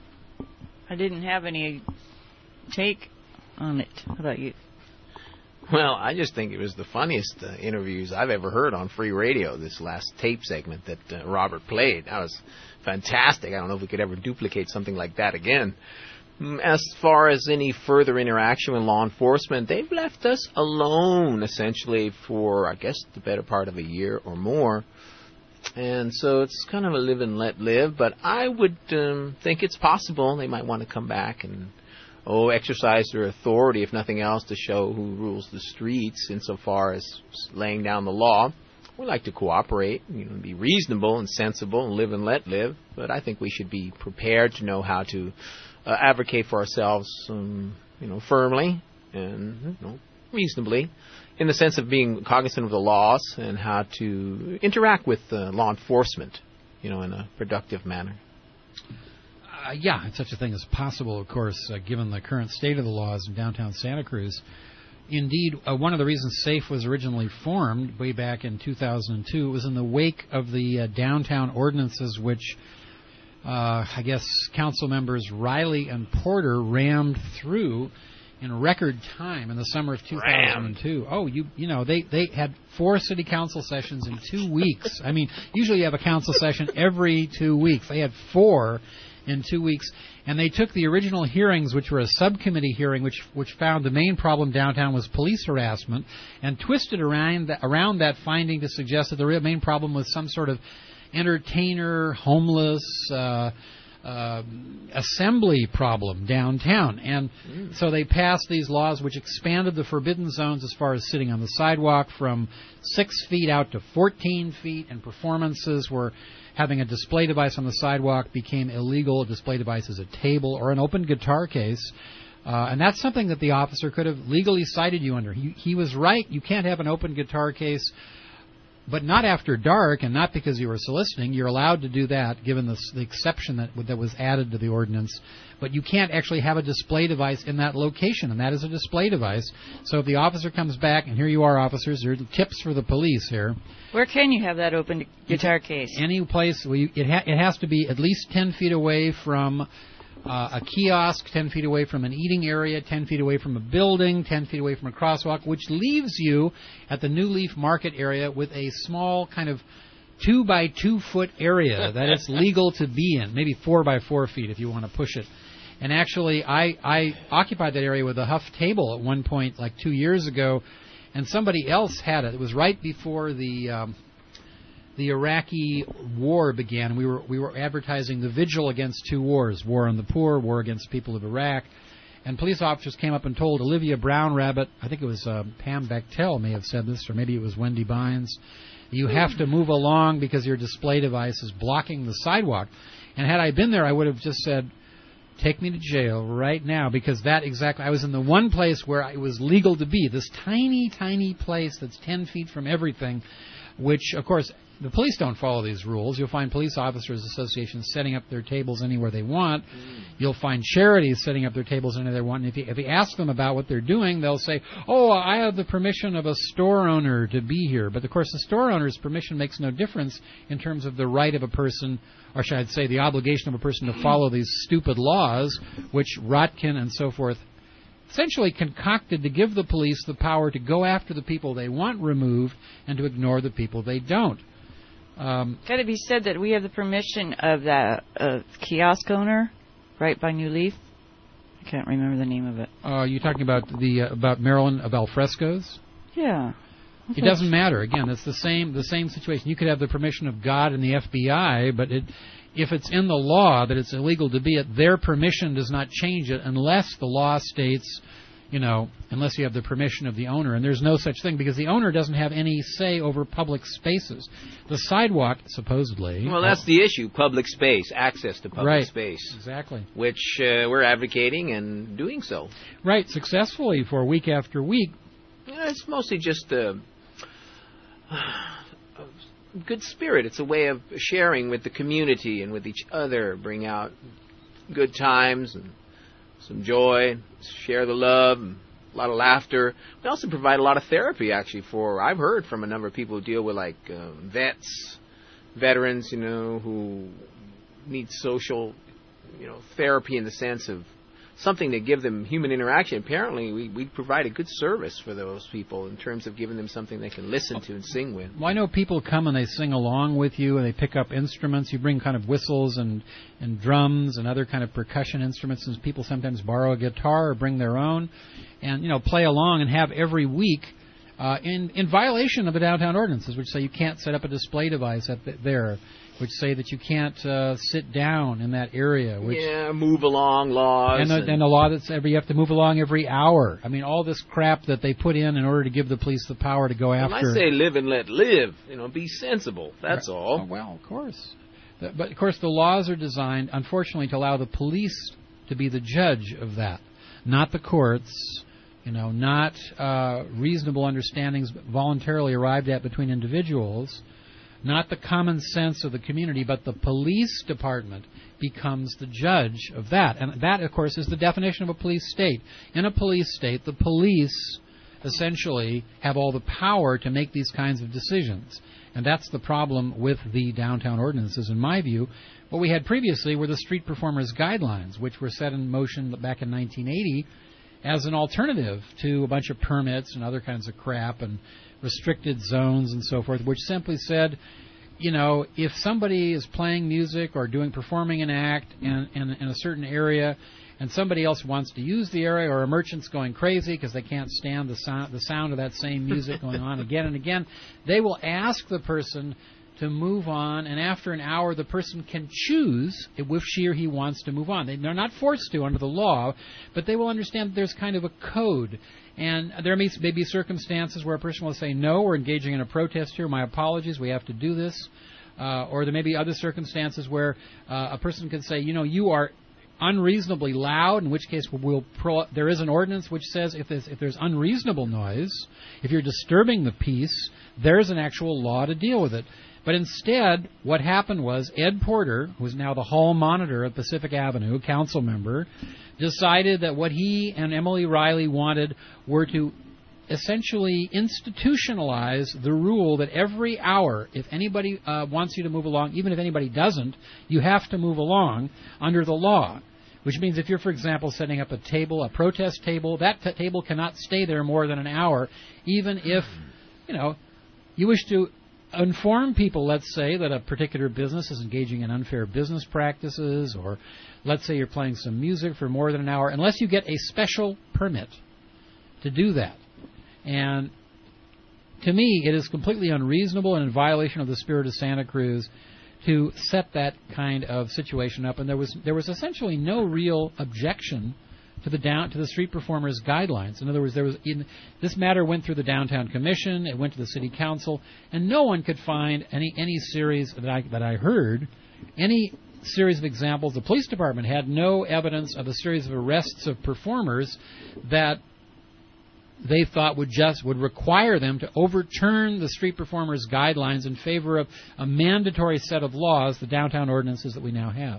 I didn't have any take on it. How about you? Well, I just think it was the funniest uh, interviews I've ever heard on free radio, this last tape segment that uh, Robert played. That was fantastic. I don't know if we could ever duplicate something like that again. As far as any further interaction with law enforcement, they've left us alone, essentially, for, I guess, the better part of a year or more. And so it's kind of a live and let live, but I would um, think it's possible they might want to come back and, oh, exercise their authority, if nothing else, to show who rules the streets insofar as laying down the law. We like to cooperate, you know, be reasonable and sensible and live and let live, but I think we should be prepared to know how to uh, advocate for ourselves, um, you know, firmly and, you know, reasonably, in the sense of being cognizant of the laws and how to interact with uh, law enforcement, you know, in a productive manner. Uh, yeah, such a thing is possible, of course, uh, given the current state of the laws in downtown Santa Cruz. Indeed, uh, one of the reasons SAFE was originally formed way back in two thousand two was in the wake of the uh, downtown ordinances, which uh, I guess council members Riley and Porter rammed through in record time in the summer of two thousand two. Oh, you you know, they, they had four city council sessions in two weeks. I mean, usually you have a council session every two weeks. They had four in two weeks. And they took the original hearings, which were a subcommittee hearing, which which found the main problem downtown was police harassment, and twisted around, the, around that finding to suggest that the real main problem was some sort of entertainer, homeless, uh, Uh, assembly problem downtown. And mm. so they passed these laws which expanded the forbidden zones as far as sitting on the sidewalk from six feet out to fourteen feet, and performances where having a display device on the sidewalk became illegal. A display device is a table or an open guitar case. Uh, and that's something that the officer could have legally cited you under. He, he was right. You can't have an open guitar case, but not after dark, and not because you were soliciting. You're allowed to do that, given the, the exception that that was added to the ordinance. But you can't actually have a display device in that location, and that is a display device. So if the officer comes back, and here you are, officers, there are tips for the police here. Where can you have that open guitar case? Any place. Well, you, it, ha- it has to be at least ten feet away from Uh, a kiosk, ten feet away from an eating area, ten feet away from a building, ten feet away from a crosswalk, which leaves you at the New Leaf Market area with a small kind of two by two foot area that it's legal to be in, maybe four by four feet if you want to push it. And actually, I, I occupied that area with a Huff table at one point, like two years ago, and somebody else had it. It was right before the um, the Iraqi war began. We were we were advertising the vigil against two wars: war on the poor, war against the people of Iraq. And police officers came up and told Olivia Brown Rabbit, I think it was uh, Pam Bechtel may have said this, or maybe it was Wendy Bynes, you have to move along because your display device is blocking the sidewalk. And had I been there, I would have just said, take me to jail right now, because that exactly, I was in the one place where it was legal to be, this tiny, tiny place that's ten feet from everything, which, of course, the police don't follow these rules. You'll find police officers associations setting up their tables anywhere they want. Mm. You'll find charities setting up their tables anywhere they want. And if you, if you ask them about what they're doing, they'll say, oh, I have the permission of a store owner to be here. But, of course, the store owner's permission makes no difference in terms of the right of a person, or should I say the obligation of a person to follow these stupid laws, which Rotkin and so forth essentially concocted to give the police the power to go after the people they want removed and to ignore the people they don't. Um, Got to be said that we have the permission of the uh, kiosk owner right by New Leaf. I can't remember the name of it. Are uh, you talking about the uh, about Marilyn of Alfresco's? Yeah. It doesn't matter. Again, it's the same the same situation. You could have the permission of God and the F B I, but it if it's in the law that it's illegal to be it, their permission does not change it unless the law states, you know, unless you have the permission of the owner. And there's no such thing because the owner doesn't have any say over public spaces. The sidewalk, supposedly... Well, that's the issue, public space, access to public right, space. Exactly. Which uh, we're advocating and doing so. Right, successfully for week after week. Yeah, it's mostly just a, a good spirit. It's a way of sharing with the community and with each other, bring out good times and some joy, share the love, and a lot of laughter. We also provide a lot of therapy, actually, for, I've heard from a number of people who deal with, like, um, vets, veterans, you know, who need social, you know, therapy in the sense of something to give them human interaction. Apparently, we, we provide a good service for those people in terms of giving them something they can listen to and sing with. Well, I know people come and they sing along with you and they pick up instruments. You bring kind of whistles and, and drums and other kind of percussion instruments, and people sometimes borrow a guitar or bring their own and, you know, play along and have every week uh, in, in violation of the downtown ordinances, which say you can't set up a display device at the, there, which say that you can't uh, sit down in that area. Which, yeah, move along laws. And, and, and the law that says you have to move along every hour. I mean, all this crap that they put in in order to give the police the power to go after. Well, I say live and let live. You know, be sensible. That's right. all. Oh, well, of course. But, of course, the laws are designed, unfortunately, to allow the police to be the judge of that, not the courts. You know, not uh, reasonable understandings voluntarily arrived at between individuals. Not the common sense of the community, but the police department becomes the judge of that. And that, of course, is the definition of a police state. In a police state, the police essentially have all the power to make these kinds of decisions. And that's the problem with the downtown ordinances, in my view. What we had previously were the street performers guidelines, which were set in motion back in nineteen eighty as an alternative to a bunch of permits and other kinds of crap and restricted zones and so forth, which simply said, you know, if somebody is playing music or doing performing an act in, in, in a certain area and somebody else wants to use the area, or a merchant's going crazy because they can't stand the sound, the sound of that same music going on again and again, they will ask the person to move on, and after an hour the person can choose if she or he wants to move on. They, they're not forced to under the law, but they will understand that there's kind of a code. And there may, may be circumstances where a person will say, no, we're engaging in a protest here, my apologies, we have to do this. Uh, or there may be other circumstances where uh, a person can say, you know, you are unreasonably loud, in which case we'll pro- there is an ordinance which says if there's, if there's unreasonable noise, if you're disturbing the peace, there's an actual law to deal with it. But instead, what happened was Ed Porter, who is now the hall monitor at Pacific Avenue, council member, decided that what he and Emily Riley wanted were to essentially institutionalize the rule that every hour, if anybody uh, wants you to move along, even if anybody doesn't, you have to move along under the law. Which means if you're, for example, setting up a table, a protest table, that t- table cannot stay there more than an hour, even if, you know, you wish to inform people, let's say, that a particular business is engaging in unfair business practices, or let's say you're playing some music for more than an hour, unless you get a special permit to do that. And to me, it is completely unreasonable and in violation of the spirit of Santa Cruz to set that kind of situation up. And there was there was essentially no real objection to the down to the street performers guidelines. In other words, there was in, this matter went through the downtown commission, it went to the city council, and no one could find any any series that I that I heard, any series of examples. The police department had no evidence of a series of arrests of performers that they thought would just would require them to overturn the street performers guidelines in favor of a mandatory set of laws, the downtown ordinances that we now have.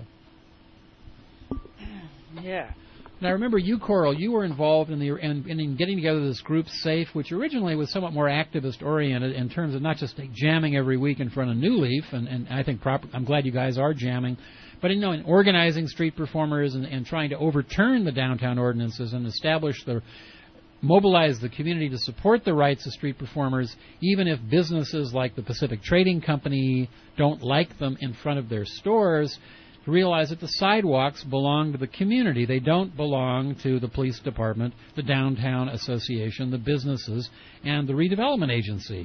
Yeah. Now, I remember you, Coral, you were involved in the in, in getting together this group, SAFE, which originally was somewhat more activist-oriented in terms of not just jamming every week in front of New Leaf, and, and I think proper, I'm glad you guys are jamming, but in, you know, in organizing street performers and, and trying to overturn the downtown ordinances and establish the mobilize the community to support the rights of street performers, even if businesses like the Pacific Trading Company don't like them in front of their stores, to realize that the sidewalks belong to the community. They don't belong to the police department, the downtown association, the businesses, and the redevelopment agency.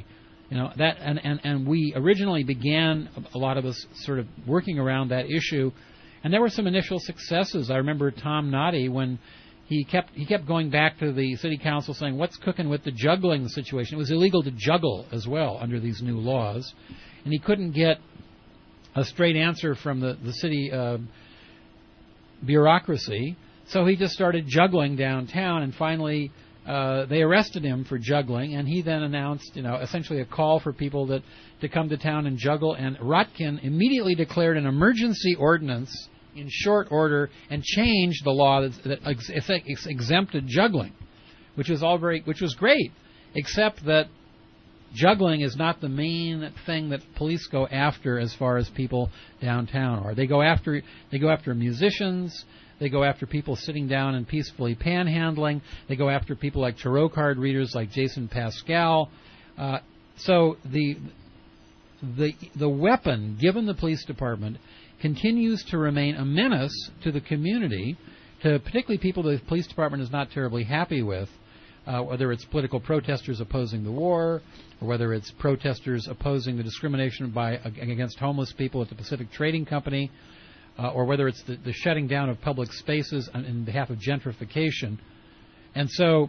You know that, and, and, and we originally began a lot of us sort of working around that issue, and there were some initial successes. I remember Tom Noddy when he kept he kept going back to the city council saying, "What's cooking with the juggling situation?" It was illegal to juggle as well under these new laws, and he couldn't get a straight answer from the the city uh, bureaucracy, so he just started juggling downtown, and finally. Uh, they arrested him for juggling, and he then announced, you know, essentially a call for people that to come to town and juggle. And Rotkin immediately declared an emergency ordinance in short order and changed the law that, that ex- ex- exempted juggling, which was all very, which was great, except that juggling is not the main thing that police go after as far as people downtown are. They go after they go after musicians. They go after people sitting down and peacefully panhandling. They go after people like tarot card readers like Jason Pascal. Uh, so the the the weapon given the police department continues to remain a menace to the community, to particularly people the police department is not terribly happy with, uh, whether it's political protesters opposing the war, or whether it's protesters opposing the discrimination by against homeless people at the Pacific Trading Company. Uh, or whether it's the, the shutting down of public spaces on, in behalf of gentrification. And so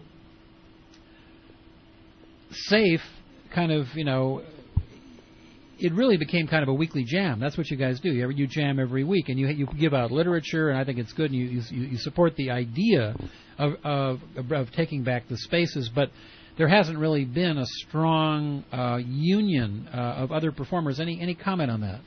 SAFE kind of, you know, it really became kind of a weekly jam. That's what you guys do. You, you jam every week, and you you give out literature, and I think it's good, and you you, you support the idea of, of, of taking back the spaces, but there hasn't really been a strong uh, union uh, of other performers. Any any comment on that?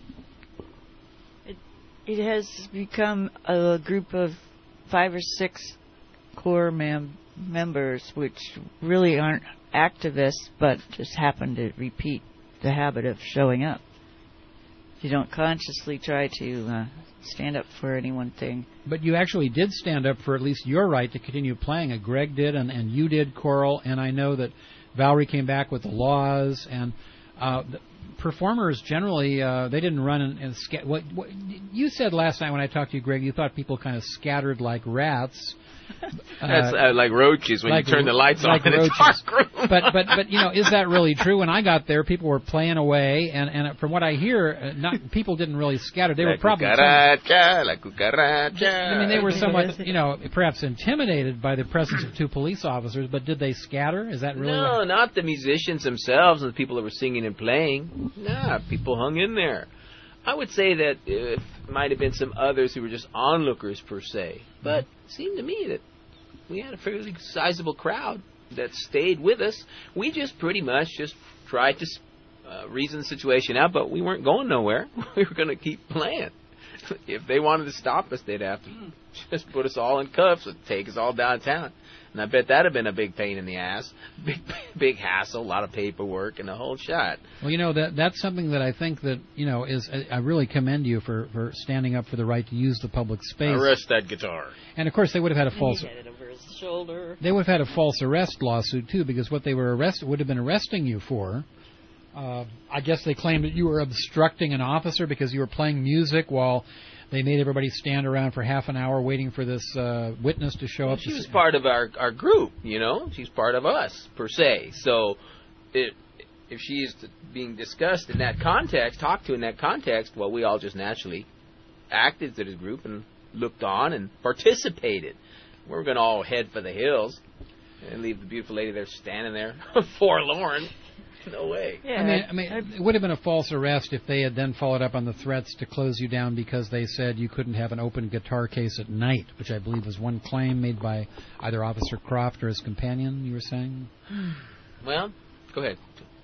It has become a group of five or six core mem- members, which really aren't activists, but just happen to repeat the habit of showing up. You don't consciously try to uh, stand up for any one thing. But you actually did stand up for at least your right to continue playing it. Greg did, and, and you did, Coral, and I know that Valerie came back with the laws, and uh, the performers generally, uh, they didn't run and, and sca- what, what you said last night when I talked to you, Greg, you thought people kind of scattered like rats. That's uh, like roaches when like you turn the lights like on in a dark room. but but but you know, is that really true? When I got there, people were playing away, and, and from what I hear, uh, not people didn't really scatter. They la were probably cucaracha, la cucaracha. I mean, they were somewhat, you know, perhaps intimidated by the presence of two police officers. But did they scatter? Is that really? No, what... not the musicians themselves and the people that were singing and playing. Nah, people hung in there. I would say that it might have been some others who were just onlookers per se, but it seemed to me that we had a fairly sizable crowd that stayed with us. We just pretty much just tried to uh, reason the situation out, but we weren't going nowhere. We were going to keep playing. If they wanted to stop us, they'd have to just put us all in cuffs and take us all downtown. And I bet that would have been a big pain in the ass, big big hassle, a lot of paperwork, and the whole shot. Well, you know, that that's something that I think that, you know, is I really commend you for, for standing up for the right to use the public space. Arrest that guitar. And, of course, they would have had a false... He had it over his shoulder. They would have had a false arrest lawsuit, too, because what they were arrested would have been arresting you for... Uh, I guess they claimed that you were obstructing an officer because you were playing music while they made everybody stand around for half an hour waiting for this uh, witness to show well, up. She was part of our, our group, you know. She's part of us, per se. So it, if she is being discussed in that context, talked to in that context, well, we all just naturally acted to the group and looked on and participated. We were going to all head for the hills and leave the beautiful lady there standing there forlorn. No way. Yeah, I mean, I mean, it would have been a false arrest if they had then followed up on the threats to close you down because they said you couldn't have an open guitar case at night, which I believe was one claim made by either Officer Croft or his companion, you were saying? Well, go ahead.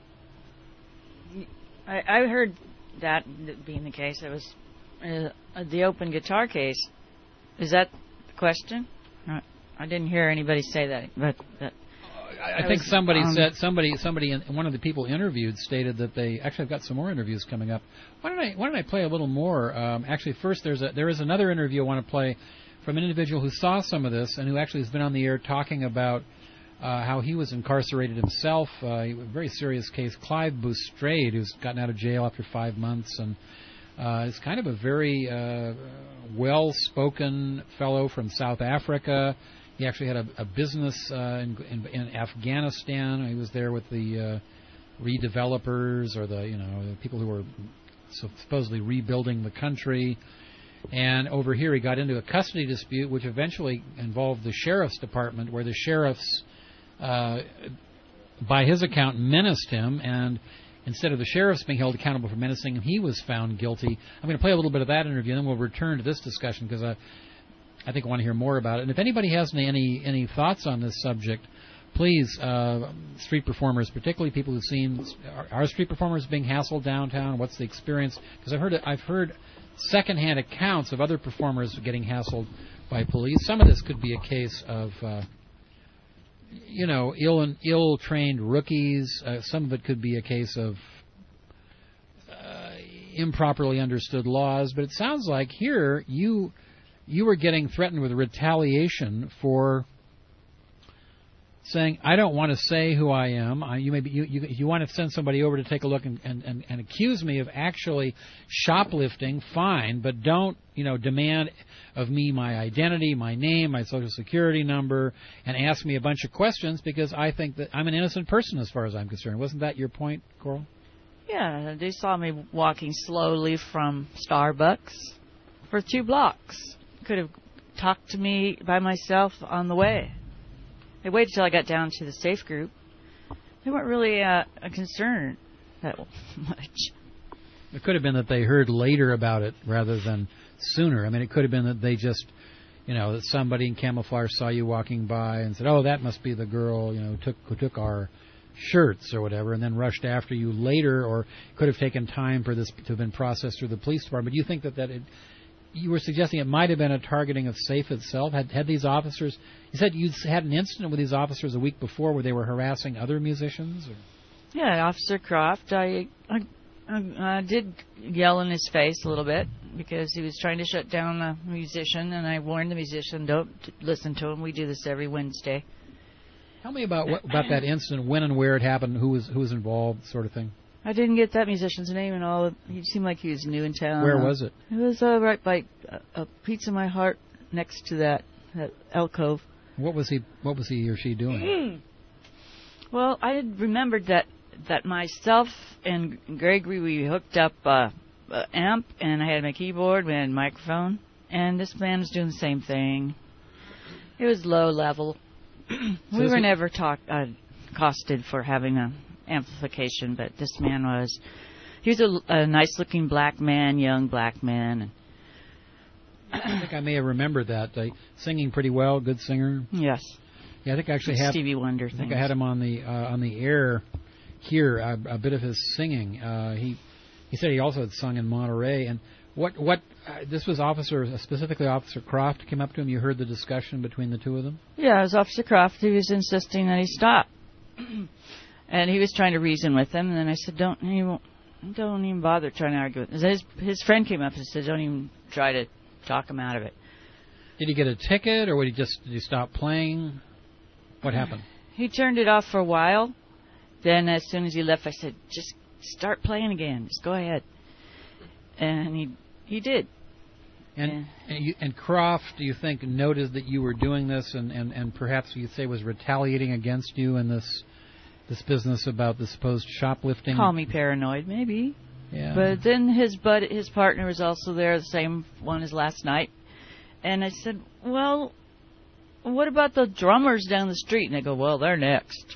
I, I heard that being the case. It was uh, the open guitar case. Is that the question? I didn't hear anybody say that, but... that I, I think somebody um, said somebody somebody in, one of the people interviewed stated that they actually I've got some more interviews coming up. Why don't I why don't I play a little more? Um, actually, first there's a there is another interview I want to play from an individual who saw some of this and who actually has been on the air talking about uh, how he was incarcerated himself. Uh, a very serious case. Clive Boustrade, who's gotten out of jail after five months and uh, is kind of a very uh, well-spoken fellow from South Africa. He actually had a, a business uh, in, in, in Afghanistan. He was there with the uh, redevelopers or the you know the people who were supposedly rebuilding the country. And over here, he got into a custody dispute, which eventually involved the sheriff's department, where the sheriffs, uh, by his account, menaced him. And instead of the sheriffs being held accountable for menacing him, he was found guilty. I'm going to play a little bit of that interview, and then we'll return to this discussion because I, I think I want to hear more about it. And if anybody has any any, any thoughts on this subject, please, uh, street performers, particularly people who've seen are, are street performers being hassled downtown. What's the experience? Because I've heard I've heard. secondhand accounts of other performers getting hassled by police. Some of this could be a case of, uh, you know, ill ill-trained rookies. Uh, some of it could be a case of uh, improperly understood laws. But it sounds like here you you were getting threatened with retaliation for saying, I don't want to say who I am. I, you, may be, you, you, you want to send somebody over to take a look and, and, and, and accuse me of actually shoplifting, fine, but don't, you know, demand of me my identity, my name, my social security number, and ask me a bunch of questions because I think that I'm an innocent person as far as I'm concerned. Wasn't that your point, Coral? Yeah, they saw me walking slowly from Starbucks for two blocks. Could have talked to me by myself on the way. They waited till I got down to the safe group. They weren't really uh, a concern that much. It could have been that they heard later about it rather than sooner. I mean, it could have been that they just, you know, that somebody in camouflage saw you walking by and said, "Oh, that must be the girl, you know, who took who took our shirts or whatever," and then rushed after you later, or could have taken time for this to have been processed through the police department. Do you think that that it, you were suggesting it might have been a targeting of SAFE itself? Had had these officers? You said you had an incident with these officers a week before where they were harassing other musicians? Or? Yeah, Officer Croft. I, I I I did yell in his face a little bit because he was trying to shut down the musician, and I warned the musician, don't listen to him. We do this every Wednesday. Tell me about what, about that incident, when and where it happened, who was who was involved, sort of thing. I didn't get that musician's name and all. He seemed like he was new in town. Where was it? It was uh, right by uh, a Pizza My Heart next to that, that alcove. What was he? What was he or she doing? Well, I had remembered that that myself and Gregory, we hooked up uh, an amp, and I had my keyboard, we had a microphone, and this man was doing the same thing. It was low level. So we were he... never talk, uh, costed for having a amplification, but this man was. He was a, a nice-looking black man, young black man. I think I may have remembered that. Uh, singing pretty well, good singer. Yes. Yeah, I think I actually had Stevie Wonder. I think I had him on the uh, on the air here. A, a bit of his singing. Uh, he he said he also had sung in Monterey. And what what uh, this was Officer specifically Officer Croft came up to him. You heard the discussion between the two of them. Yeah, it was Officer Croft. He was insisting that he stop, and he was trying to reason with him. And then I said, "Don't he won't, don't even bother trying to argue with him." His his friend came up and said, "Don't even try to talk him out of it." Did he get a ticket, or would he just did he stop playing? What happened? He turned it off for a while. Then as soon as he left, I said, "Just start playing again. Just go ahead." And he he did. And yeah. and, you, and Croft, do you think, noticed that you were doing this, and, and, and perhaps you'd say was retaliating against you in this this business about the supposed shoplifting? Call me paranoid, maybe. Yeah. But then his bud, his partner was also there, the same one as last night. And I said, "Well, what about the drummers down the street?" And they go, "Well, they're next."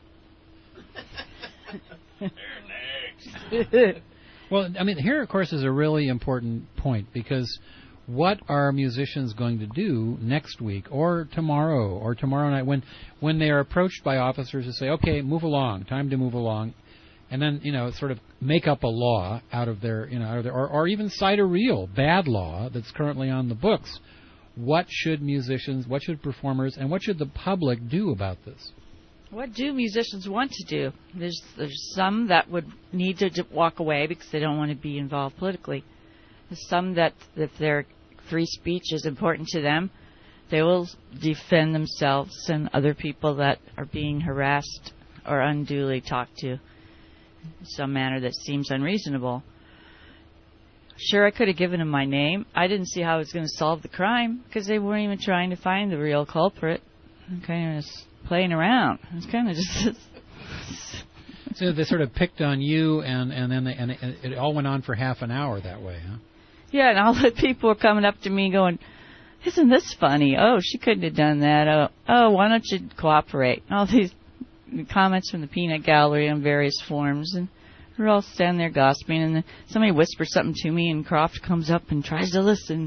They're next. Well, I mean, here, of course, is a really important point, because what are musicians going to do next week or tomorrow or tomorrow night when when they are approached by officers who say, "Okay, move along, time to move along," and then, you know, sort of make up a law out of their, you know, out of their, or, or even cite a real bad law that's currently on the books. What should musicians, what should performers, and what should the public do about this? What do musicians want to do? There's there's some that would need to d- walk away because they don't want to be involved politically. There's some that, if their free speech is important to them, they will defend themselves and other people that are being harassed or unduly talked to in some manner that seems unreasonable. Sure, I could have given them my name. I didn't see how it was going to solve the crime because they weren't even trying to find the real culprit. Kind of just playing around. It's kind of just... So they sort of picked on you, and and then they, and it, it all went on for half an hour that way, huh? Yeah, and all the people were coming up to me going, "Isn't this funny? Oh, she couldn't have done that. Oh, oh, why don't you cooperate?" All these comments from the peanut gallery on various forums, and we're all standing there gossiping, and then somebody whispers something to me, and Croft comes up and tries to listen.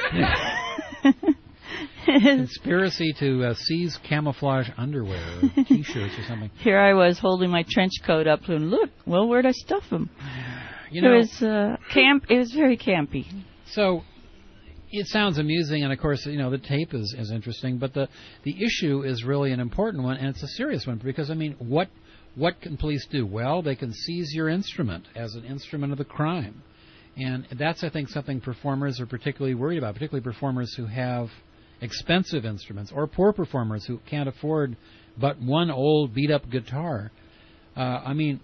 Conspiracy to uh, seize camouflage underwear or T-shirts or something. Here I was holding my trench coat up, and look, well, where'd I stuff them? You know, it was uh, camp. It was very campy. So it sounds amusing, and of course, you know, the tape is, is interesting, but the the issue is really an important one, and it's a serious one because I mean, what what can police do? Well, they can seize your instrument as an instrument of the crime, and that's I think something performers are particularly worried about, particularly performers who have expensive instruments or poor performers who can't afford but one old beat-up guitar. Uh, I mean,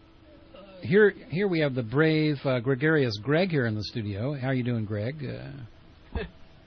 here here we have the brave uh, gregarious Greg here in the studio. How are you doing, Greg? Uh,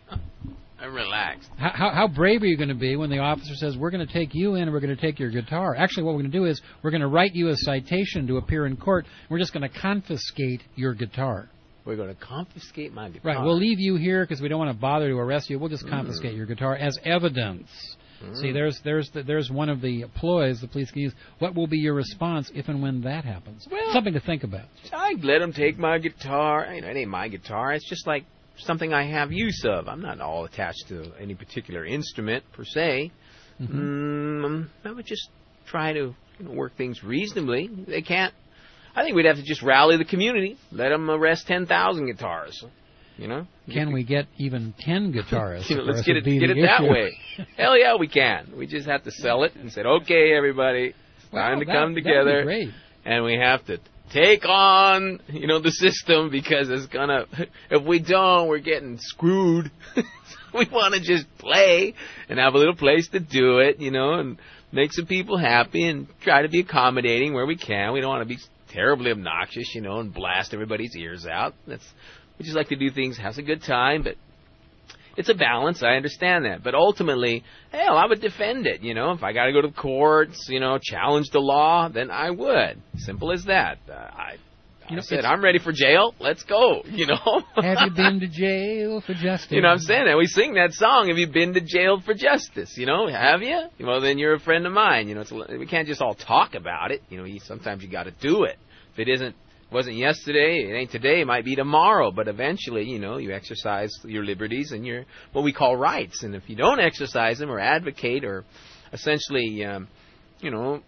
I'm relaxed. How, how, how brave are you going to be when the officer says, we're going to take you in and we're going to take your guitar? Actually, what we're going to do is we're going to write you a citation to appear in court. We're just going to confiscate your guitar. We're going to confiscate my guitar. Right. We'll leave you here because we don't want to bother to arrest you. We'll just confiscate mm. your guitar as evidence. Mm. See, there's there's the, there's one of the ploys the police can use. What will be your response if and when that happens? Well, something to think about. I'd let them take my guitar. You know, it ain't my guitar. It's just like something I have use of. I'm not all attached to any particular instrument per se. Mm-hmm. Mm, I would just try to you know, work things reasonably. They can't. I think we'd have to just rally the community, let them arrest ten thousand guitars. You know? Can we get even ten guitarists? you know, let's get it get it that way. Hell yeah, we can. We just have to sell it and say, okay, everybody, it's well, time to that, come together, great. and we have to take on, you know, the system because it's gonna. If we don't, we're getting screwed. We want to just play and have a little place to do it, you know, and make some people happy and try to be accommodating where we can. We don't want to be terribly obnoxious, you know, and blast everybody's ears out. That's we just like to do things, have a good time, but it's a balance. I understand that, but ultimately, hell, I would defend it. You know, if I got to go to the courts, you know, challenge the law, then I would. Simple as that. Uh, I, you I know, said, I'm ready for jail. Let's go. You know. Have you been to jail for justice? You know what I'm saying? And we sing that song. Have you been to jail for justice? You know, have you? Well, then you're a friend of mine. You know, it's a, we can't just all talk about it. You know, you, sometimes you got to do it. If it isn't, wasn't yesterday, it ain't today, it might be tomorrow. But eventually, you know, you exercise your liberties and your what we call rights. And if you don't exercise them or advocate or essentially, um, you know,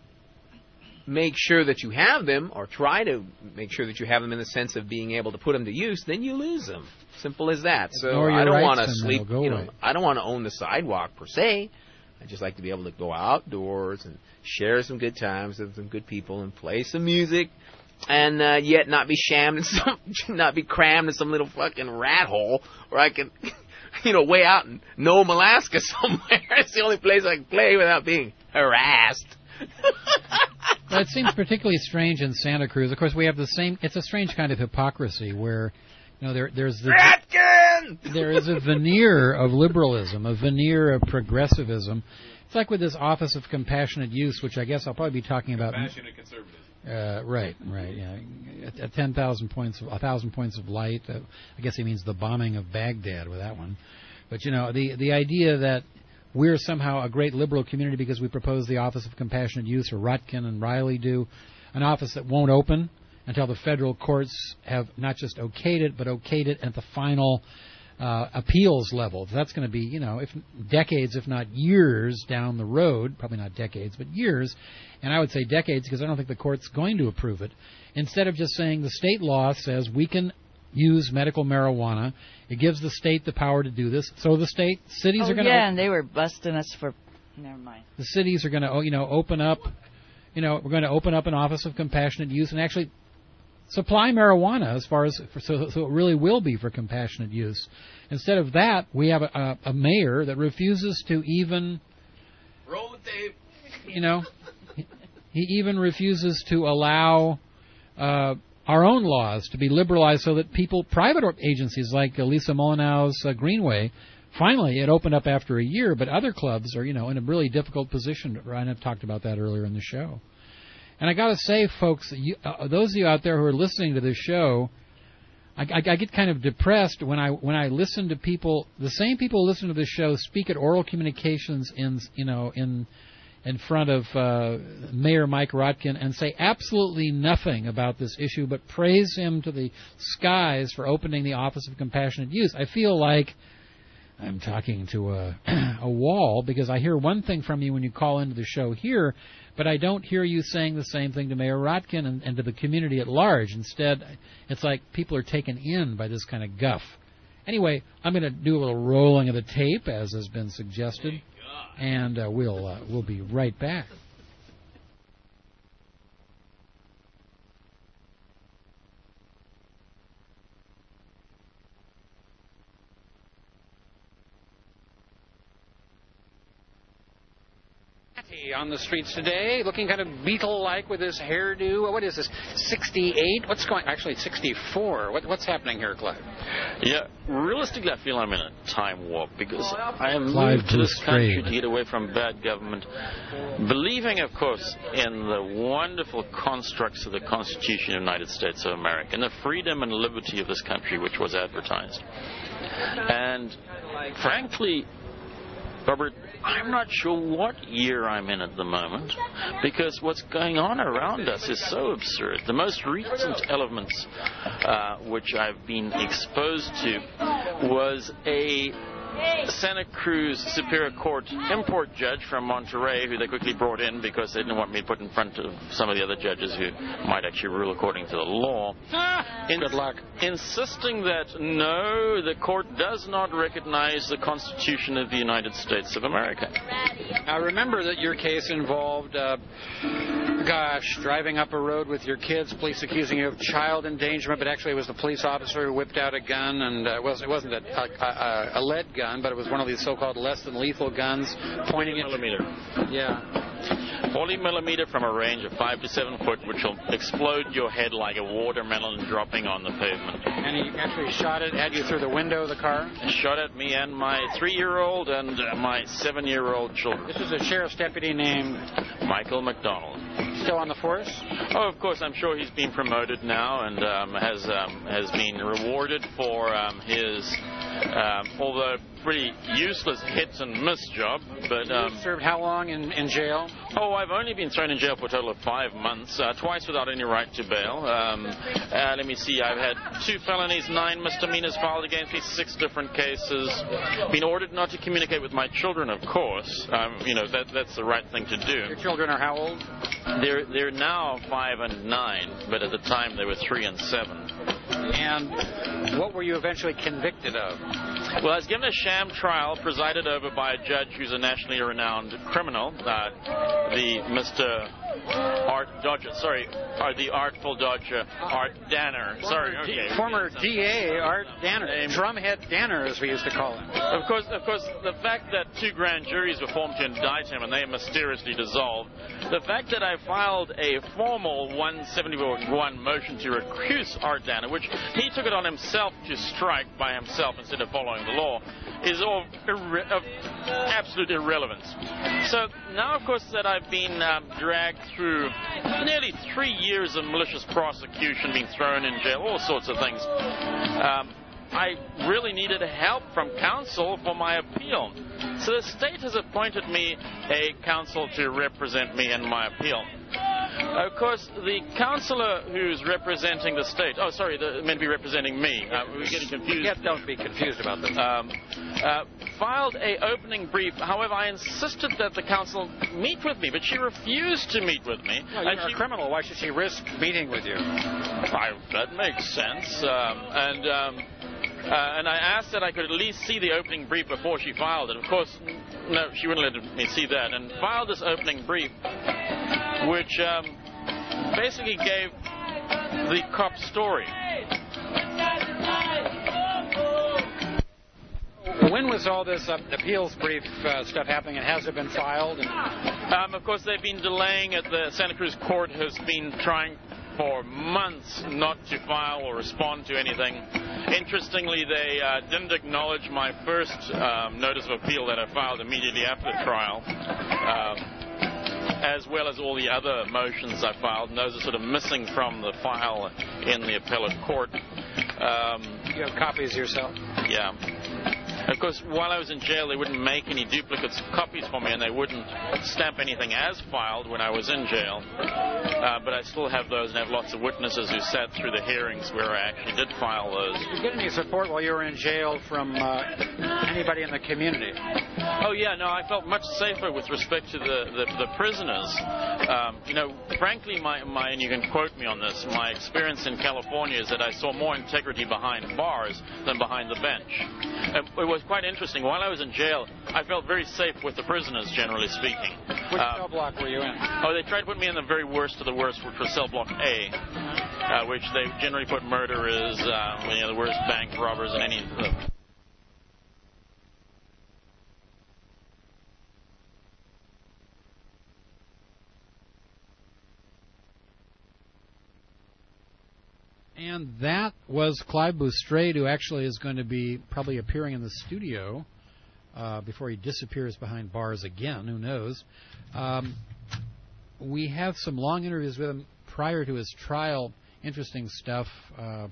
make sure that you have them or try to make sure that you have them in the sense of being able to put them to use, then you lose them. Simple as that. So I don't want to sleep, you know, I don't want to own the sidewalk per se. I just like to be able to go outdoors and share some good times with some good people and play some music, and uh, yet not be shammed in some, not be crammed in some little fucking rat hole where I can, you know, way out in Nome, Alaska somewhere. It's the only place I can play without being harassed. Well, it seems particularly strange in Santa Cruz. Of course, we have the same. It's a strange kind of hypocrisy where, you know, there there's the. Ratkin! There is a veneer of liberalism, a veneer of progressivism. It's like with this Office of Compassionate Use, which I guess I'll probably be talking about. Compassionate conservatism. Uh, right, right, yeah. At, at ten thousand points, of, a thousand points of light. Uh, I guess he means the bombing of Baghdad with that one. But you know, the the idea that we're somehow a great liberal community because we propose the Office of Compassionate Use, or Rutkin and Riley do, an office that won't open until the federal courts have not just okayed it, but okayed it at the final uh, appeals level. That's going to be, you know, if decades, if not years down the road, probably not decades, but years, and I would say decades because I don't think the court's going to approve it. Instead of just saying the state law says we can use medical marijuana, it gives the state the power to do this. So the state, cities oh, are going to... yeah, and they were busting us for... Never mind. The cities are going to, you know, open up, you know, we're going to open up an Office of Compassionate Use and actually supply marijuana as far as, for, so, so it really will be for compassionate use. Instead of that, we have a, a, a mayor that refuses to even... Roll the tape. You know, he, he even refuses to allow... Uh, our own laws to be liberalized so that people, private agencies like uh, Lisa Molinow's uh, Greenway, finally it opened up after a year, but other clubs are, you know, in a really difficult position. Ryan had talked about that earlier in the show. And I got to say, folks, you, uh, those of you out there who are listening to this show, I, I, I get kind of depressed when I when I listen to people, the same people who listen to this show speak at oral communications in you know in in front of uh, Mayor Mike Rotkin and say absolutely nothing about this issue, but praise him to the skies for opening the Office of Compassionate Youth. I feel like I'm talking to a, a wall, because I hear one thing from you when you call into the show here, but I don't hear you saying the same thing to Mayor Rotkin and, and to the community at large. Instead, it's like people are taken in by this kind of guff. Anyway, I'm going to do a little rolling of the tape, as has been suggested, and uh, we'll uh, we'll be right back. On the streets today, looking kind of Beatle-like with his hairdo. What is this, sixty-eight? What's going? Actually, it's sixty-four. What, what's happening here, Clive? Yeah, realistically, I feel I'm in a time warp, because I have Clive moved to this country Strayed. to get away from bad government, believing, of course, in the wonderful constructs of the Constitution of the United States of America and the freedom and liberty of this country, which was advertised. And frankly, Robert, I'm not sure what year I'm in at the moment, because what's going on around us is so absurd. The most recent elements uh, which I've been exposed to was a Santa Cruz Superior Court import judge from Monterey, who they quickly brought in because they didn't want me to put in front of some of the other judges who might actually rule according to the law. Ah, in- good luck. Insisting that, no, the court does not recognize the Constitution of the United States of America. Now, remember that your case involved, uh, gosh, driving up a road with your kids, police accusing you of child endangerment, but actually it was the police officer who whipped out a gun, and uh, it wasn't, it wasn't a, a, a, a lead gun, but it was one of these so-called less than lethal guns, pointing forty millimeter. It, yeah. forty millimeter from a range of five to seven foot, which will explode your head like a watermelon dropping on the pavement. And he actually shot it at you through the window of the car? He shot at me and my three-year-old and uh, my seven-year-old children. This is a sheriff's deputy named Michael McDonald. Still on the force? Oh, of course. I'm sure he's been promoted now and um, has um, has been rewarded for um, his, um, although pretty useless hit and miss job. But um, served how long in, in jail? Oh, I've only been thrown in jail for a total of five months, uh, twice without any right to bail. Um, uh, let me see. I've had two felonies, nine misdemeanors filed against me, six different cases. Been ordered not to communicate with my children, of course. Um, you know that that's the right thing to do. Your children are how old? They're they're now five and nine, but at the time they were three and seven. And what were you eventually convicted of? Well, I was given a sham trial presided over by a judge who's a nationally renowned criminal, uh, the Mister Art Dodger, sorry, or the Artful Dodger, Art Danner. Sorry, okay. Former D A Art Danner, Drumhead Danner, as we used to call him. Of course, of course, the fact that two grand juries were formed to indict him and they mysteriously dissolved, the fact that I filed a formal one seventy-one motion to recuse Art Danner, which he took it on himself to strike by himself instead of following the law, is all irre- of absolute irrelevance. So now, of course, that I've been um, dragged through nearly three years of malicious prosecution, being thrown in jail, all sorts of things. Um, I really needed help from counsel for my appeal. So the state has appointed me a counsel to represent me in my appeal. Of course, the counselor who's representing the state, oh, sorry, the, meant to be representing me. Uh, we're getting confused. Yeah, don't be confused about this. Um, uh, filed a opening brief. However, I insisted that the counsel meet with me, but she refused to meet with me. No, you're a criminal. Why should she risk meeting with you? I, that makes sense. Um, and... Um, Uh, and I asked that I could at least see the opening brief before she filed it. Of course, no, she wouldn't let me see that. And filed this opening brief, which um, basically gave the cop's story. When was all this uh, appeals brief uh, stuff happening, and has it been filed? And... Um, of course, they've been delaying it. The Santa Cruz court has been trying for months not to file or respond to anything. Interestingly, they uh, didn't acknowledge my first um, notice of appeal that I filed immediately after the trial. Um, as well as all the other motions I filed, and those are sort of missing from the file in the appellate court. Um, you have copies yourself? Yeah. Of course, while I was in jail, they wouldn't make any duplicate copies for me, and they wouldn't stamp anything as filed when I was in jail. Uh, but I still have those, and I have lots of witnesses who sat through the hearings where I actually did file those. Did you get any support while you were in jail from uh, anybody in the community? Oh, yeah, no, I felt much safer with respect to the, the, the prisoners. Um, you know, frankly, my, my, and you can quote me on this, my experience in California is that I saw more integrity behind bars than behind the bench. And it was quite interesting. While I was in jail, I felt very safe with the prisoners, generally speaking. Which uh, cell block were you in? Oh, they tried to put me in the very worst of the worst, which was cell block A, uh, which they generally put murderers, uh, you know, the worst bank robbers, and any of them. And that was Clive Boustrade, who actually is going to be probably appearing in the studio uh, before he disappears behind bars again. Who knows? Um, we have some long interviews with him prior to his trial. Interesting stuff. Uh,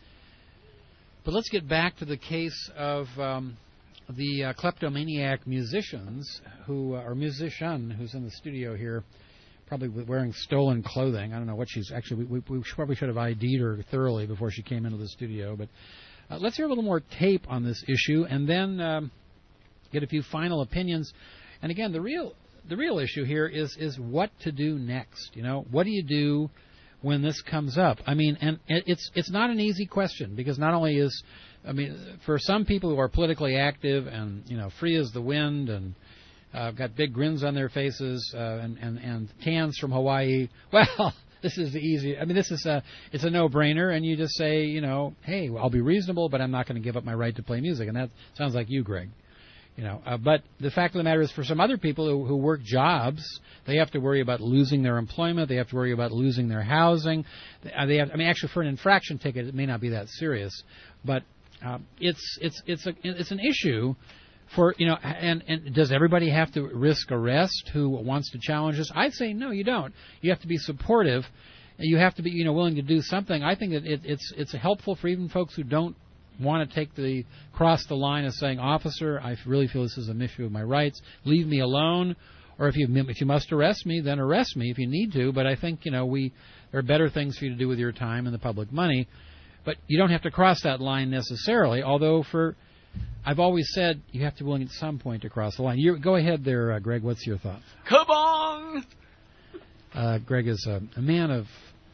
but let's get back to the case of um, the uh, kleptomaniac musicians, who uh, or musician who's in the studio here. Probably wearing stolen clothing. I don't know what she's actually. We, we probably should have I D'd her thoroughly before she came into the studio. But uh, let's hear a little more tape on this issue, and then um, get a few final opinions. And again, the real the real issue here is is what to do next. You know, what do you do when this comes up? I mean, and it's it's not an easy question, because not only is, I mean, for some people who are politically active and, you know, free as the wind and Uh, got big grins on their faces uh, and, and, and tans from Hawaii. Well, this is the easy. I mean, this is a it's a no-brainer, and you just say, you know, hey, I'll be reasonable, but I'm not going to give up my right to play music, and that sounds like you, Greg. You know, uh, but the fact of the matter is, for some other people who, who work jobs, they have to worry about losing their employment. They have to worry about losing their housing. They, they have. I mean, actually, for an infraction ticket, it may not be that serious, but uh, it's it's it's a it's an issue. For, you know, and, and does everybody have to risk arrest who wants to challenge this? I'd say no, you don't. You have to be supportive. You have to be, you know, willing to do something. I think that it, it's it's helpful for even folks who don't want to take the cross the line of saying, officer, I really feel this is an issue of my rights. Leave me alone. Or if you if you must arrest me, then arrest me if you need to. But I think, you know, we there are better things for you to do with your time and the public money. But you don't have to cross that line necessarily. Although for I've always said you have to be willing at some point to cross the line. You, go ahead there, uh, Greg. What's your thought? Kabong! Uh, Greg is a, a man of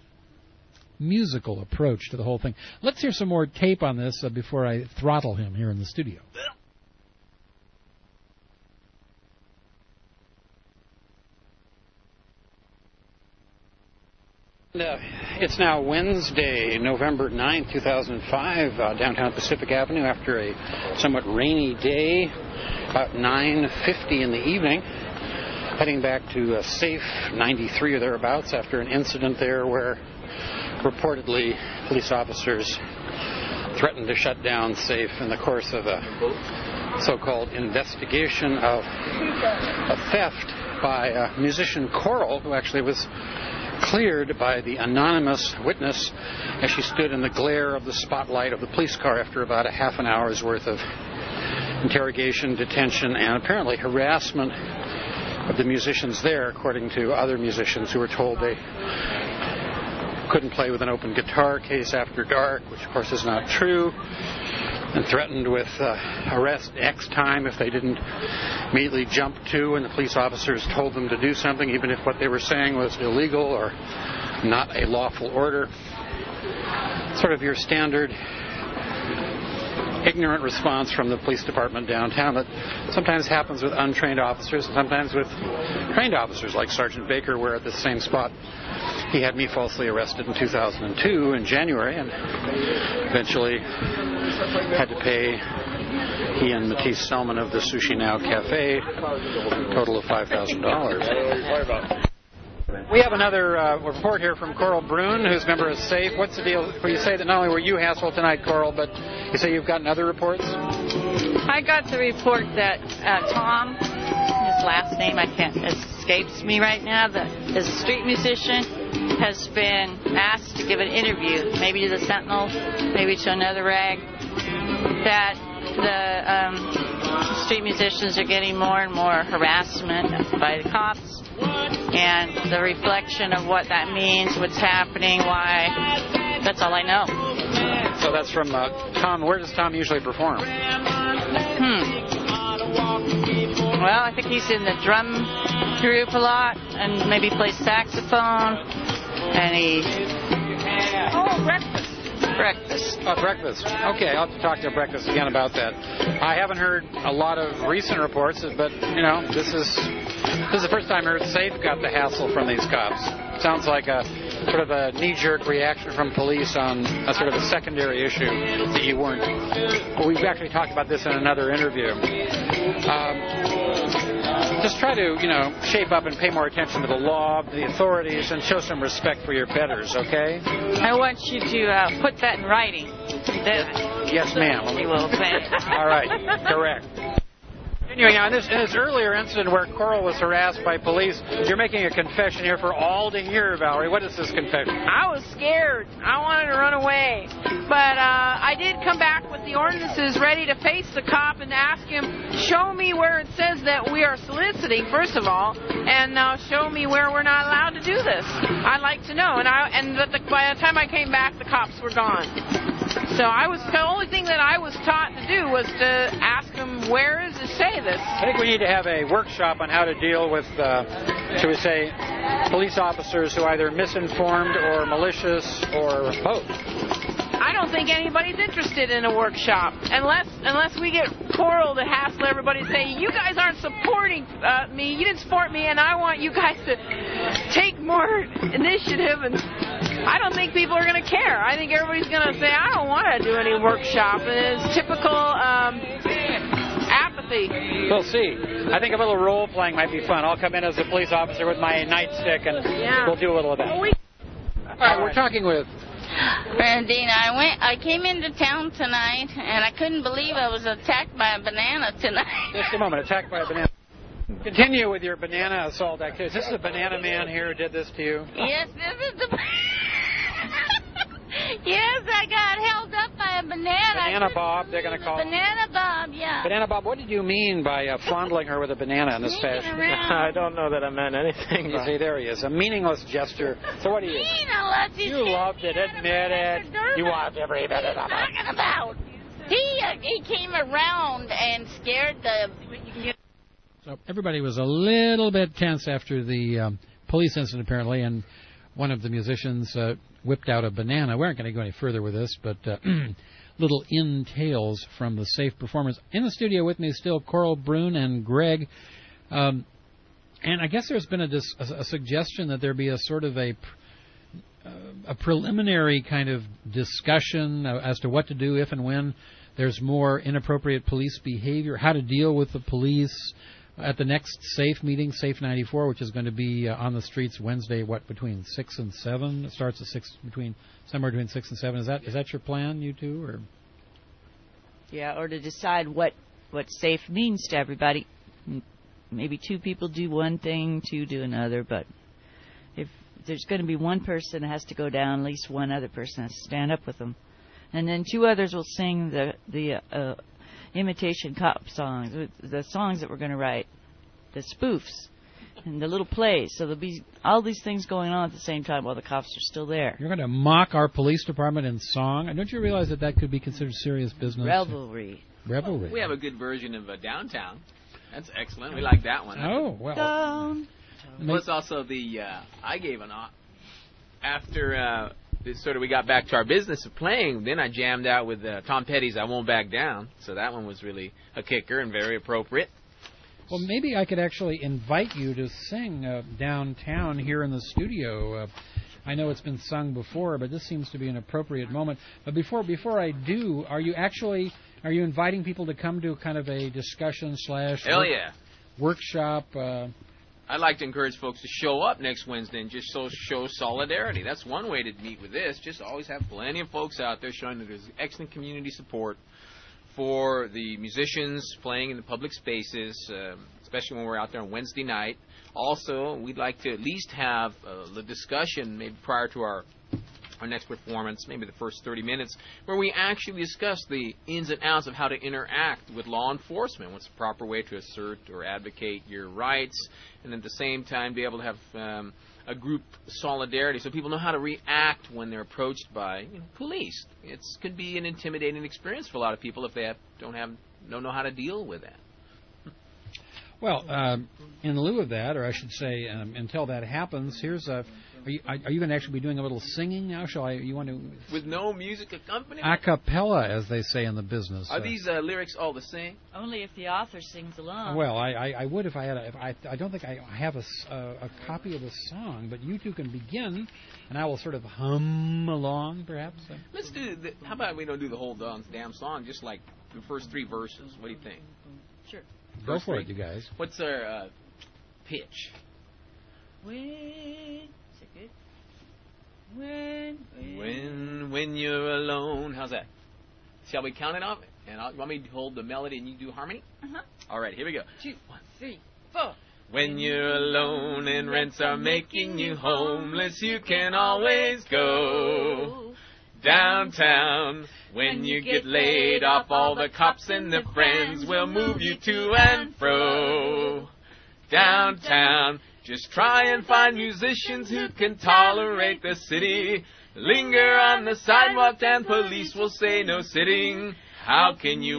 musical approach to the whole thing. Let's hear some more tape on this uh, before I throttle him here in the studio. Uh, it's now Wednesday, November ninth, two thousand five, uh, downtown Pacific Avenue, after a somewhat rainy day, about nine fifty in the evening, heading back to uh, Safe ninety-three or thereabouts after an incident there where reportedly police officers threatened to shut down Safe in the course of a so-called investigation of a theft by uh, musician Coral, who actually was cleared by the anonymous witness as she stood in the glare of the spotlight of the police car after about a half an hour's worth of interrogation, detention, and apparently harassment of the musicians there, according to other musicians who were told they couldn't play with an open guitar case after dark, which of course is not true, and threatened with uh, arrest X time if they didn't immediately jump to, and the police officers told them to do something, even if what they were saying was illegal or not a lawful order. Sort of your standard ignorant response from the police department downtown that sometimes happens with untrained officers and sometimes with trained officers, like Sergeant Baker, where at the same spot he had me falsely arrested in two thousand two in January and eventually had to pay he and Matisse Selman of the Sushi Now Cafe a total of five thousand dollars. We have another uh, report here from Coral Brune, who's a member of SAFE. What's the deal? Well, you say that not only were you hassled tonight, Coral, but you say you've gotten other reports? I got the report that uh, Tom, his last name I can't, it's escapes me right now. That this street musician has been asked to give an interview, maybe to the Sentinel, maybe to another rag, that the um, street musicians are getting more and more harassment by the cops, and the reflection of what that means, what's happening, why. That's all I know. So that's from uh, Tom. Where does Tom usually perform? Hmm. Well, I think he's in the drum group a lot, and maybe plays saxophone, and he... Oh, breakfast. Breakfast. Oh, breakfast. Okay, I'll have to talk to Breakfast again about that. I haven't heard a lot of recent reports, but, you know, this is this is the first time I heard SAFE got the hassle from these cops. Sounds like a sort of a knee-jerk reaction from police on a sort of a secondary issue that you weren't. Well, we've actually talked about this in another interview. Um, just try to, you know, shape up and pay more attention to the law, to the authorities, and show some respect for your betters, okay? I want you to uh, put that in writing. That yes, ma'am. You will say. All right, correct. Anyway, now in this, in this earlier incident where Coral was harassed by police, you're making a confession here for all to hear, Valerie. What is this confession? I was scared. I wanted to run away. But uh, I did come back with the ordinances ready to face the cop and ask him, show me where it says that we are soliciting, first of all, and uh, show me where we're not allowed to do this. I'd like to know. And, I, and the, by the time I came back, the cops were gone. So I was the only thing that I was taught to do was to ask them, where does it say this? I think we need to have a workshop on how to deal with, uh, shall we say, police officers who are either misinformed or malicious or both. I don't think anybody's interested in a workshop unless unless we get Coral to hassle everybody and say, you guys aren't supporting uh, me, you didn't support me, and I want you guys to take more initiative. And I don't think people are going to care. I think everybody's going to say, I don't want to do any workshop. And it's typical um, apathy. We'll see. I think a little role playing might be fun. I'll come in as a police officer with my nightstick, and yeah. we'll do a little of that. All right, we're talking with Bernadine. I went. I came into town tonight, and I couldn't believe I was attacked by a banana tonight. Just a moment. Attacked by a banana. Continue with your banana assault activities. This is the banana man here who did this to you? Yes, this is the... Yes, I got held up by a banana. Banana Bob, they're going to call him. Banana Bob, yeah. Banana Bob, what did you mean by uh, fondling her with a banana in this fashion? I don't know that I meant anything. You see, there he is. A meaningless gesture. So what do you... Meaningless. You loved it. Admit it. You loved every minute of it. What are you talking about? He, uh, he came around and scared the... So everybody was a little bit tense after the um, police incident, apparently, and one of the musicians uh, whipped out a banana. We aren't going to go any further with this, but uh, little entails from the SAFE performers. In the studio with me still, Coral, Brune, and Greg. Um, and I guess there's been a, dis- a, a suggestion that there be a sort of a, uh, a preliminary kind of discussion uh, as to what to do if and when there's more inappropriate police behavior, how to deal with the police. At the next SAFE meeting, SAFE ninety-four, which is going to be uh, on the streets Wednesday, what, between six and seven? It starts at six, between somewhere between six and seven. Is that is that your plan, you two, or? Yeah, or to decide what what SAFE means to everybody. Maybe two people do one thing, two do another, but if there's going to be one person that has to go down, at least one other person has to stand up with them, and then two others will sing the the. Uh, imitation cop songs, the songs that we're going to write, the spoofs, and the little plays. So there'll be all these things going on at the same time while the cops are still there. You're going to mock our police department in song? And don't you realize that that could be considered serious business? Revelry. Revelry. We have a good version of uh, Downtown. That's excellent. We like that one. Oh, well. Down. Plus also the, uh, I gave an, after... Uh, sort of we got back to our business of playing, then I jammed out with uh, Tom Petty's I Won't Back Down. So that one was really a kicker and very appropriate. Well, maybe I could actually invite you to sing uh, Downtown here in the studio. Uh, I know it's been sung before, but this seems to be an appropriate moment. But before before I do, are you actually are you inviting people to come to kind of a discussion slash Hell work, yeah. workshop? Uh, I'd like to encourage folks to show up next Wednesday and just so show solidarity. That's one way to meet with this. Just always have plenty of folks out there showing that there's excellent community support for the musicians playing in the public spaces, uh, especially when we're out there on Wednesday night. also, we'd like to at least have uh, the discussion maybe prior to our our next performance, maybe the first thirty minutes, where we actually discuss the ins and outs of how to interact with law enforcement. What's the proper way to assert or advocate your rights, and at the same time be able to have um, a group solidarity so people know how to react when they're approached by you know, police. It could be an intimidating experience for a lot of people if they have, don't have don't know how to deal with that. Well, um, in lieu of that, or I should say, um, until that happens, here's a. Are you, are you going to actually be doing a little singing now? Shall I? You want to? With no music accompaniment? A cappella, as they say in the business. Are uh, these uh, lyrics all the same? Only if the author sings along. Well, I, I, I would if I had. A, if I I don't think I have a, a, a copy of the song, but you two can begin, and I will sort of hum along, perhaps. Let's do. The, how about we don't do the whole damn song? Just like the first three verses. What do you think? Sure. Go first for three. it, you guys. What's our uh, pitch? When. When, when when you're alone. How's that? Shall we count it off? And I'll, you want me to hold the melody and you do harmony? Uh-huh. All right, here we go. Two, one, three, four. When you're alone and rents are making you homeless, you can always go downtown. When you get laid off, all the cops and the friends will move you to and fro downtown. Just try and find musicians who can tolerate the city. Linger on the sidewalk and police will say no sitting. How can you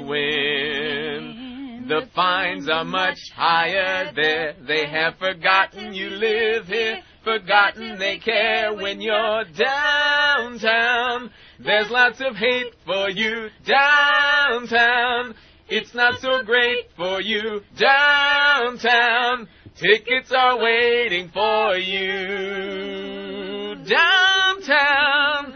win? The fines are much higher there. They have forgotten you live here. Forgotten they care when you're downtown. There's lots of hate for you downtown. It's not so great for you downtown. Tickets are waiting for you downtown,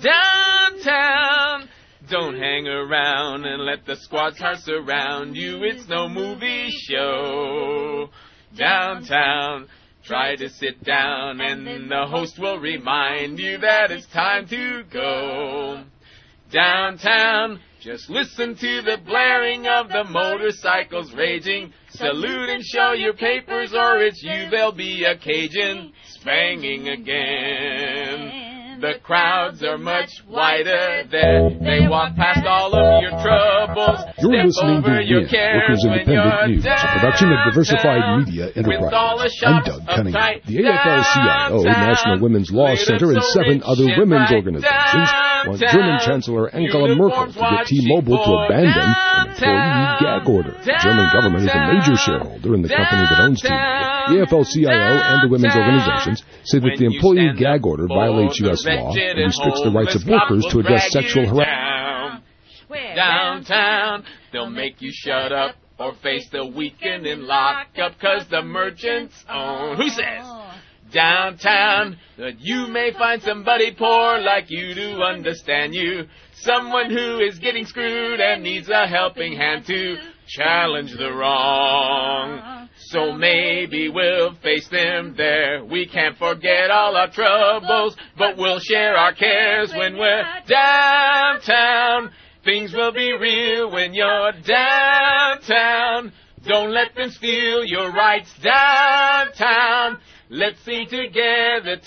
downtown. Don't hang around and let the squad car surround you. It's no movie show downtown. Try to sit down and the host will remind you that it's time to go downtown. Just listen to the blaring of the motorcycles raging. Salute and show your papers or it's you they'll be a Cajun spanging again. The crowds are much wider there. They walk past all of your troubles. You're listening to W I N, Workers Independent News, a production of Diversified Media Enterprises. I'm Doug Cunningham. The A F L C I O, National Women's Law Center, and seven other women's organizations want German Chancellor Angela Merkel to get T-Mobile to abandon an employee gag order. The German government is a major shareholder in the company that owns T-Mobile. The A F L C I O and the women's organizations say that the employee gag order violates U S law and restricts the rights of workers to address sexual harassment. Downtown, they'll make you shut up or face the weekend in lockup cause the merchants own. Who says? Downtown, that you may find somebody poor like you to understand you. Someone who is getting screwed and needs a helping hand to challenge the wrong. So maybe we'll face them there. We can't forget all our troubles, but we'll share our cares when we're downtown. Things will be real when you're downtown. Don't let them steal your rights downtown. Let's sing together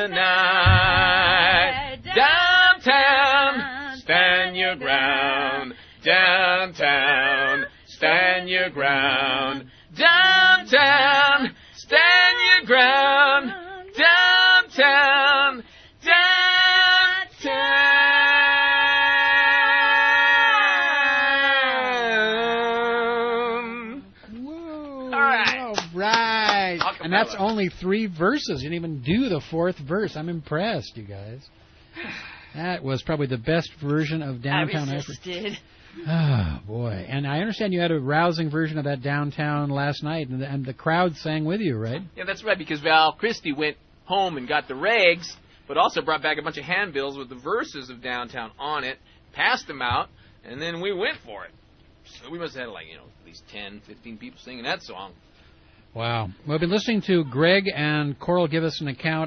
tonight. Downtown, stand your ground. Downtown, stand your ground. Downtown, stand your ground. Downtown, downtown. Whoa. All right. All right. And that's only three verses. You didn't even do the fourth verse. I'm impressed, you guys. That was probably the best version of Downtown I resisted. Oh, boy. And I understand you had a rousing version of that Downtown last night, and the, and the crowd sang with you, right? Yeah, that's right, because Val Christie went home and got the regs, but also brought back a bunch of handbills with the verses of Downtown on it, passed them out, and then we went for it. So we must have had, like, you know, at least ten, fifteen people singing that song. Wow. Well, we've been listening to Greg and Coral give us an account